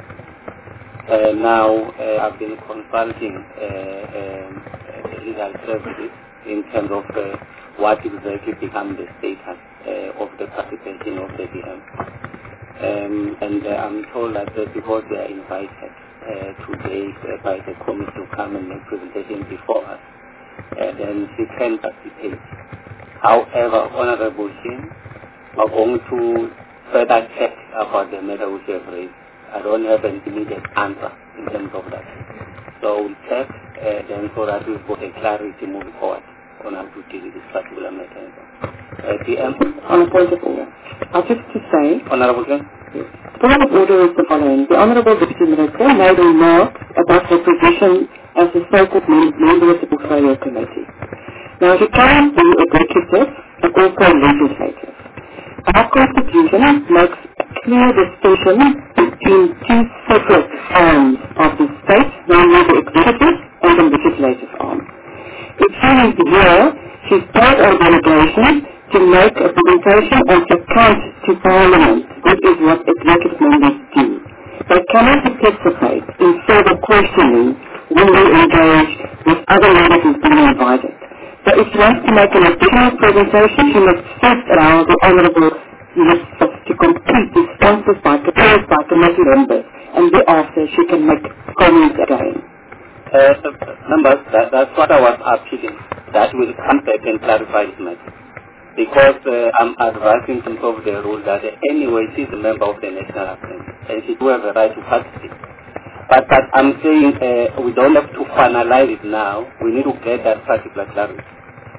Uh, now, uh, I've been consulting uh, um, uh, legal services in terms of uh, what exactly become the status uh, of the participation of the D M. Um, and uh, I'm told that uh, because they are invited uh, today uh, by the committee to come and make presentation before us, uh, then she can participate. However, Honorable Shin, are going to further check about the matter which you have raised. I don't have an immediate answer in terms of that. So we'll check uh, then so that we've got a clarity moving forward on how to deal with this particular matter. Uh, D M? On a point of order. I'll just to say... Honorable Shin? Yes. The point of order is the following. The Honorable Deputy Minister made a remark about her position as the so-called member of the Portfolio Committee. Now, she can be executive and also legislative. Our Constitution makes clear distinction between two separate arms of the state, namely the executive and the legislative arm. If she is here, she's part of the delegation to make a presentation and to account to Parliament, which is what executive members do. They cannot participate in further questioning when they engage with other members who've been invited. So if she wants to make an additional presentation, she must first allow the Honourable Minister to complete the responses by proposed by committee members, and thereafter she can make comments again. Uh, members, that, that's what I was appealing, that will come back and clarify this matter. Because uh, I'm advising in terms of the rule that uh, anyway she's a member of the National Assembly, and she do have a right to participate. But, but I'm saying uh, we don't have to finalize it now. We need to get that particular clarity.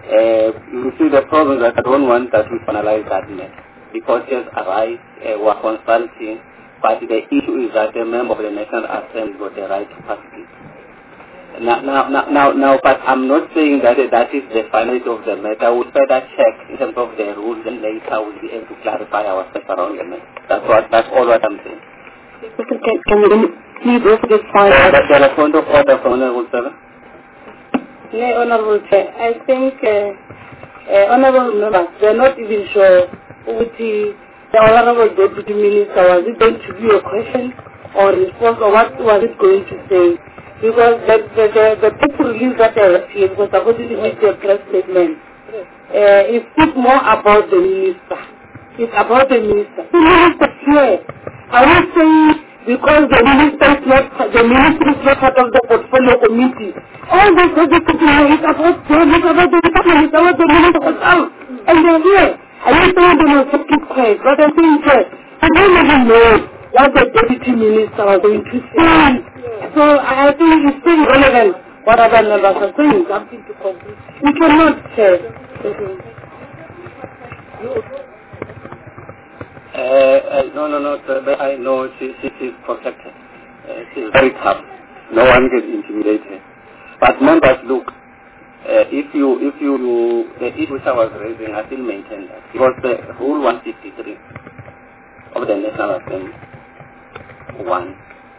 Uh, you see the problem that I don't want that we finalize that matter. Because yes, arise, uh, we are consulting, but the issue is that the member of the National Assembly got the right to participate. Now, now, now, now, now, but I'm not saying that uh, that is the finality of the matter. We'll further check in terms of the rules, and later we'll be able to clarify ourselves around the matter. That's what, that's all what I'm saying. Can, can you please also just find out? That's the point of order for Honorable Seven. Yeah, Honorable Chair, I think uh, uh, Honorable members, they're not even sure with the, the Honorable Deputy Minister, was it going to be a question or response, or what was it going to say? Because the, the, the, the press release that I have here, because according to the press statement, uh, it speaks more about the minister. It's about the minister. The minister here. I would say because the minister is not, the minister is not part of the portfolio committee. All this project is about them, it's about the department, it's about the minister herself. And they're here. I used to them to keep quiet, but I think uh, I don't even know what the deputy minister was going to say. So I think it's still relevant what other members are saying, something to conclude. We cannot say. Uh, uh, no, no, no, sir, but I know she, she, she's protected. Uh, she's very tough. No one gets intimidated. But members, look, uh, if you, if you, you, the issue which I was raising, I still maintain that. Because the Rule one fifty-three of the National Assembly, one,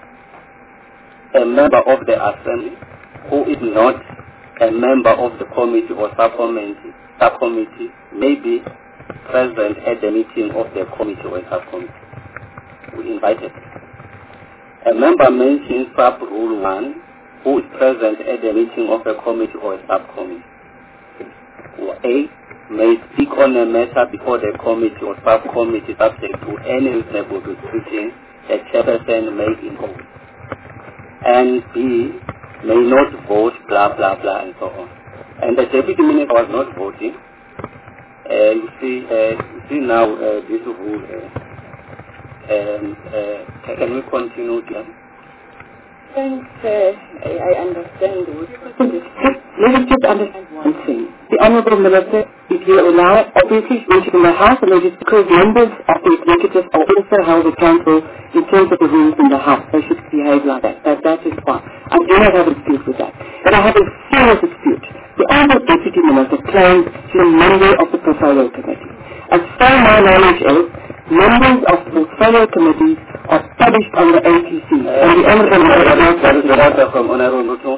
a member of the Assembly who is not a member of the committee or subcommittee, subcommittee may be present at the meeting of the committee or subcommittee. We invited. A member mentioned sub rule one who is present at the meeting of a committee or a subcommittee. A may speak on a matter before the committee or subcommittee subject to any reasonable restriction the chairperson may impose. And B may not vote, blah, blah, blah, and so on. And the deputy minister was not voting. Uh, you see, uh, you see now uh, this rule. Uh, um, uh, can we continue, Jan? Thanks. Uh, I, I understand. Let us just understand one thing. The Honourable Minister, if you allow, obviously when she's in the House, and it is because members of the executive are also held accountable in terms of the rules in the House. They should behave like that. That, that is fine. I do not have a dispute with that. But I have a serious dispute. The Honourable Deputy Minister claims she's a member of the Portfolio Committee. As far as my knowledge is, members of the Portfolio Committee are published on the A T C. Uh, and the Honourable Minister... There is a letter from Honourable Ruto.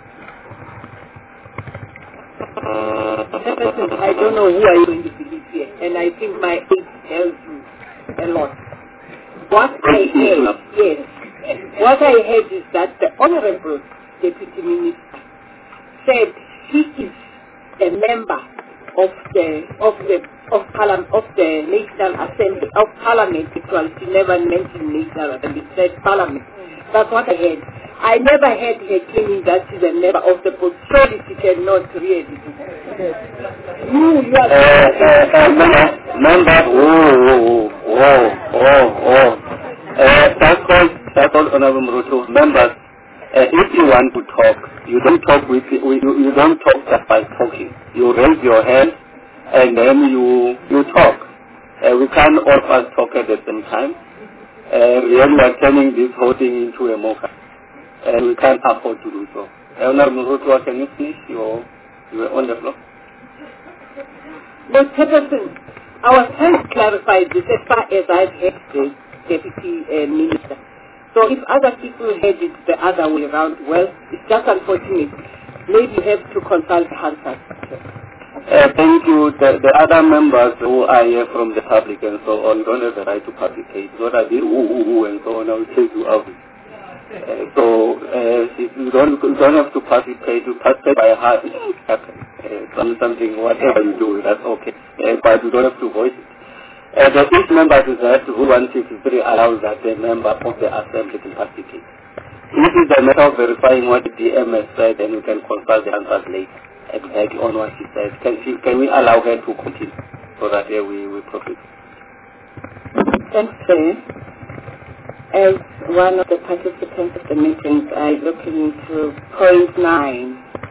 I don't know who I'm going to believe here, and I think my age tells you a lot. What I heard, yes, what I heard is that the Honourable Deputy Minister said he is a member of the of the of Parliament of the National Assembly of Parliament. Actually, she never mentioned National Assembly; she said Parliament. That's what I heard. I never heard her claiming that she's a member of the board. Surely she cannot really. You, you are uh, uh, uh, member. Oh, oh, oh, oh. Uh, that's called, that's called Honorable Ruto. Members, uh, if you want to talk, you don't talk with you, you don't talk just by talking. You raise your hand and then you you talk. Uh, we can't all of us talk at the same time. Uh, really, we are turning this whole thing into a mocha. And we can't afford to do so. Honorable Ruto, can you finish? Your, you were on the floor. But Peterson, I was trying to clarify this as far as I've heard the Deputy uh, Minister. So if other people heard it the other way around, well, it's just unfortunate. Maybe you have to consult Hansard. Uh, thank you. The, the other members who are here from the public and so on don't have the right to participate. What are they, ooh, ooh, ooh, and so on, I will take you out. Uh, so uh, if you don't, you don't have to participate, you participate by heart, it happens. Uh, something, whatever you do, that's okay. Uh, but you don't have to voice it. Uh, the each member is that Rule one fifty-three allows that the member of the assembly can participate. This is the matter of verifying what the D M has said, and you can consult the answers later. Exactly on what she said. Can, she, can we allow her to continue so that uh, we, we profit? Thanks, Chair. As one of the participants of the meetings, I look into point nine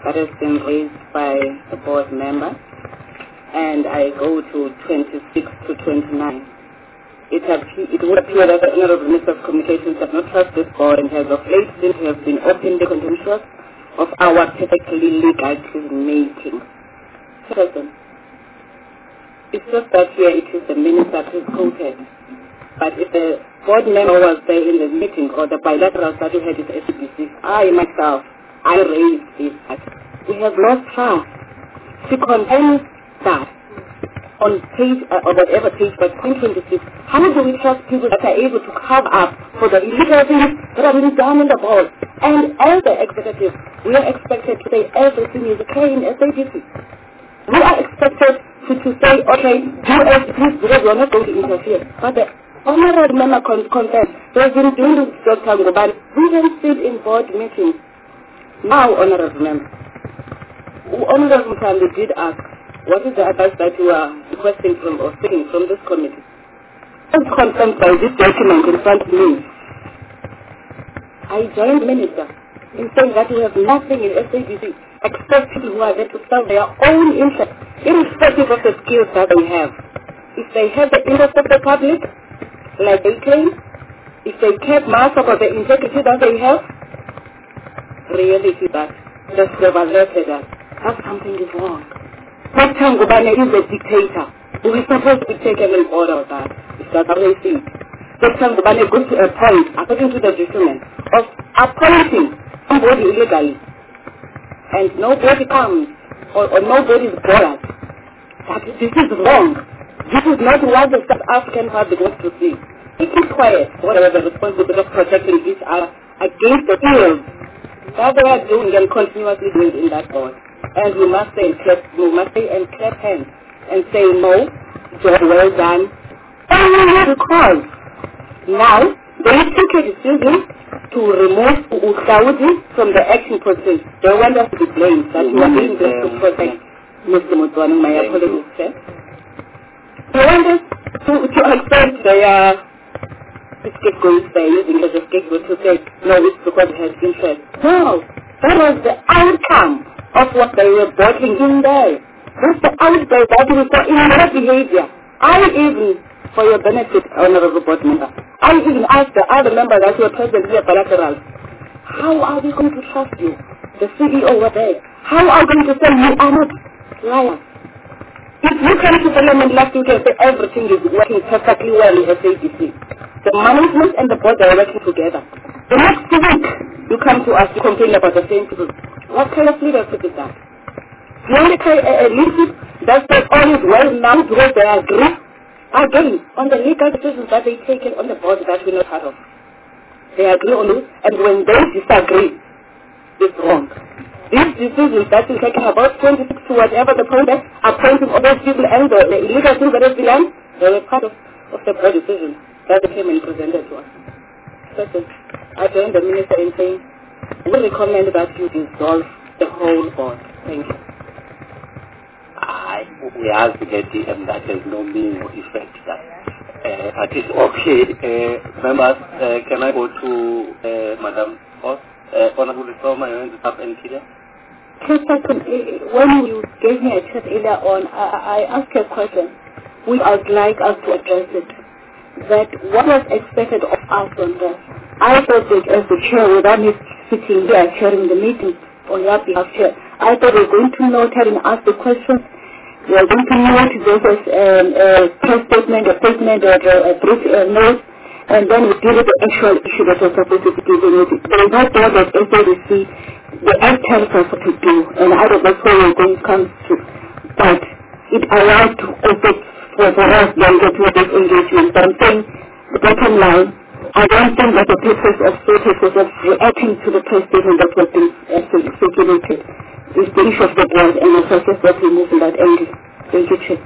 that has been raised by a board member, and I go to twenty-six to twenty-nine. It, appear, it would appear that the Honorable Minister of Communications has not trusted this board and has of late since have been openly contemptuous of our perfectly legal decision-making. Second, it's just that here it is the minister who is quoted. But if the board member was there in the meeting or the bilateral that we had with S A B C, I myself, I raised this that we have lost trust. She condemns that on page, uh, or whatever page, but point twenty-six, how do we trust people that are able to cover up for the illegal things that are being done in the board? And as the executive, we are expected to say everything is okay in S A B C. We are expected to, to say, okay, do as please, because we are not going to interfere. But the honorable member con consent, they have been doing this Doctor Ngubane. We can sit in board meetings. Now, honorable member, honorable Muthambi did ask, what is the advice that you are requesting from or seeking from this committee? As confirmed by this document in front of me, I joined the minister in saying that we have nothing in S A B C except people who are there to serve their own interests, irrespective of the skills that they have. If they have the interest of the public, like they claim, if they care much about the integrity that they have, reality that just revealated that that something is wrong. Doctor Ngubane is a dictator. We are supposed to take an order of that. Is that how they see it? Doctor Ngubane goes to a point, according to the document, of appointing somebody illegally. And nobody comes, or, or nobody is bothered. That this is wrong. This is not what the South African public wants to see. They keep quiet, whatever the responsibility of protecting each other against the ills that they are doing and continuously doing in that board. And we must say and clap, we must say and clap hands and say no, job well done. Only because now they took a decision to remove Usaudi from the action process. They want us to be blamed that we are doing this to protect Mister Mutwane. My apologies, sir. They want us to, to accept their scapegoats. They are using as a scapegoat to say no, it's because it has interest. No, that was the outcome of what they were bottling in there. That's the outbreak that we saw in their behavior. I even, for your benefit, honorable board member, I even asked the other members that were present here bilateral, how are we going to trust you? The C E O was there. How are we going to say you are not liars? If you come to Parliament last week and say everything is working perfectly well in S A B C, the management and the board are working together. The next week, you come to us to complain about the same people. What kind of leadership is that? The only kind of leadership that says all is well now because they agree, again, on the legal decisions that they take on the board that we're not part of. They agree on it, and when they disagree, it's wrong. These decisions that we're taking about twenty-six to whatever the point is, appointing all those people and the, the illegal things that have been done, they were part of, of the board decision that they came and presented to us. Second, I joined the minister in saying, we recommend that you dissolve the whole board. Thank you. I, we have to get it, and that has no meaning or effect. That, uh, but it's okay. Uh, members, uh, can I go to uh, Madam Host? Uh, Honorable Reformer, you want to have any here? When you gave me a chat earlier on, I, I asked a question which I would like us to address it. That what was expected of us on that? I thought that as the chair, without me sitting here chairing the meeting on your behalf, chair, I thought we were going to note her and ask the questions. We are going to note this as um, a press statement, a statement, or a brief uh, note, and then we deal with the actual issue that was supposed to be given. There is no doubt that S A B C, the act tells us what to do, and I don't know where we're going to come to. But it allowed also for, for us then get to this engagement. But I'm saying, the bottom line, I don't think that the purpose of SOTUS was of reacting to the press statement that was being uh, circulated. It's the issue of the board, and I suggest that we move in that angle. Thank you, Chair.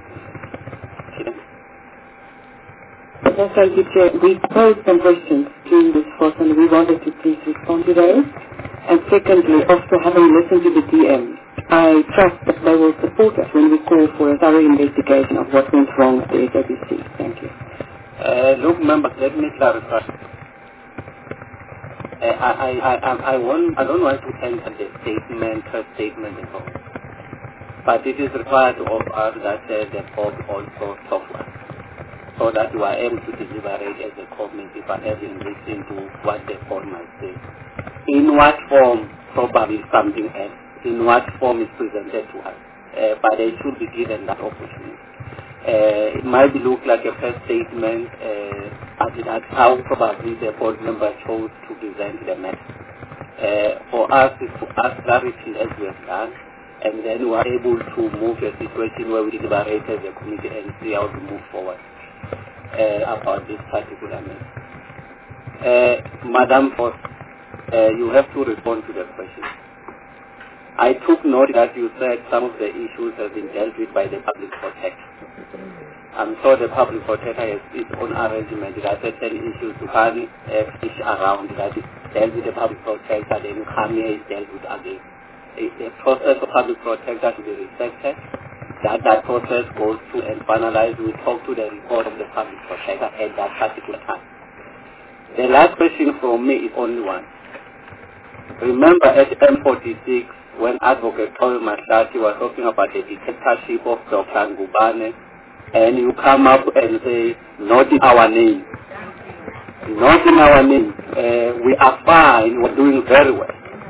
Thank you, Chair. We posed some questions during this course, and we wanted to please respond to those. And secondly, after having listened to the D M, I trust that they will support us when we call for a thorough investigation of what went wrong with the S A B C. Thank you. Uh, look, members, let me clarify. Uh, I, I, I, I, want, I don't want to enter the statement, her statement at all. But it is required of us that uh, the board also talk to us, so that we are able to deliberate as a committee by having listened to what the board might say. In what form, probably something else. In what form is presented to us. Uh, but they should be given that opportunity. Uh, it might look like a first statement, uh, but that's how probably the board member chose to present the matter. Uh, for us, is to ask clarity as we have done, and then we are able to move a situation where we deliberate as a committee and see how to move forward uh, about this particular matter. Uh, Madam Foss, uh, you have to respond to the question. I took note that you said some of the issues have been dealt with by the public protector. I'm sure the public protector has its own arrangement. There are certain issues you can't uh, fish around that is dealt with the public protector, then you come here is dealt with again. The process of public protector to be respected. That that process goes through and finalized. We talk to the report of the public protector at that particular time. The last question from me is only one. Remember at M forty-six, when Advocate Paul Mahlati was talking about the dictatorship of Doctor Ngubane, and you come up and say, not in our name. Not in our name. Uh, we are fine, we're doing very well.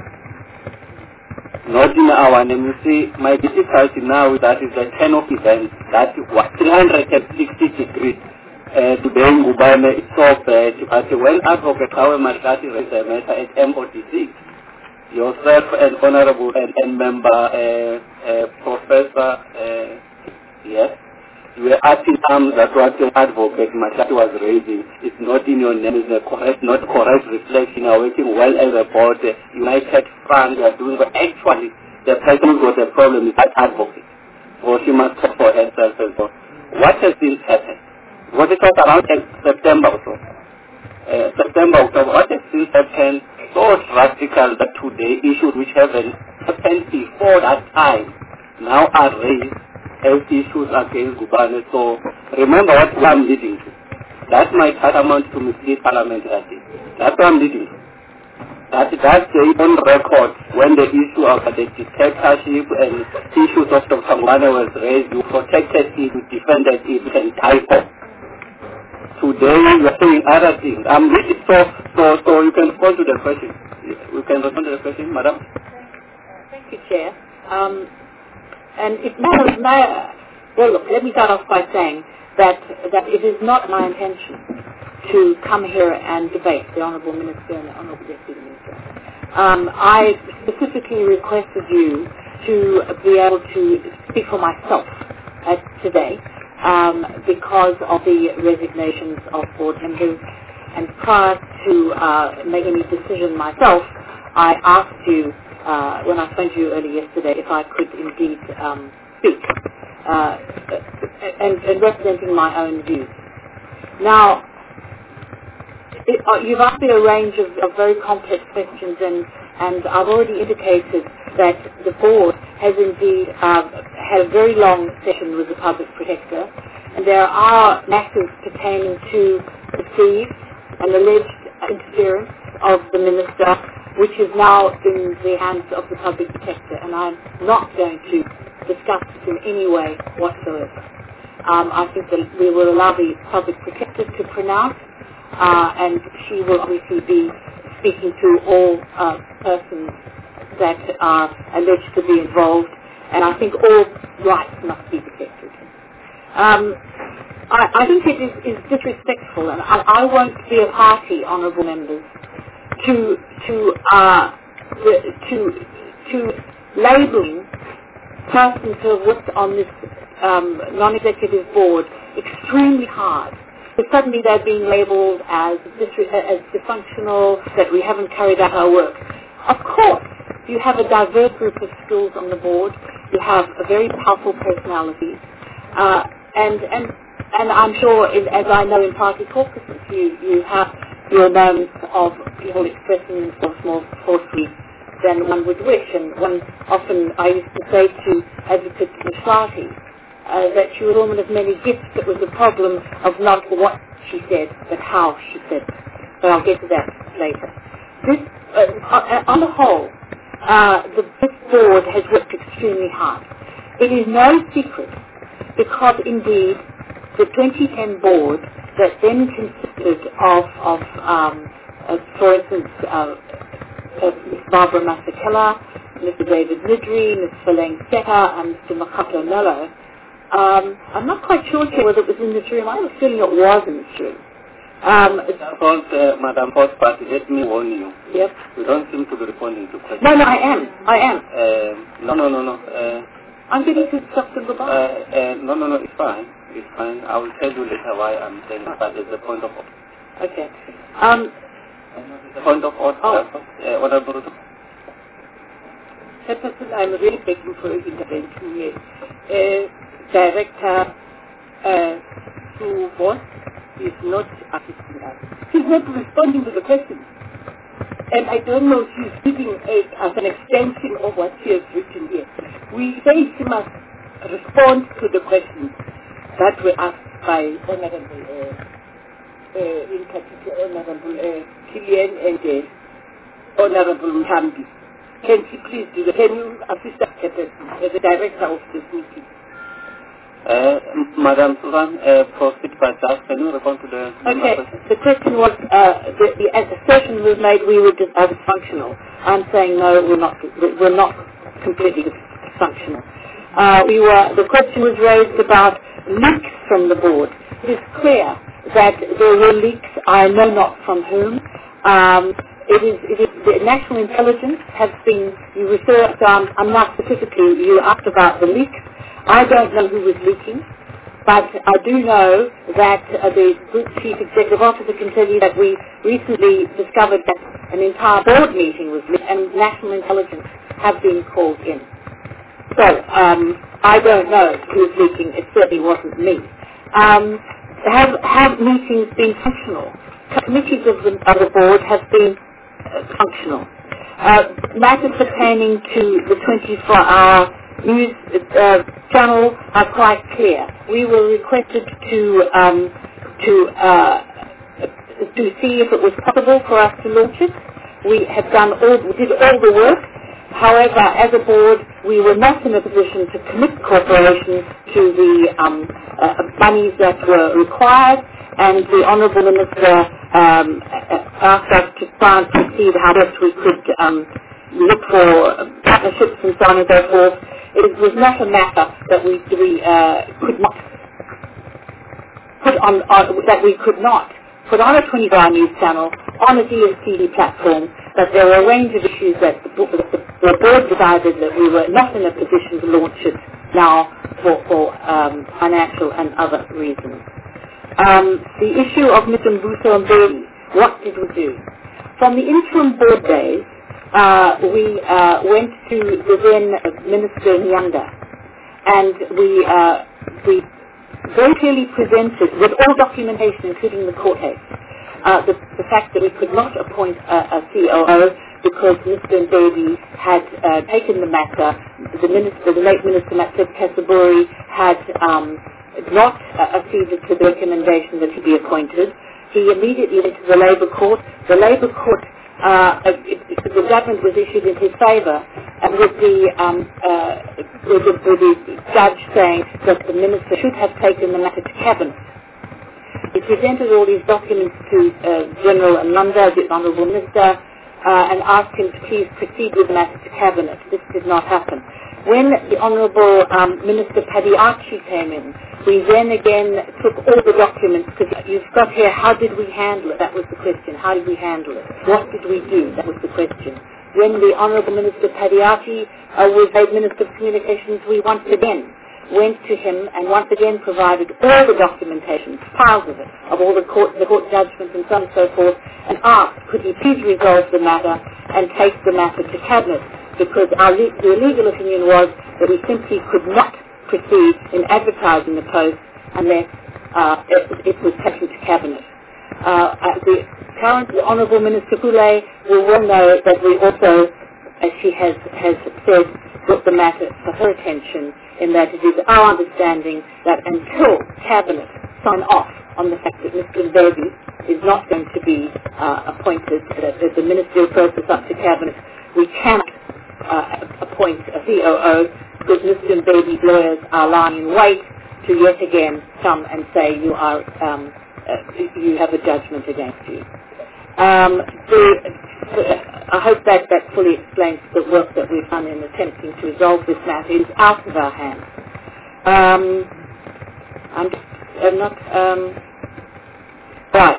Not in our name. You see, my difficulty now is that is the ten of events, that was three hundred sixty degrees. Uh, today Ngubane is so bad, but when Advocate Paul Mahlati raised the matter at M forty-six, yourself and Honorable and, and Member uh, uh, Professor, uh, yes, you were asking terms that what your Advocate Mahlati was raising is not in your name, is a correct, not correct reflection. You are working well as a board, uh, United Front, you are doing, but actually the person who got the problem is that Advocate. So she must talk for herself and so. What has been happened? What it was around September or so. Uh, September, October, what has been happened so drastical that today issues which haven't happened before that time now are raised as issues against Ngubane. So remember what I'm leading to. That's my paramount to mislead Parliament that day. That's what I'm leading to. That, that's the on record when the issue of the dictatorship and issues of Doctor Ngubane was raised, you protected it, you defended it, and died for. Today you are saying other things. I'm really so, so, so you can respond to the question. You can respond to the question, Madam. Thank you, Chair. Um, and it matters, my, well, look, let me start off by saying that, that it is not my intention to come here and debate the Honourable Minister and the Honourable Deputy Minister. Um, I specifically requested you to be able to speak for myself uh, today. Um, because of the resignations of board members, and prior to uh, making any decision myself, I asked you, uh, when I phoned you earlier yesterday, if I could indeed um, speak, uh, and, and representing my own views. Now, it, uh, you've asked me a range of, of very complex questions, and, and I've already indicated that the board has indeed uh, had a very long session with the Public Protector, and there are matters pertaining to perceived and alleged interference of the Minister, which is now in the hands of the Public Protector, and I'm not going to discuss this in any way whatsoever. Um, I think that we will allow the Public Protector to pronounce, uh, and she will obviously be speaking to all uh, persons that are alleged to be involved, and I think all rights must be protected. Um, I, I think it is, is disrespectful, and I, I won't be a party, honourable members, to to uh, to to labelling persons who have worked on this um, non-executive board extremely hard. But suddenly they're being labelled as as dysfunctional, that we haven't carried out our work. Of course. You have a diverse group of skills on the board. You have a very powerful personalities, uh, and and and I'm sure, in, as I know in party caucuses, you you have your moments of people expressing themselves more forcefully than one would wish. And one often I used to say to Advocate Mahlati uh, that she was a woman of many gifts. It was a problem of not what she said, but how she said it. But I'll get to that later. this, uh, on the whole, uh, the, this board has worked extremely hard. It is no secret, because indeed the twenty ten board that then consisted of, of um, uh, for instance, uh, uh, Miz Barbara Masakela, Mister David Midri, Miz Philane Seta, and Mister Makato Mello. Um, I'm not quite sure whether it was in this room. I have a feeling it was in this room. Um, First, uh, Madam First Party, let me warn you. Yep. You don't seem to be responding to questions. No, no, I am. I am. Uh, no, no, no, no. Uh, I'm getting to stop the goodbye. Uh, uh, no, no, no, it's fine. It's fine. I will tell you later why I'm saying it, but there's a point of order. Okay. Um, the point of order, oh. uh, Honorable. Chairperson, I'm really begging for an intervention here. Uh, Director uh, Sue Voss is not assisting us. She's not responding to the question. And I don't know if she's giving it as an extension of what she has written here. We say she must respond to the questions that were asked by Honorable, uh, uh, in particular, Honorable uh, Killian and uh, Honorable Mtambi. Can she please do that? Can you assist us, as the director of this meeting? Uh, Madam Susan, uh, proceed further. Can you respond to the Okay, the question was, uh, the, the assertion was made we were dis- uh, dysfunctional. I'm saying no, we're not, we're not completely dysfunctional. Uh, we were, the question was raised about leaks from the board. It is clear that there were leaks, I know not from whom. Um, it is, it is, the national intelligence has been, you refer, um, I'm not specifically, you asked about the leaks. I don't know who was leaking, but I do know that uh, the Group Chief Executive Officer can tell you that we recently discovered that an entire board meeting was leaked and national intelligence have been called in. So, um, I don't know who's leaking. It certainly wasn't me. Um, have, have meetings been functional? Committees of the, of the board have been uh, functional. Uh, matters pertaining to the twenty-four hour news uh, channel are quite clear. We were requested to um, to uh, to see if it was possible for us to launch it. We have done all, we did all the work. However, as a board, we were not in a position to commit corporations to the um, uh, monies that were required, and the Honourable Minister um, asked us to try and proceed how best we could um, look for partnerships and so on and so forth. It was not a matter that we, we uh, could not put on, on that we could not put on a twenty-four hour news channel on a D S T V platform. That there were a range of issues that the, the, the board decided that we were not in a position to launch it now for, for um, financial and other reasons. Um, the issue of Mister Mbuso Mbeki, what did we do? From the interim board days, Uh, we uh, went to the then Minister Nyanda, and we uh, we very clearly presented, with all documentation, including the court case, uh, the, the fact that we could not appoint a, a C O O because Mister Mbeki had uh, taken the matter. The minister, the late Minister Matsep Kasaburi, had um, not uh, acceded to the recommendation that he be appointed. He immediately went to the Labour Court. The Labour Court. Uh, it, it, the judgment was issued in his favour, and with the, um, uh, with, the, with the judge saying that the minister should have taken the matter to cabinet. He presented all these documents to uh, General Nanda, the Honourable Minister, uh, and asked him to please proceed with the matter to cabinet. This did not happen. When the Honourable um, Minister Paddy Archie came in, we then again took all the documents, because you've got here, how did we handle it? That was the question. How did we handle it? What did we do? That was the question. When the Honourable Minister Paddy Archie uh, was made Minister of Communications, we once again went to him and once again provided all the documentation, piles of it, of all the court, the court judgments and so on and so forth, and asked, could he please resolve the matter and take the matter to cabinet? Because our le- the legal opinion was that we simply could not proceed in advertising the post unless uh, it, it was taken to cabinet. Uh, uh, the current the Honourable Minister Pule will well know that we also, as she has, has said, brought the matter for her attention, in that it is our understanding that until cabinet sign off on the fact that Mister Mbeki is not going to be uh, appointed. Uh, there's a ministerial process up to cabinet. We cannot uh, appoint a C O O because Mister Mbedi's lawyers are lying in wait to yet again come and say you are um, uh, you have a judgment against you. Um, the, the, I hope that that fully explains the work that we've done in attempting to resolve this matter. It is out of our hands. Um, I'm, just, I'm not um, right.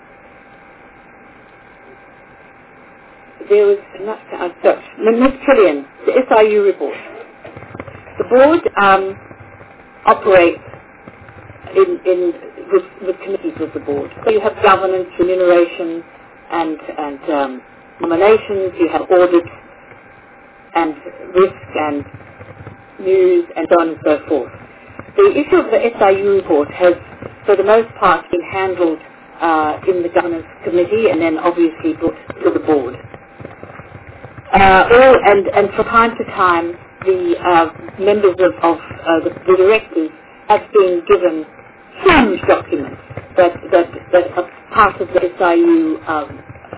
There was not uh, so, Miz Killian, the S I U report. The board um, operates in, in with, with committees of the board. So you have governance, remuneration, and and um, nominations. You have audit, and risk, and news, and so on and so forth. The issue of the S I U report has, for the most part, been handled uh, in the governance committee, and then obviously brought to the board. Uh, all, and, and from time to time, the uh, members of, of uh, the, the directors have been given huge documents that, that, that are part of the S I U um,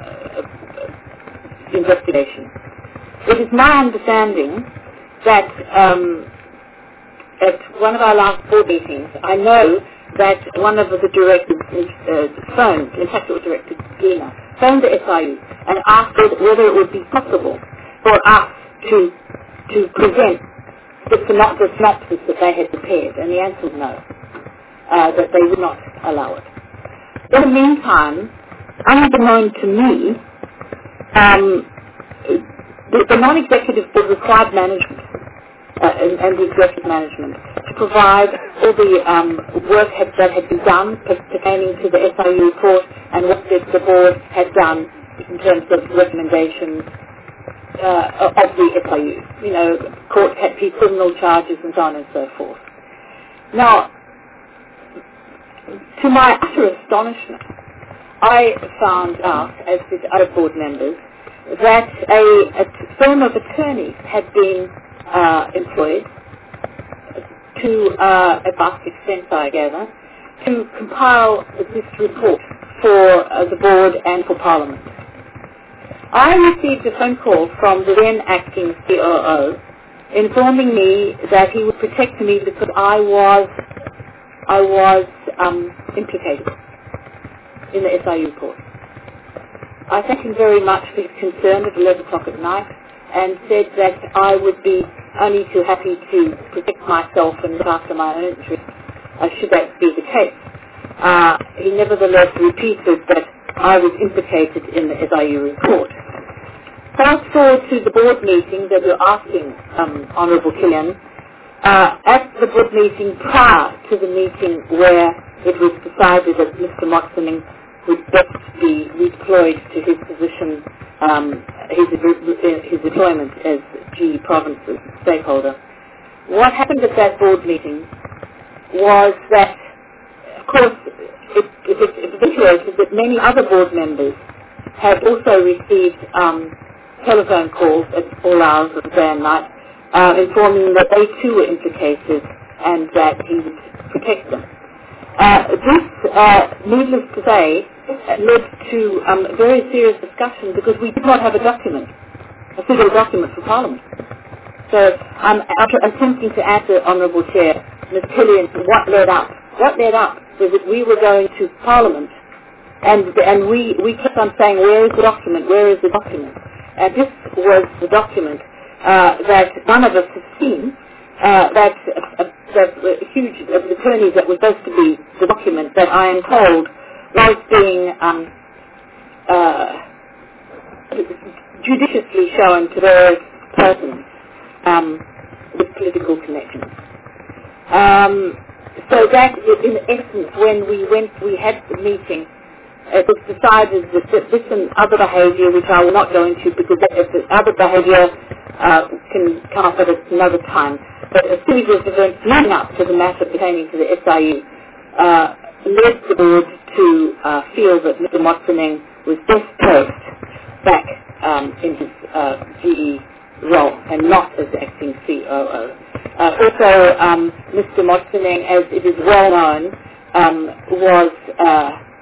uh, investigation. It is my understanding that um, at one of our last board meetings, I know that one of the directors uh, phoned, in fact it was Director Gina, phoned the S I U and asked whether it would be possible for us to to present the, synop- the synopsis that they had prepared, and the answer was no, uh, that they would not allow it. In the meantime, unbeknown to me, um, the, the non-executive board required management uh, and, and the executive management to provide all the um, work had, that had been done pertaining to the S I U report and what the, the board had done in terms of recommendations uh, of the S I U. You know, court had criminal charges and so on and so forth. Now, to my utter astonishment, I found out, as did other board members, that a, a firm of attorneys had been uh, employed to uh, a vast extent, I gather, to compile this report for uh, the board and for Parliament. I received a phone call from the then acting C O O informing me that he would protect me because I was I was um, implicated in the S I U report. I thanked him very much for his concern at eleven o'clock at night and said that I would be only too happy to protect myself and look after my own interests uh, should that be the case. Uh, he nevertheless repeated that I was implicated in the S I U report. Fast forward to the board meeting that you're asking, um, Honourable Killian. Uh, at the board meeting prior to the meeting where it was decided that Mister Motsoeneng would best be redeployed to his position, um, his, his employment as G E Province's stakeholder. What happened at that board meeting was that, of course, it, it, it eventuated that many other board members had also received um, telephone calls at all hours of the day and night, uh, informing that they too were implicated and that he would protect them. Uh, this, uh, needless to say, led to um, a very serious discussion because we did not have a document, a suitable document for Parliament. So I'm um, attempting to answer, Honourable Chair, Miz Killian, what led up. What led up was that we were going to Parliament and and we, we kept on saying, where is the document, where is the document? And this was the document uh, that none of us had seen, uh, that, uh, that uh, huge uh, attorneys that was supposed to be the document that I am told was being um, uh, judiciously shown to various persons um, with political connections. Um, so that, in essence, when we went, we had the meeting, it was decided that this and other behaviour, which I will not go into because the other behaviour uh, can come up at another time, but a series of events leading up to the matter pertaining to the S I U uh, led the board to uh, feel that Mister Motsoeneng was best placed back um, in his uh, G E role and not as acting C O O. Uh, also, um, Mister Motsoeneng, as it is well known, um, was uh,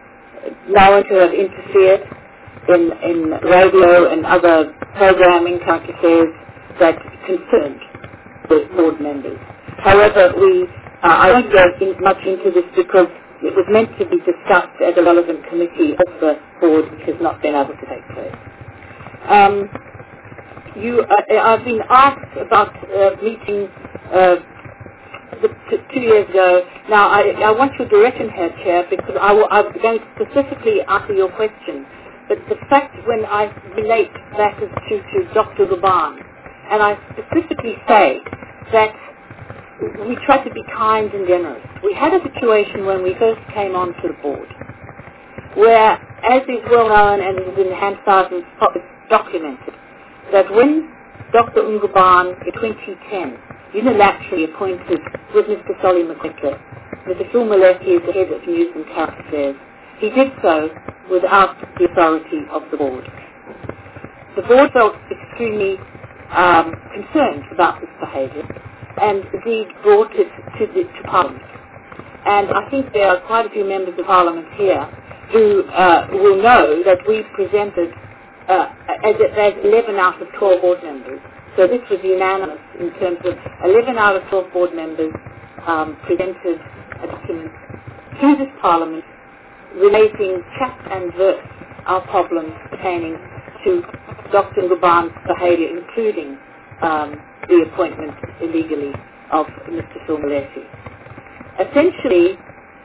known to have interfered in, in radio and other programming, current affairs, that concerned the board members. However, we, uh, I won't go in, much into this because it was meant to be discussed at a relevant committee of the board, which has not been able to take place. Um, you, uh, I've been asked about uh, meeting uh, the, t- two years ago. Now, I, I want your direction here, Chair, because I will, I'm going to specifically answer your question. But the fact when I relate that is to, to Doctor Gubban, and I specifically say that we try to be kind and generous. We had a situation when we first came onto the board where, as is well known and is in Hansard's documented, that when Doctor Ngubane in twenty ten unilaterally appointed with Mister Solly McQuicker, Mister Phil Moletti as the head of News and Current Affairs, he did so without the authority of the board. The board felt extremely um, concerned about this behaviour and indeed brought it to, the, to Parliament. And I think there are quite a few members of Parliament here who uh, will know that we presented uh, as, as eleven out of twelve board members. So this was unanimous in terms of eleven out of twelve board members um, presented a document to this Parliament relating chap and verse our problems pertaining to Doctor Ngubane's behaviour, including um, the appointment illegally of Mister Phil Moletti. Essentially,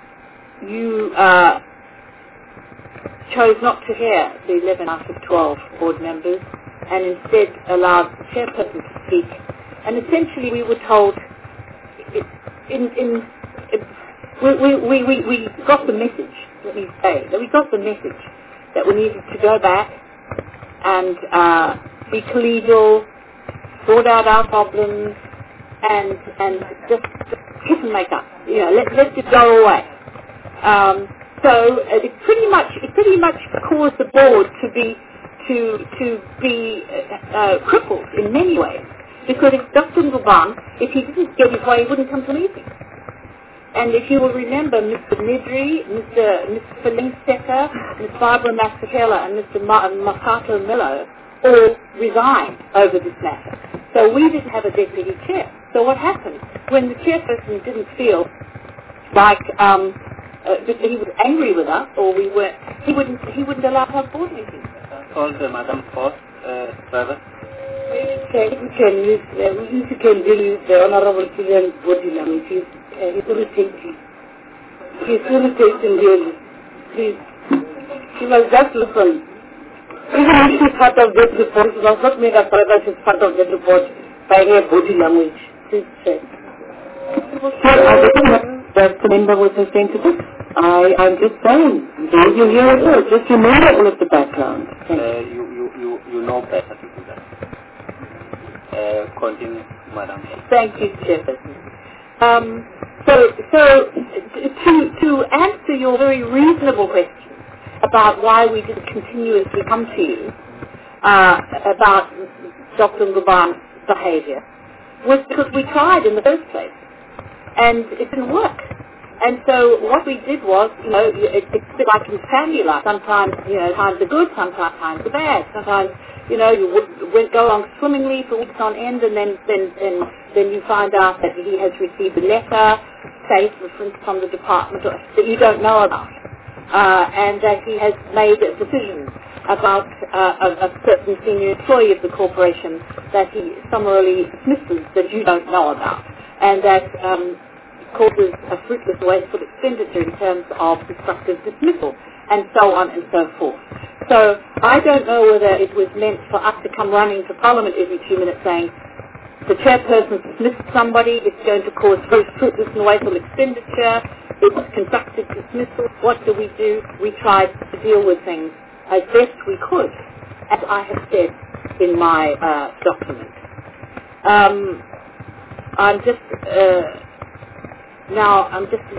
you uh, chose not to hear the eleven out of twelve board members and instead allowed the chairperson to speak. And essentially we were told, in, in, in, we, we, we, we got the message, let me say, that we got the message that we needed to go back and uh, be collegial, sort out our problems, and and just, just kiss and make up. You know, let let it go away. Um, so uh, it pretty much it pretty much caused the board to be to to be uh, uh, crippled in many ways, because if Doctor Ngubane, if he didn't get his way, he wouldn't come to meetings. And if you will remember, Mister Nidri, Mister Mister Felinseca, Miz Barbara Masakela, and Mister Ma- Makato Milo all resigned over this matter. So we didn't have a deputy chair. So what happened? When the chairperson didn't feel like um, uh, that he was angry with us, or we were, he wouldn't he wouldn't allow us to have board meetings. Call the Madam Post, uh, Trevor. Okay, we can use, uh, we can deal with the Honorable President's body language. Uh, it's irritating. It's irritating, really. Please. She must just listen. Even if she's part of that report, she does not make us private, she's part of that report by her body language. Please check. So I didn't know that the member was sensitive. I, I'm just saying, did you hear it all? Just remember all of the background. Uh, you, you, you, you know better to do that. Uh, continue, Madam. Thank you, Chairperson. Um, so, so to, to answer your very reasonable question about why we didn't continuously come to you uh, about Doctor Ngubane's behaviour, was because we tried in the first place, and it didn't work. And so what we did was, you know, it, it's a bit like in family life. Sometimes, you know, times are good, sometimes times are bad. Sometimes, you know, you would, would go along swimmingly for weeks on end, and then, then, then, then you find out that he has received a letter, say, for instance, from the department or, that you don't know about, uh, and that he has made a decision about uh, a, a certain senior employee of the corporation that he summarily dismisses that you don't know about, and that um, causes a fruitless, wasteful expenditure in terms of constructive dismissal, and so on and so forth. So I don't know whether it was meant for us to come running to Parliament every two minutes saying, the chairperson dismissed somebody, it's going to cause very fruitless and wasteful expenditure, it's constructive dismissal, what do we do? We tried to deal with things as best we could, as I have said in my uh, document. Um, I'm just... Uh, Now, I'm just,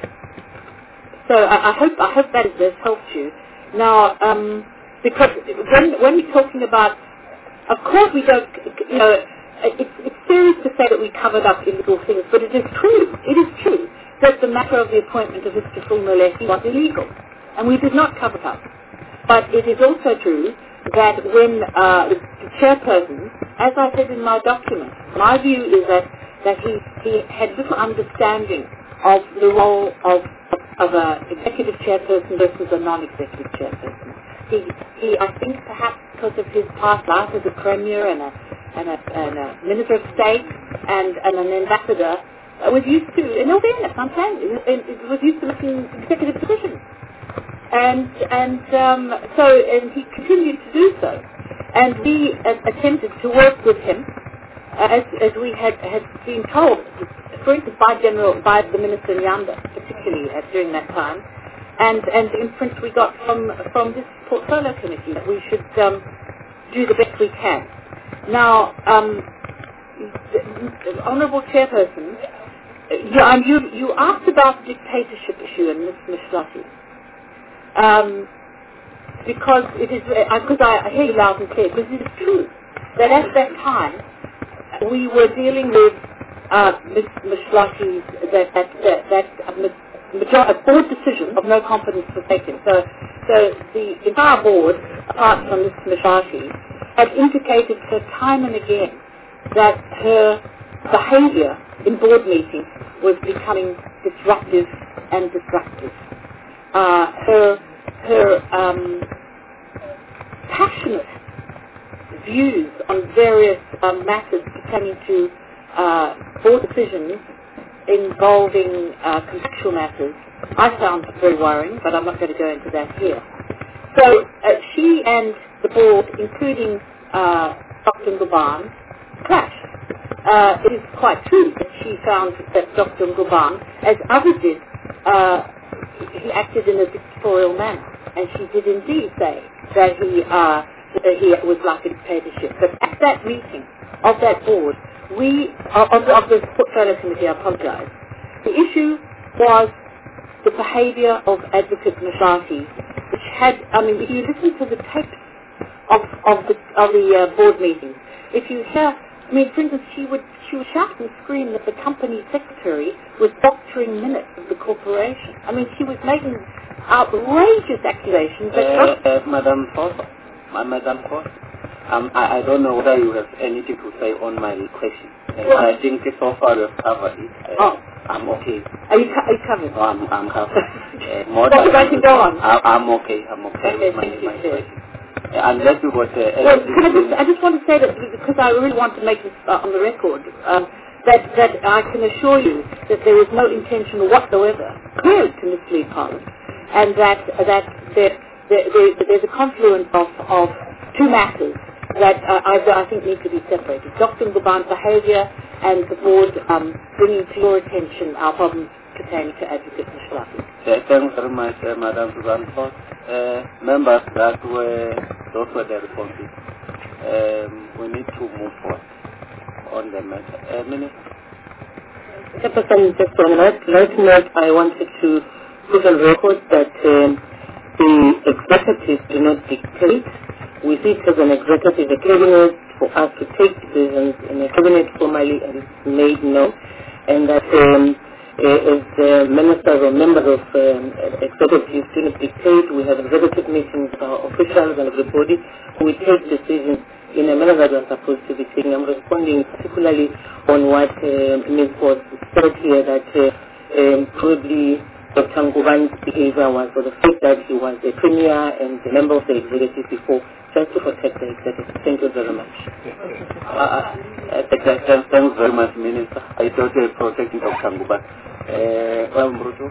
so I, I hope I hope that has helped you. Now, um, because when when we're talking about, of course we don't, you know, it's, it's serious to say that we covered up illegal things, but it is true, it is true that the matter of the appointment of Mister Phil Moletti was illegal. and we did not cover it up. But it is also true that when uh, the chairperson, as I said in my document, my view is that, that he, he had little understanding of the role of, of an executive chairperson versus a non-executive chairperson. He, he, I think perhaps because of his past life as a premier and a, and a, and a minister of state and, and an ambassador, uh, was used to, in all fairness, I'm saying, it, it was used to making executive decisions. And and um, so and he continued to do so, and we uh, attempted to work with him uh, as as we had, had been told, for instance, by General by the Minister Nyanda, particularly uh, during that time, and and the imprint we got from from this portfolio committee that we should um, do the best we can. Now, um, the, the Honourable Chairperson, yeah, you you asked about the dictatorship issue in Miz Mishlati. Um, because it is, because I, I hear you loud and clear, because it is true that at that time we were dealing with uh, Miz Mishlati's, that, that, that, that uh, major, a board decision of no confidence was taken. So, so the entire board, apart from Miz Mishlati, had indicated to her time and again that her behaviour in board meetings was becoming disruptive and disruptive. Uh, her her um, passionate views on various um, matters pertaining to uh, board decisions involving uh, contractual matters, I found very worrying, but I'm not going to go into that here. So uh, she and the board, including uh, Doctor Ngubane, clashed. Uh, it is quite true that she found that Doctor Ngubane, as others did, uh, he acted in a dictatorial manner, and she did indeed say that he uh, he was like a dictatorship. But at that meeting of that board, we of, of the portfolio committee, I apologise. The issue was the behaviour of Advocate Mishlati, which had, I mean, if you listen to the tapes of of the of the uh, board meetings, if you hear. I mean, for instance, she would she would shout and scream that the company secretary was doctoring minutes of the corporation. I mean, she was making outrageous accusations. That uh, uh, Madam Foss, uh, Madam Foss, um, I, I don't know whether you have anything to say on my question. Uh, I think so far you've covered it. Uh, oh. I'm okay. Are you, are you covered? No, I'm, I'm covered. uh, more well, than I can go on. I, I'm okay. I'm okay, okay with my, thank you, my sir. question. Unless you got uh, well, can I, just, I just want to say that because I really want to make this uh, on the record, um, that, that I can assure you that there was no intention whatsoever, clearly, to mislead Parliament, and that that there, there, there, there's a confluence of, of two matters that uh, I, I think need to be separated. Doctor Ngubane's behaviour and the board um, bringing to your attention our problems pertaining to Advocate Mishlati. Uh, thanks very much, uh, Madam Susan Foss. Uh, members that were, those were the responses. Um, we need to move forward on the matter. Uh, Minister? Chairperson, just on that note, I wanted to put on record that um, the executive do not dictate. We see it as an executive, a cabinet, for us to take decisions in a cabinet formally and it's made known, and that um, Uh, as uh, ministers or members of um, executives do not dictate. We have executive meetings, uh, officials and everybody. We take decisions in a manner that we are supposed to be taking. I'm responding particularly on what uh, Miz Foss said here, that uh, um, probably Doctor Ngubane's behavior was, or the fact that he was a premier and a member of the executive before, just to protect the executive. Thank you very much. Uh, uh, thanks, thanks very much, Minister. I thought you were protecting Doctor Ngubane. Uh, well, Bruto.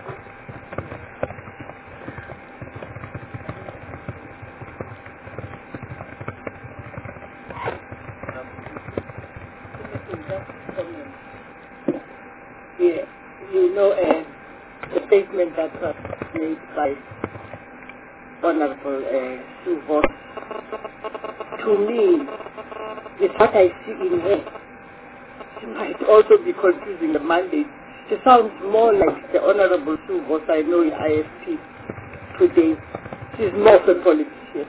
Yeah, you know, uh, the statement that was made by Honorable uh, Sue Voss, to me, is what I see in her. She might also be confusing the mandate. She sounds more like the Honorable Sue Voss I know in I S P today. She's more of a politician.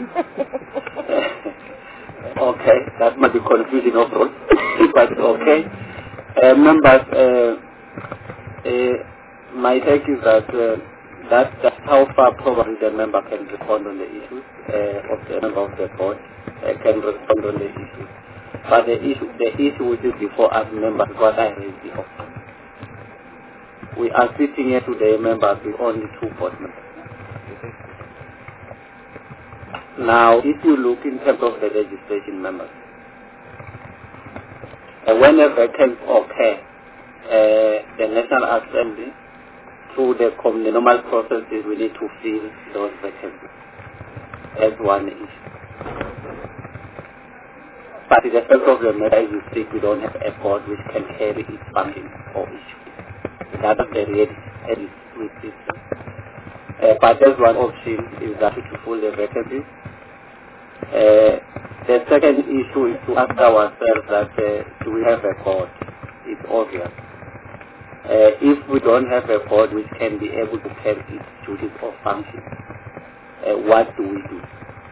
Okay, that might be confusing overall, but okay. Uh, members, uh, uh, my take is that uh, that, that's how far probably the member can respond on the issues, uh, of the member of the board uh, can respond on the issues. But the issue, the issue which is before us members, what I raised before. We are sitting here today, members, with only two board members. Now, if you look in terms of the registration members, uh, when a vacancy occurs, uh, the National Assembly, through the, the normal processes, we need to fill those vacancies. That's one issue. But the fact of the matter is, we speak, we don't have a board which can carry its funding or issue. That is the reality with this. Uh, but there's one option is that to fill the vacancies. Uh, the second issue is to ask ourselves that uh, do we have a board? It's obvious. Uh, if we don't have a board which can be able to carry its duties or functions, uh, what do we do?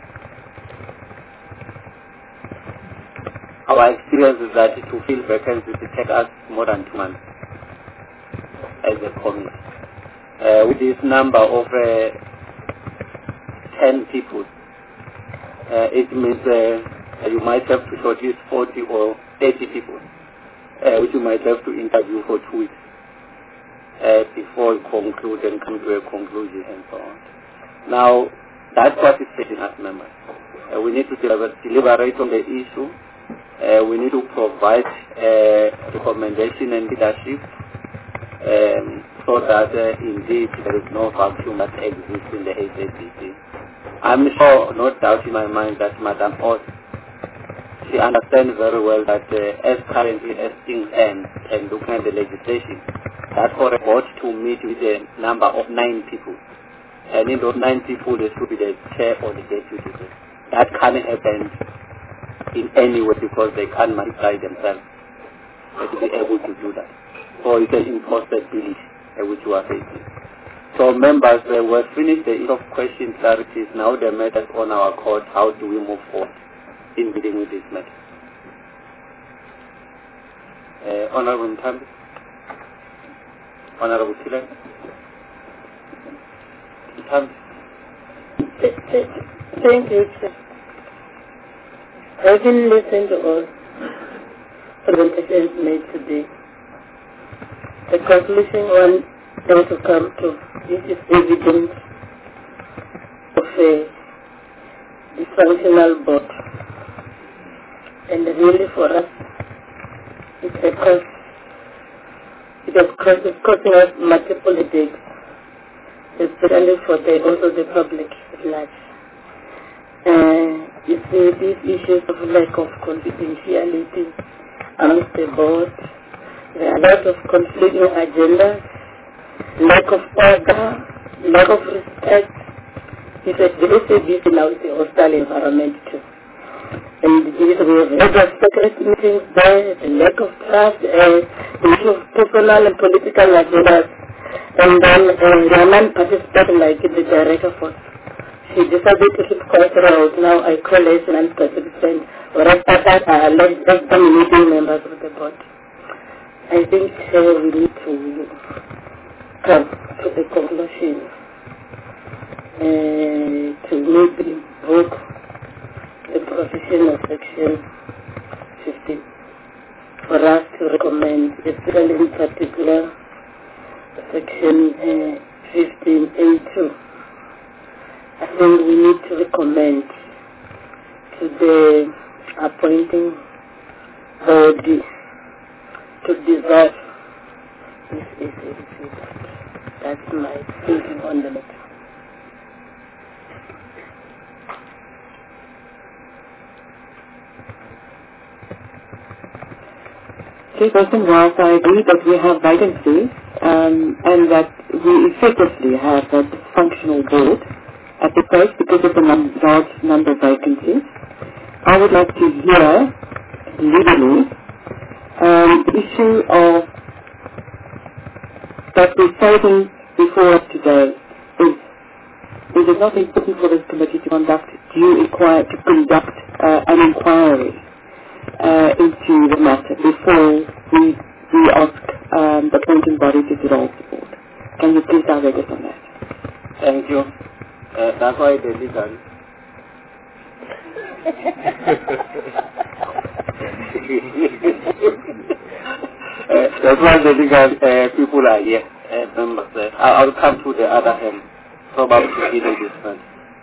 Our experience is that to fill vacancies it takes us more than two months as a committee. Uh, with this number of uh, ten people, uh, it means uh, you might have to shortlist forty or thirty people, uh, which you might have to interview for two weeks uh, before you conclude and come to a conclusion and so on. Now, that's what is facing us members. Uh, we need to deliberate on the issue. Uh, we need to provide uh, recommendation and leadership um, so that uh, indeed there is no vacuum that exists in the H S B C. I'm sure, no doubt in my mind, that Madam Oz, she understands very well that uh, as currently as things stand and looking at the legislation, that for a board to meet with a number of nine people, and in those nine people there should be the chair or the deputy. That can't happen in any way because they can't multiply themselves to be able to do that. So it's an impossibility uh, which we are facing. So members, uh, we've finished the issue of question clarities. Now the matters on our court, how do we move forward in dealing with this matter? Uh, Honorable Ntambi? Honorable Tiller? Ntambi? Thank you, Chair. Having listened to all presentations made today, the conclusion one want to come to, this is evidence of a dysfunctional board. And really for us, it's a cost. It has cost, it's costing us multiple headaches, especially for the, also the public at large. Uh, you see these issues of lack of confidentiality amongst the board. There are a lot of conflicting agendas, lack of order, lack of respect. In fact, the S A B C now is a hostile environment too. And we have a secret meetings there, the lack of trust, uh, the issue of personal and political agendas, and then uh, there are non-participating like the director for. She decided to keep quiet around. Now I call her as an non-participant, whereas others are less dominating members of the board. I think uh, we need to come to a conclusion uh, to maybe invoke the provision of section fifteen for us to recommend, especially in particular section uh, fifteen A two. I think we need to recommend to the appointing body to dissolve this issue. That's my thinking on the matter. Okay, Person Ross, I agree that we have vacancies um, and that we effectively have a dysfunctional board at the place because of the num large number of vacancies. I would like to hear legally um, the issue of that we're citing before us today is is it not important for this committee to conduct due inquire to conduct uh, an inquiry uh, into the matter before we we ask um, the appointing body to dissolve the board? Can you please direct us on that? Thank you. Uh, that's why the legal. uh, that's why the legal uh, people are here. Uh, members. Uh, I'll come to the other hand. Probably to be the difference.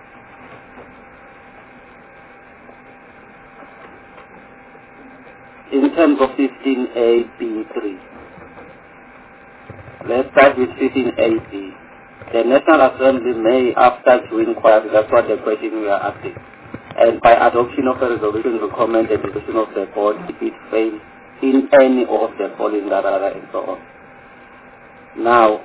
In terms of fifteen A B three, let's start with fifteen A B. The National Assembly may, after to inquire, that's what the question we are asking, and by adoption of a resolution, recommend the decision of the board if it fails in any of the following, and so on. Now,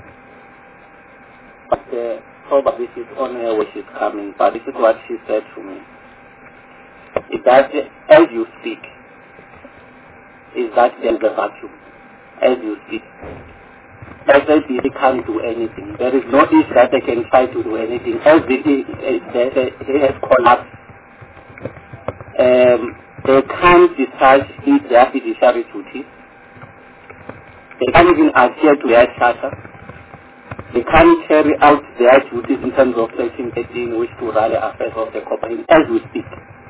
but uh, probably she's on her way she's coming, but this is what she said to me. It does, as you speak, is that there is a vacuum, as you speak. S A B C can't do anything. There is no issue that they can try to do anything. As it is, they have collapsed. Um, they can't discharge their fiduciary duties. They can't even adhere to their charter. They can't carry out their duties in terms of section thirteen, which to run the affairs of the company, as we speak.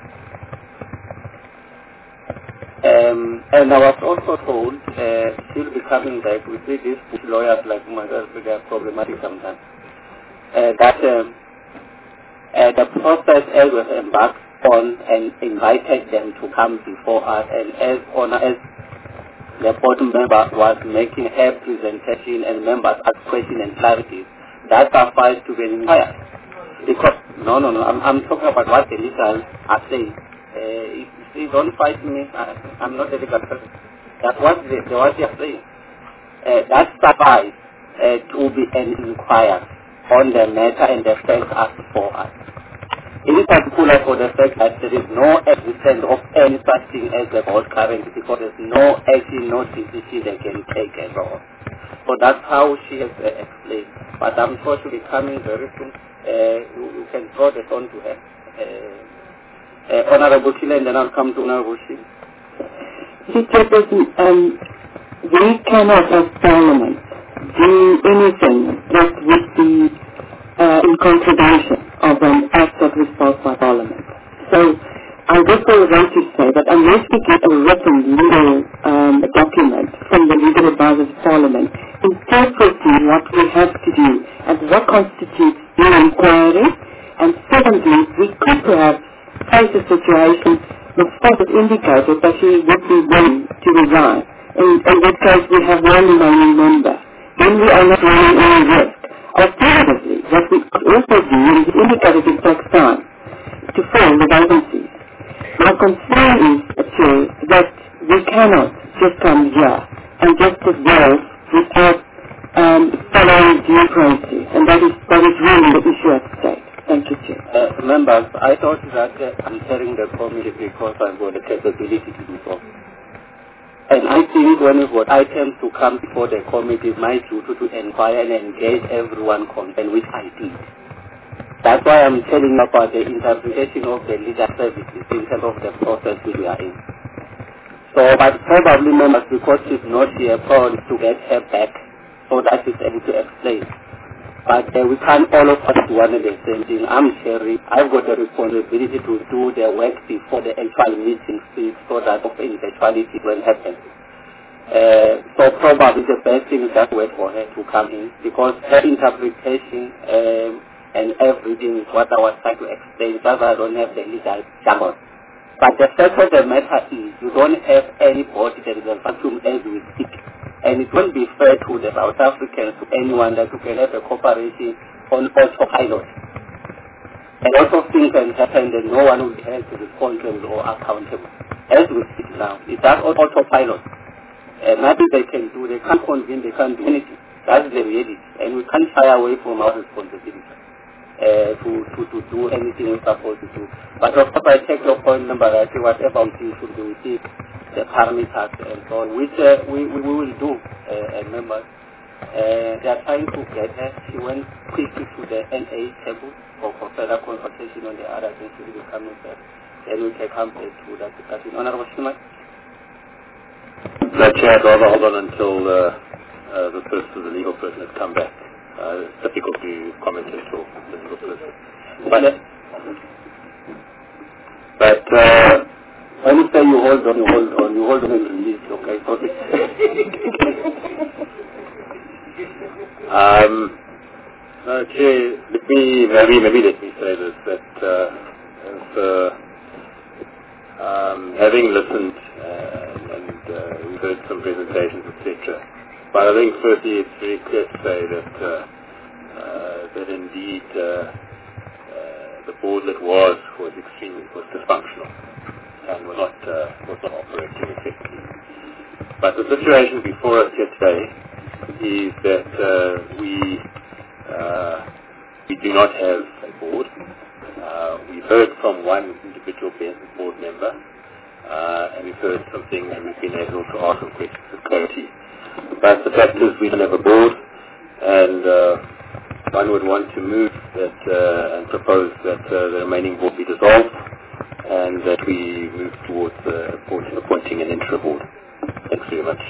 Um, and I was also told uh, she'll be coming back. We see these lawyers like myself, they are problematic sometimes. Uh, that um, uh, the process as was embarked on and invited them to come before us, and as honor as the board member was making her presentation and members asked questions and clarities, that sufficed to be inquired. Because no, no, no, I'm, I'm talking about what the legal are saying. Uh, if you see, don't fight me. I, I'm not a legal person. That's what they, what they are saying. Uh, that suffices uh, to be an inquiry on the matter and the facts asked for us. In particular, for the fact that there is no existence of any such thing as the board currently, because there's no action, no decision they can take at all. So that's how she has uh, explained. But I'm sure she'll be coming very soon. Uh, you, you can throw the phone to her. Uh, Uh, Honorable Chile, and then I'll come to Honorable Chile. Um, we cannot as Parliament do anything that would be uh, in contradiction of an act that was passed by Parliament. So I therefore want to say that unless we get a written legal um, document from the legal advisors of Parliament interpreting what we have to do and what constitutes an inquiry, and secondly, we could perhaps face a situation the spot has indicated that she would be willing to resign. In, in this case, we have one remaining member. Then we are not running any risk. Alternatively, what we could also do, and it indicated it takes time to fill the vacancies. My concern is, Chair, that we cannot just come here and just dissolve without um, following due process, and that is, that is really the issue at stake. Thank you, Chair. Uh, members, I thought that uh, I'm chairing the committee because I've got the capability to do so. And I think when we've got items to come before the committee, my duty to inquire and engage everyone concerned, which I did. That's why I'm telling you about the interpretation of the legal services in terms of the process which we are in. So, but probably members, because she's not here, probably to get her back so that she's able to explain. But uh, we can't all of us do one and the same thing. I'm Sherry. I've got the responsibility to do the work before the actual meeting speaks so that of eventuality will happen. Uh, so probably the best thing is just wait for her to come in, because her interpretation um, and everything is what I was trying to explain. That's why I don't have the legal jargon. But the fact of the matter is, you don't have anybody that is a vacuum as we speak. And it won't be fair to the South Africans, to anyone, that you can have a cooperation on autopilot. And lots of things can happen that no one will be held responsible or accountable. As we speak now, it's that autopilot. And nothing they can do, they can't convince, they can't do anything. That's the reality. And we can't shy away from our responsibility uh, to, to, to do anything we're supposed to do. But of course, I take your point number, I say whatever we should do, we see the parameters and so on, which uh, we, we, we will do, uh, members. Uh, they are trying to get her. She went quickly to the N A table for, for further consultation on the other things. She will be coming back. Then we can come back to that discussion. Honorable Shima? The Chair, I'd rather hold on until uh, uh, the first of the legal person has come back. uh, it's difficult to comment until the person. But, but uh, when you say you hold on, you hold on, you hold on and release, okay, sorry. um, okay, let me, maybe, maybe let me say this, that uh, as, uh, um, having listened uh, and uh, we've heard some presentations, et cetera. But I think firstly it's very clear to say that uh, uh, that indeed uh, uh, the board that was was extremely was dysfunctional and was not uh, was not operating effectively. But the situation before us here today is that uh, we uh, we do not have a board. Uh, we've heard from one individual board member, uh, and we've heard something, and we've been able to ask some questions of clarity. But the fact is, we don't have a board, and uh, one would want to move that uh, and propose that uh, the remaining board be dissolved, and that we move towards uh, appointing, appointing an interim board. Thanks very much.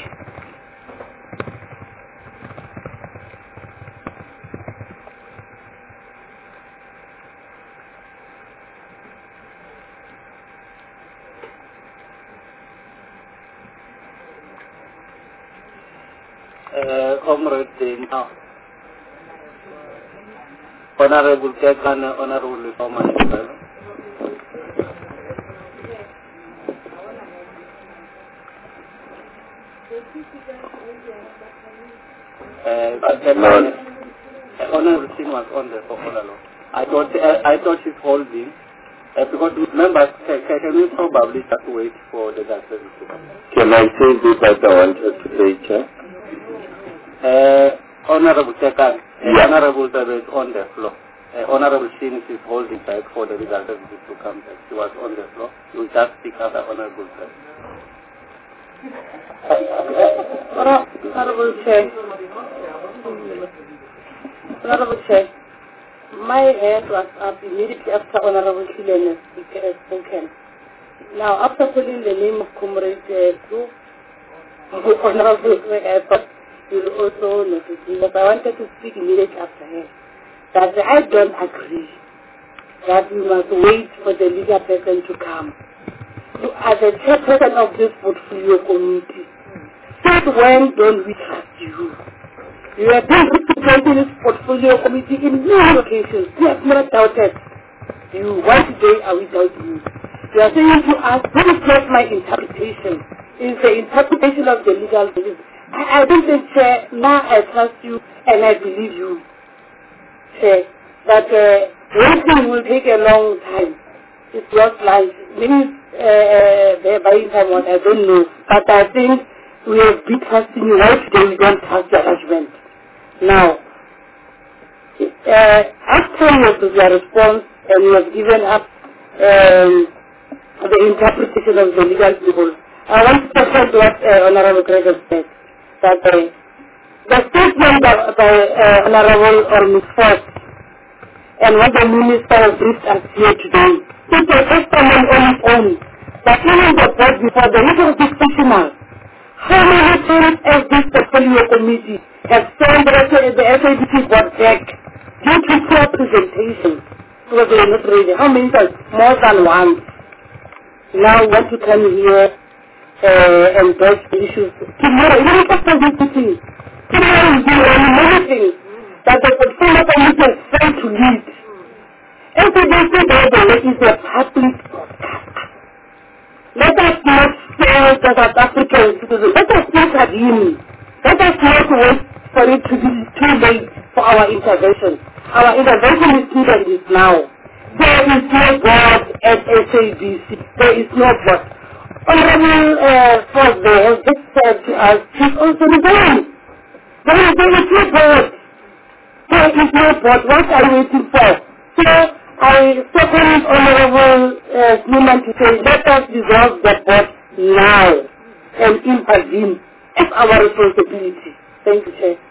Uh, Comrade now. Honorable Chairman, Honorable Reformer. Uh, Honorable Singh was on there for all along. I thought, uh, I thought she's holding. Uh, because members can, can we probably just wait for the data to come. Can I say this that I wanted to say, Chair? Uh, Honorable Chairman, uh, yeah. Honorable David on the floor. Uh, Honorable Shin is holding back for the result to come back. She was on the floor. You just speak after Honorable Chair. Honorable Chair. Honorable Chair. My hand was up immediately after Honorable Killen has spoken. Now, after putting the name of Comrade uh, Honorable I thought you will also notice, because I wanted to speak immediately after her, that I don't agree that we must wait for the legal person to come. You are the chairperson of this portfolio committee. Since when don't we trust you? You have been representing this portfolio committee in many locations. We have never doubted you. Why today are we doubting you? You are saying to us, this is not my interpretation. It is the interpretation of the legal belief. I, I don't think, Chair, now I trust you and I believe you, Chair, that uh, waiting will take a long time. It's not like, maybe uh, they're buying time, what I don't know. But I think we have been trusting you. Why today we don't trust your judgment? Now, uh, after your response and you have given up um, the interpretation of the legal people, I want to talk what uh, Honorable Gregor said. That uh, the statement by, by uh, Honorable or Miz Ford and what the Minister briefed us here today is a testament on its own that even the board before the legal discussional, how many times has this portfolio committee have sent the S A B C board back due to poor presentation because they were not ready? How many times? More than once. Now we want to come here Uh, and those issues. Tomorrow, even if after this meeting, tomorrow is doing many things that the portfolio committee has failed to lead. S A B C Bible is a public broadcaster. Let us not fail the South African citizens. Let us not agree. Let us not wait for it to be too late for our intervention. Our intervention is needed is now. There is no board at S A B C. There is no board. Honorable uh, Ford has just said to us, she's also resigned. There is no board. There is no board. What are you waiting for? So I second Honorable uh, Newman to say, let us dissolve the board now and intervene. It's our responsibility. Thank you, Chair.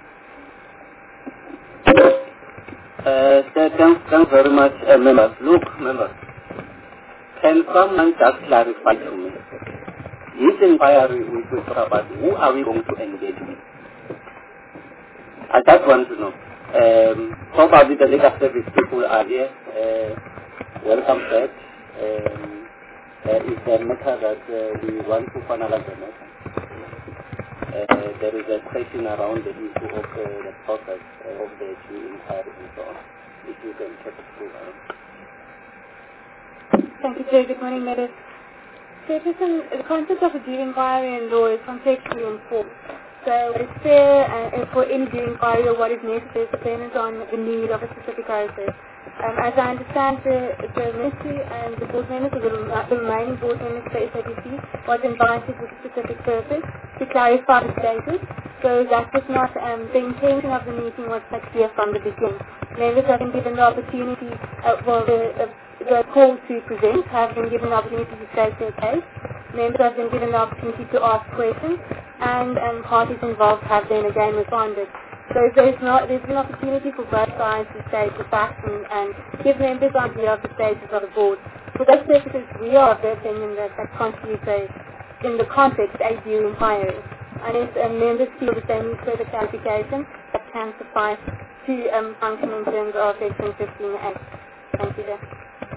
Uh, thanks, thanks very much, uh, members. Look, members, can someone just clarify to me? This inquiry we talk about, who are we going to engage with? I just want to know. Um, probably the legal service people are here. Uh, welcome back. Um, uh, it's a matter that uh, we want to finalize the matter. Uh, there is a question around the issue of uh, the process uh, of the due inquiry and so on. If you can check it through. Uh. Thank you, Chair. Good morning, Madam. Chairperson, the concept of a due inquiry in law is contextually enforced. So it's fair uh, for any due inquiry or what is necessary depends on the need of a specific process. Um, as I understand, the, the ministry and the board members, or the, the remaining board members for S A B C, was invited with a specific purpose to clarify the status. So that was not, um, the intention of the meeting was quite clear from the beginning. Members have been given the opportunity, uh, well, the, uh, the call to present, have been given the opportunity to state their case. Members have been given the opportunity to ask questions, and, and parties involved have then again responded. So there's, not, there's an opportunity for both sides to state the facts and, and give members an idea of the status of the board. For those purposes, we are of the opinion that that constitutes a, in the context, a due inquiry. And if um, members feel that they need further clarification, that can suffice to um, function in terms of Section fifteen A. Thank you, Chair.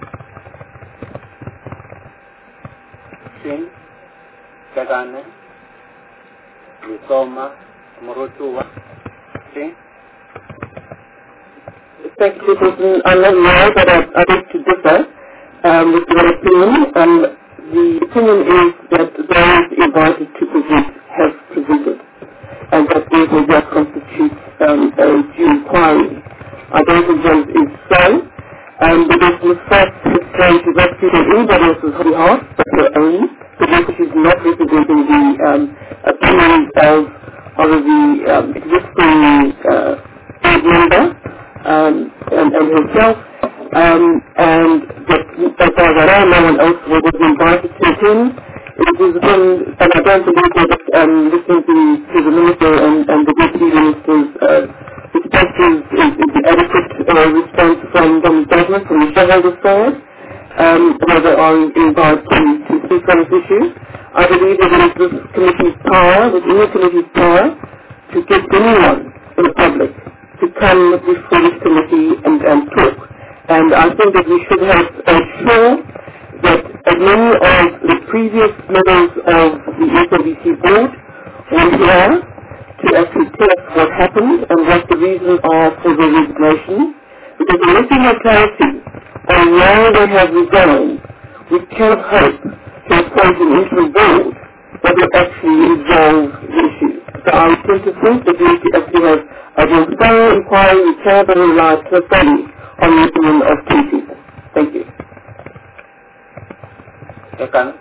Shin, Kagane, Misoma, Morotua. Shin. Thank you, Chairperson. I'm not aware that I, I beg to differ um, with your opinion. Um, the opinion is that those invited to present have presented, and that therefore that constitutes um, a due inquiry. I don't think that is so, um, because the fact is going to rescue on anybody else's behalf but her own, because she's not representing the um, opinions of, of the um, existing uh, board member um, and, and herself, um, and that as far as I know, no one else was invited to attend. It was when, and I don't believe that um, listening to, to the Minister and, and the Deputy Minister's uh, response is, is, is the adequate uh, response from, from the government, from the shareholder side, um, where they are invited to, to speak on this issue. I believe that it is this committee's power, within the committee's power, to get anyone in the public to come before this committee and, and talk. And I think that we should have uh, sure that as many of the previous members of the S A B C board were here to actually tell us what happened and what the reasons are for the resignation. Because unless we have clarity on why they have resigned, we cannot hope to appoint an interim board that will actually resolve the issue. So I tend to think that we need to actually have a more thorough inquiry. We cannot rely totally on the opinion of two people. Thank you. Second.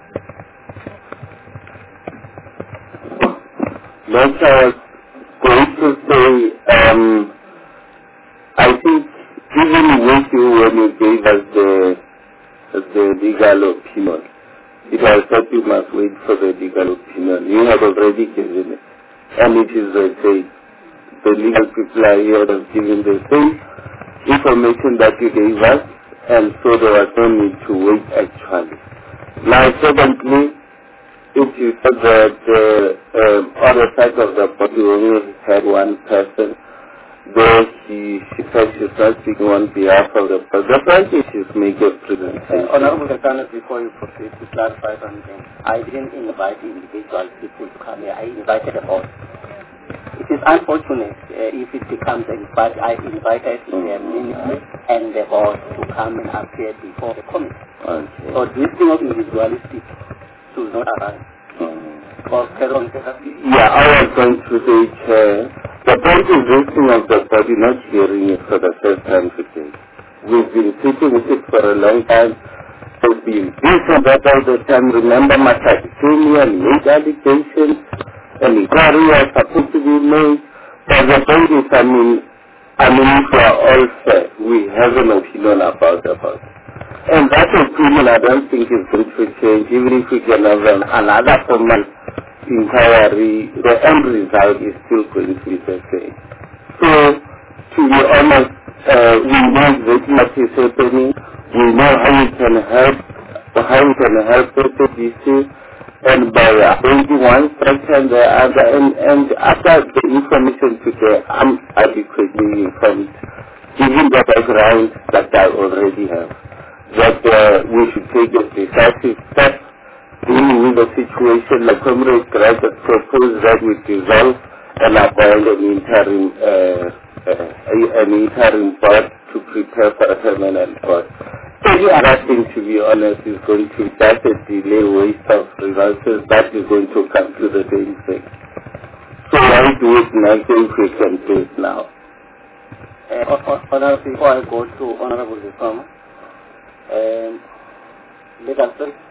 Next, I was going to say, um, I think even with you when you gave us the, the legal opinion, it was that you must wait for the legal opinion. You have already given it. And it is the same. The legal people are here have given the same information that you gave us, and so there was no need to wait actually. Now, secondly, if you said that uh, um, on the side of the body only had one person, though she, she said she's not speaking on behalf of the person, the point is she's making a presentation. Uh, Honorable Gatana, before you proceed to clarify something, I didn't invite individual people to come here. I invited the board. It is unfortunate uh, if it becomes a but I invited the ministry and the board to come and appear before the committee. Okay. So this thing of individualistic should not arise. Mm. Yeah, I was going to say, Chair, the point is resting of the body, not hearing it for the first time today. We've been sitting with it for a long time. There's been this and that all the time. Remember, Masaki came here and made allegations. An inquiry was supposed to be made. But the point is, I mean, I mean, if we are all fair, we have an opinion about the body. And that opinion, I don't think is going to change, even if we can have an, another formal inquiry, the end result is still going to be the same. So, to be honest, uh, we know exactly what is happening, we know how we can help, how we can help the B C, and by arranging one structure and the other, and, and after the information today, I'm adequately informed, given the background that I already have, that uh, we should take a decisive step dealing with the situation. The Comrade Graduate proposed that we dissolve and appoint an interim, uh, uh, an interim board to prepare for a permanent board. Any other thing, to be honest, is going to just a delay, waste of resources that is going to come to the same thing. So why do it now? I think we can do it now. Uh, Honorable, before I go to Honorable Reformer, um, let us say,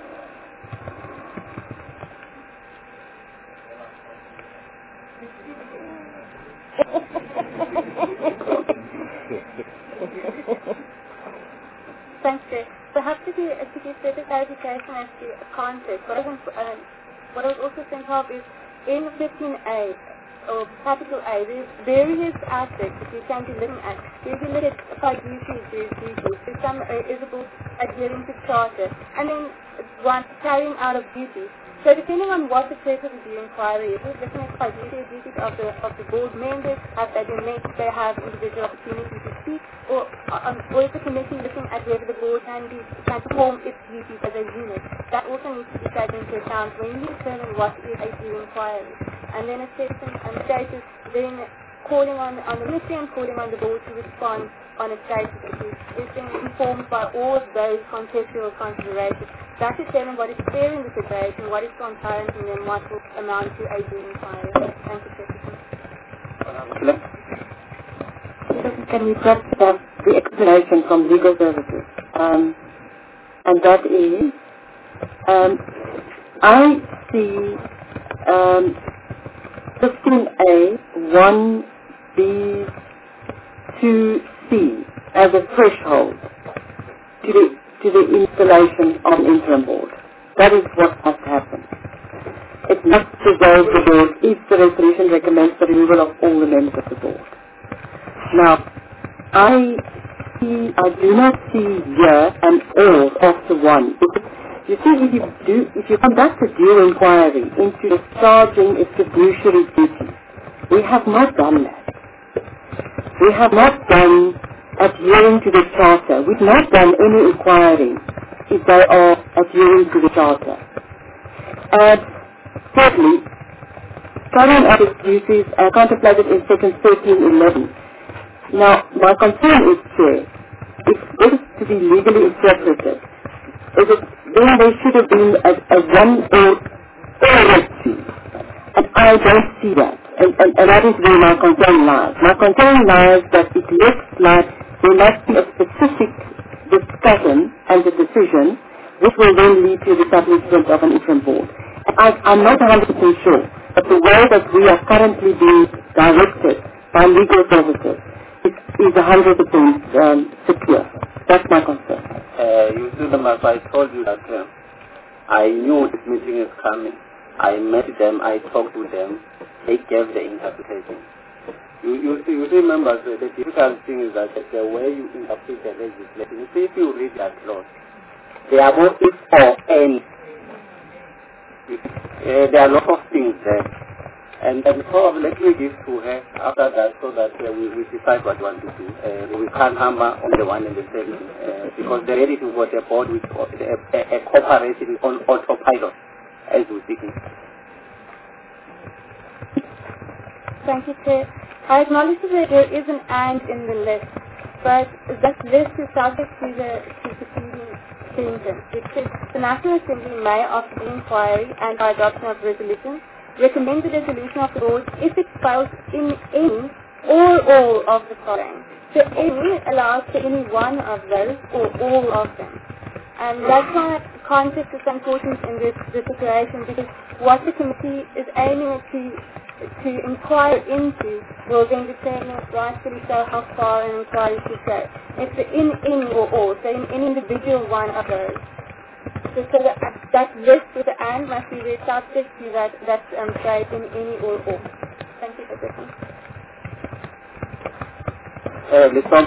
Thanks, Jay. Perhaps to give, to give further clarification as to context, what I, was, uh, what I was also thinking of is in fifteen A, or capital A, there's various aspects that you can be looking at. You can look at five duties, there's duties, there's some uh, is about adhering to charter, and then one carrying out of duty. So depending on what the purpose of the inquiry is, we're looking at five duties, duties of the of the board members, have they been met, they have individual opportunity to speak, or, um, or is the committee looking at whether the board can, be, can perform its duties as a unit. That also needs to be taken into account when you determine what is a due inquiry. And then a second um, status, then calling on, on the committee and calling on the board to respond on a status issue is being informed by all of those contextual considerations. That determines what is fair in the situation, what is transparent, and then what will amount to a due inquiry. Thank you, President. Can we perhaps have the explanation from legal services? Um, and that is, um, I see um, fifteen A, one B, two C as a threshold to the, to the installation of an interim board. That is what must happen. It must dissolve the board if the resolution recommends the removal of all the members of the board. Now, I see, I do not see here an or after one. You see, if you do, if you conduct a due inquiry into discharging its fiduciary duties, we have not done that. We have not done adhering to the charter. We've not done any inquiry if they are adhering to the charter. And thirdly, carrying out its duties are contemplated in section thirteen eleven. Now, my concern is, Chair, if this is to be legally interpreted, is it, then there should have been a, a one or or two. And I don't see that. And, and, and that is where my concern lies. My concern lies that it looks like there must be a specific discussion and a decision which will then lead to the establishment of an interim board. I, I'm not one hundred percent sure that the way that we are currently being directed by legal services is, is one hundred percent um, secure. That's my concern. Uh, you see, them as I told you that uh, I knew this meeting is coming. I met them, I talked to them, they gave the interpretation. You, you, see, you remember, the, the difficult thing is that the way you interpret the legislation, you see, if you read that clause, there are both if or and. Uh, there are a lot of things there. And then probably let me give to her after that so that uh, we, we decide what we want to do. Uh, we can't hammer on the one and the same uh, because they're ready to go to a board with uh, a, a, a corporation on autopilot as we speak. Thank you, Chair. I acknowledge that there is an and in the list, but that list is subject to the to preceding changes, which is the National Assembly may, after the inquiry and by adoption of resolution, recommend the dissolution of the board if it fails in any or all of the following. So any allows for any one of those or all of them. And that's why context is important in this, this situation, because what the committee is aiming to to inquire into will then determine rightfully so how far an inquiry should go. It's the in, in or all, so in any individual one of those. So, so that, that list with the and must be very subject to that, that um, phrase in any or all. Thank you for listening. Uh, listen.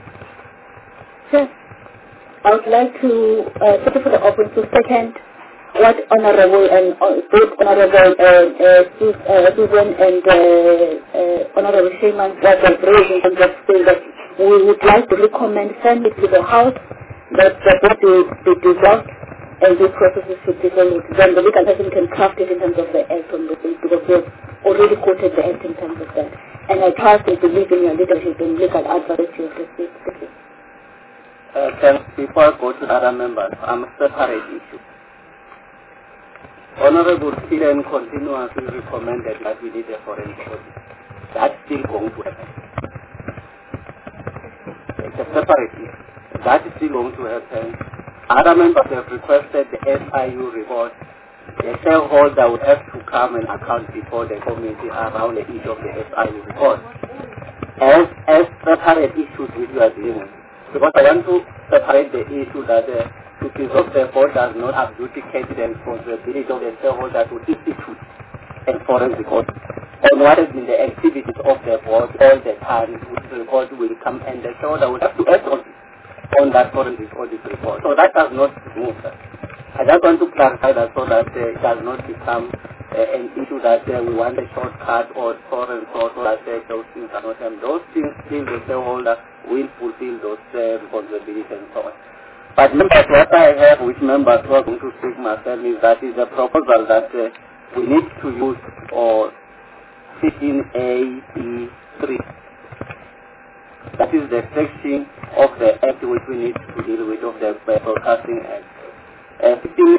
Sure. I would like to, uh, thank you for the open to second what Honorable and uh, both Honorable uh, uh, Susan and uh, uh, Honorable Sheyman was raising in that saying that we would like to recommend send it to the House that the board will be dissolved and this process should be followed. Then the legal person can craft it in terms of the act on the bill because they've already quoted the act in terms of that. And I trust and believe in your leadership and legal advice you have received. Uh, can before I go to other members, I'm a separate issue. Honorable Kiren continuously recommended that we need a foreign audit. That's still going to happen. It's a separate issue. That is still going to happen. Other members have requested the S I U report. The shareholder would have to come and account before the committee around the issue of the S I U report. As, as separate issues which we are dealing with. Because I want to separate the issue that uh, to preserve the board does not abdicate the responsibility of the shareholder to institute a forensic audit. And what has been the activities of the board all the time, which the report will come and the shareholder will have to act on, on that forensic audit report. So that does not move that. I just want to clarify that so that uh, it does not become uh, an issue that uh, we want a shortcut or foreign source or that uh, those things are not done. Those things still the shareholder will fulfill those uh, responsibilities and so on. But members, what I have, which members who are going to speak myself, is that is a proposal that uh, we need to use or fifteen A B three. That is the section of the Act which we need to deal with of the uh, Broadcasting Act. Uh, fifteen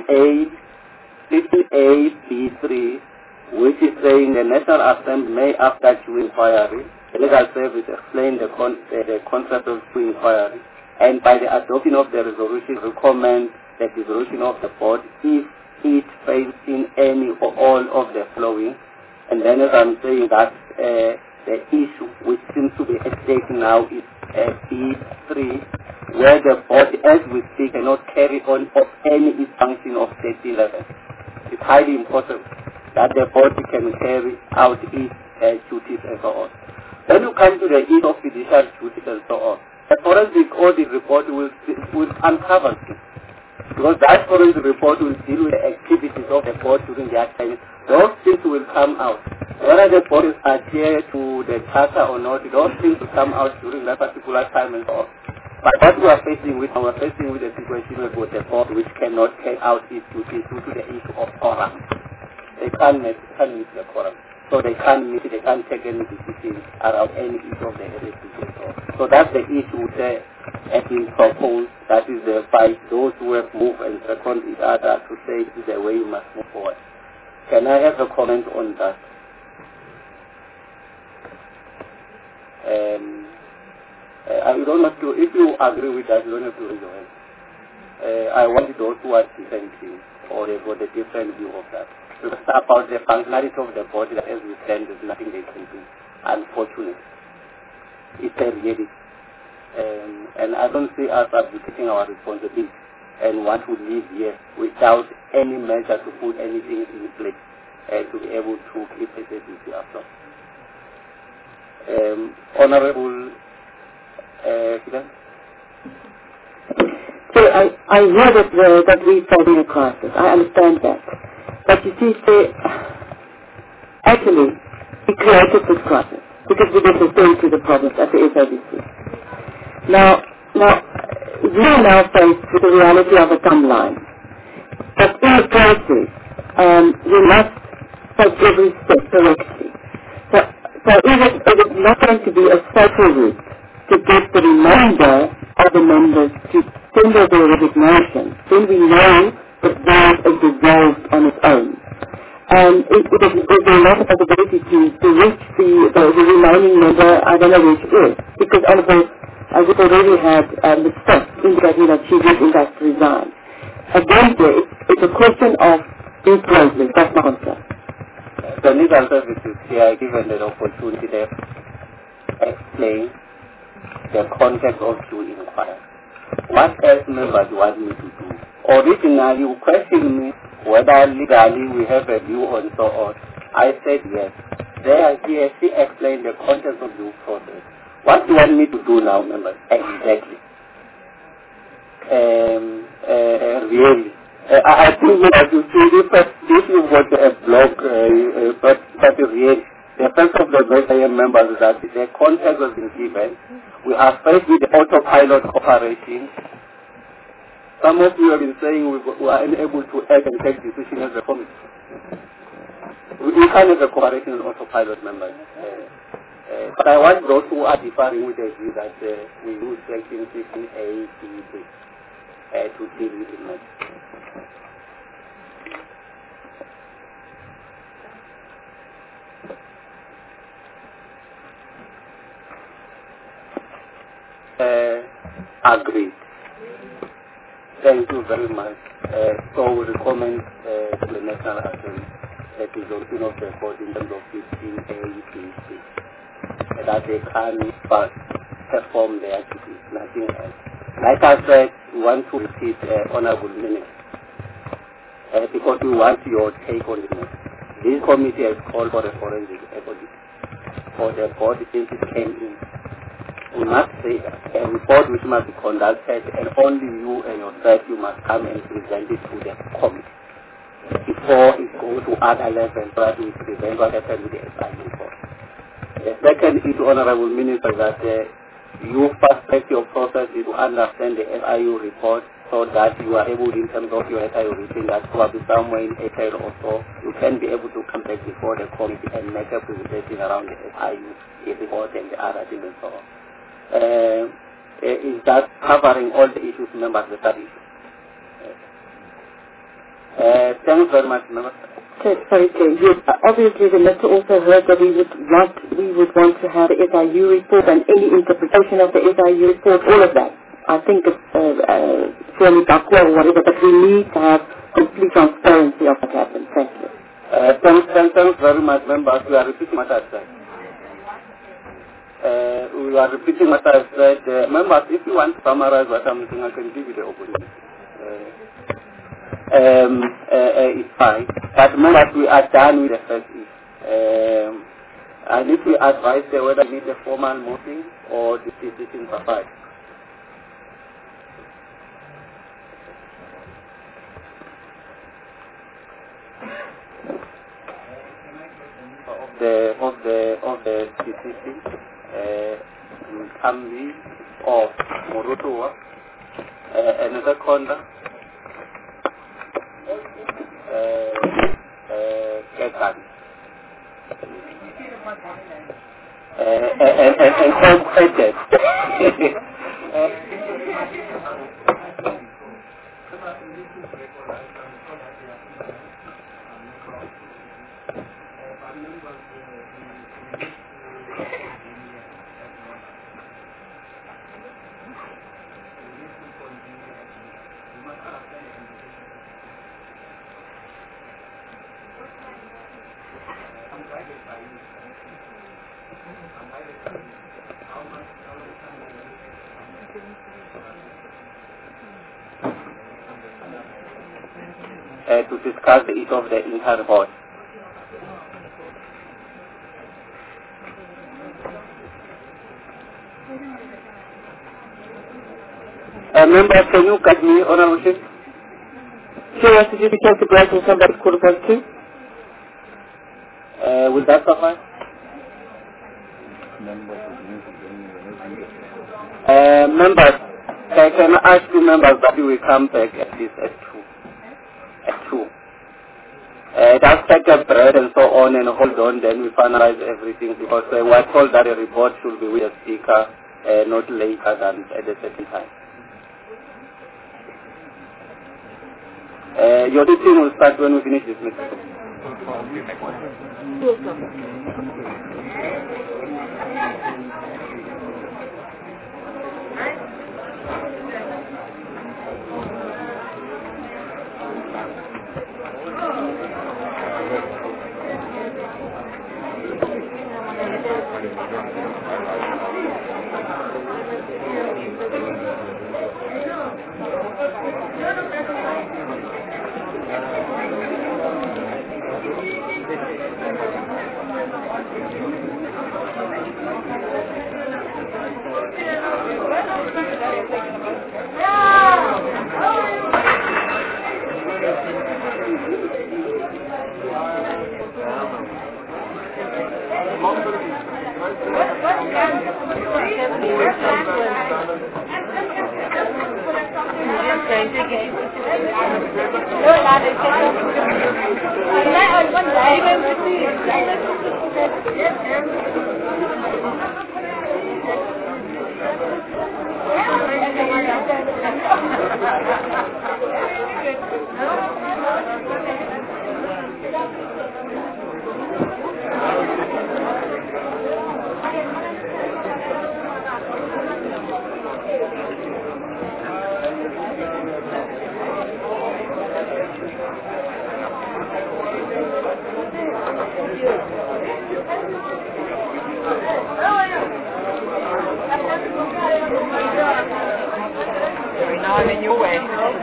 A B three, which is saying the National Assembly may, after due inquiry, the legal service explain the, con uh, the concept of due inquiry, and by the adoption of the resolution, recommend the dissolution of the board if it fails in any or all of the following. And then as I'm saying that uh, the issue which seems to be at stake now is uh, B three, where the board, as we speak, cannot carry on of any function of state level. It's highly important that the board can carry out its uh, duties and so on. When you come to the issue of judicial duties and so on, the forensic audit report will, will uncover this. Because that forensic report will deal with the activities of the board during that time. Those things will come out. Whether the board is adhered to the charter or not, those things will come out during that particular time and so on. But what we are facing with, we are facing with a situation with the board which cannot carry out its duties due to the issue of quorum. They can't meet, can't meet the quorum. So they can't meet, they can't take any decisions around any issue of the electricity. So that's the issue that has been proposed. That is the fight. Those who have moved and second each other to say this is the way we must move forward. Can I have a comment on that? Um, uh, you don't have to, if you agree with that, you don't have to raise your hand. Uh, I want those who are dissenting or they've got a different view of that. Because about the functionality of the body, that as we stand, there's nothing they can do. Unfortunately. It's a reality. Um, and I don't see us abdicating our responsibility and want to live here without any measure to put anything in place uh, to be able to keep the safety ourselves. Um, Honorable uh, Fidan? So I, I hear that, uh, that we're fighting a crisis. I understand that. But you see, say, actually, we created this crisis because we didn't attend to the problems at the S I B C. Now, now, we are now faced with the reality of a timeline. But in the process, um, we must take every step correctly. So, so if it, it is not going to be a social route to get the remainder of the members to tender their resignation, then we know that that is dissolved on its own. And it, it is, there's a lot of possibility to, to reach the, the, the remaining member, I don't know which is, because Honorable uh, we've already had um, the steps indicating that she is in that to resign. Again, there, it's, it's a question of being closely, that's my answer. The legal services here, given the opportunity, to explain the context of due inquiry. What else members want me to do? Originally, you questioned me whether legally we have a view on so on. I said yes. There, here, she explained the context of due process. What do you want me to do now, members? Exactly. Um, uh, really, Uh, I, I think that you see, if, if you've got a blog, uh, uh, but that is real, the effect of the S I M members is that the context has been given. We are faced with the autopilot operation. Some of you have been saying we, we are unable to act and take decisions as a committee. We, we can't have a cooperation on autopilot members. Uh, uh, but I want those who are differing with the view that uh, we use section fifteen A, B, B uh, to deal with the matter. Uh, agreed. Thank you very much. Uh, so we recommend uh, to the National Assembly that is also of the court in terms of fifteen A, B, C, that they can first perform their duties, nothing else. Like I said, we want to repeat uh, honorable minutes uh, because we want your take on it. This committee has called for a forensic audit for the board since it came in. We must say that a report which must be conducted and only you and yourself, you must come and present it to the committee before it goes to other levels so that we prevent what happened with the S I U report. The second issue, Honorable Minister, is that uh, you first take your process to understand the S I U report so that you are able, in terms of your S I U written, that probably somewhere in April or so, you can be able to come back before the committee and make a presentation around the S I U report and the other things and so on. Uh, is that covering all the issues members of that issue? Uh, thanks very much, members. Okay, sorry, Chair. Yes, obviously the minister also heard that we would want we would want to have the S I U report and any interpretation of the S I U report, all of that. I think it's uh, uh, fairly backward or whatever, but we need to have complete transparency of what happened. Thank you. Uh, thanks, thanks, thanks very much, members. We are repeating what I said. Uh, we are repeating what I said. Uh, members, if you want to summarize what I'm saying, I can give you the opportunity. Uh, um, uh, uh, it's fine. But members, we are done with the first issue. Um, and if we advise uh, whether we need a formal motion or the decision suffice. Of the of the of the decision. Kambi of Morotoa, uh, another corner, Kekan, and incorporated. Uh, to discuss the issue of the entire board. Uh, members, can you cut me, Honorable Chief? Sure, I suggest we take a break and come back to quarter past two. Uh, will that suffice? Uh, members, I can ask you members that you will come back at least at two. At two. Uh, just take a break and so on and hold on, then we finalize everything because uh, we are told that a report should be with the speaker uh, not later than at a certain time. Uh, your meeting will start when we finish this meeting. Now I'm in your way.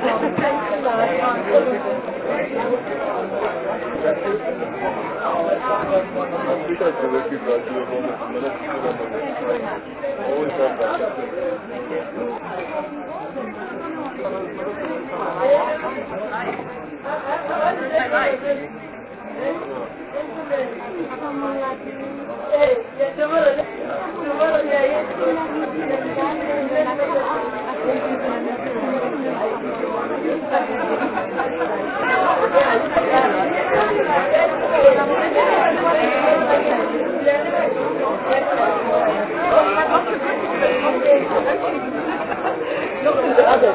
Look to the others.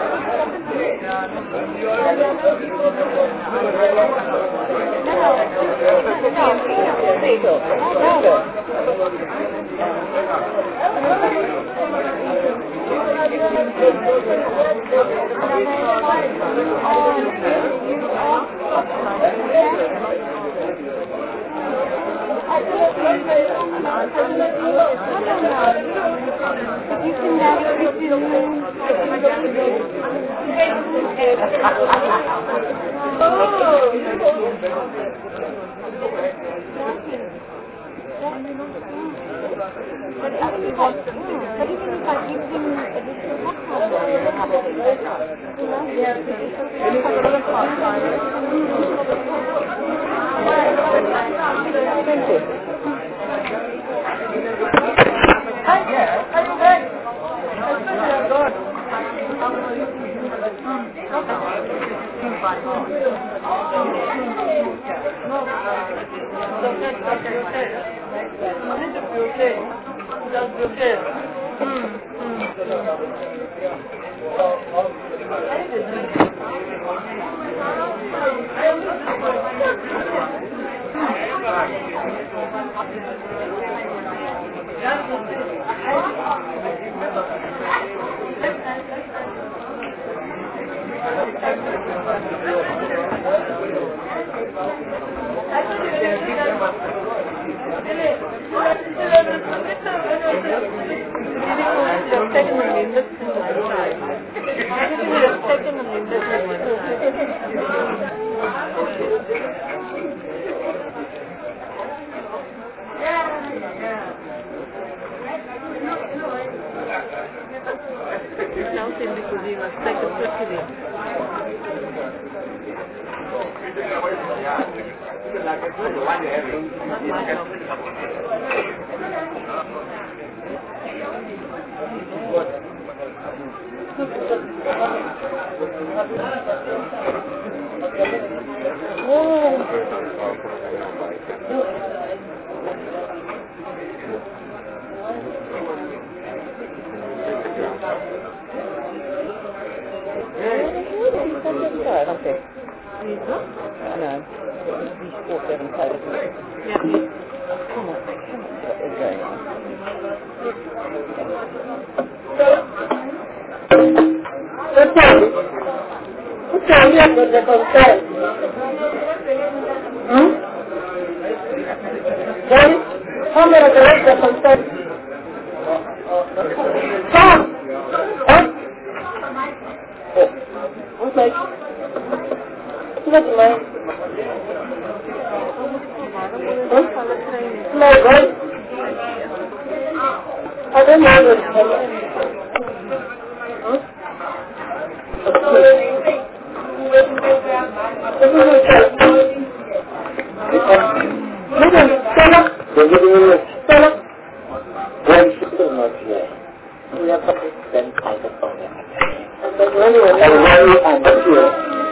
when you are not here,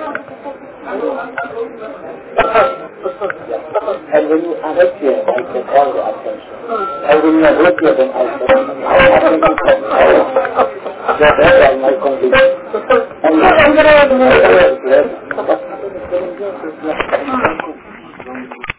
and when you are not here, I take all the attention. And when you are not here, then I say, I have to become power. That is my conviction. And I am glad.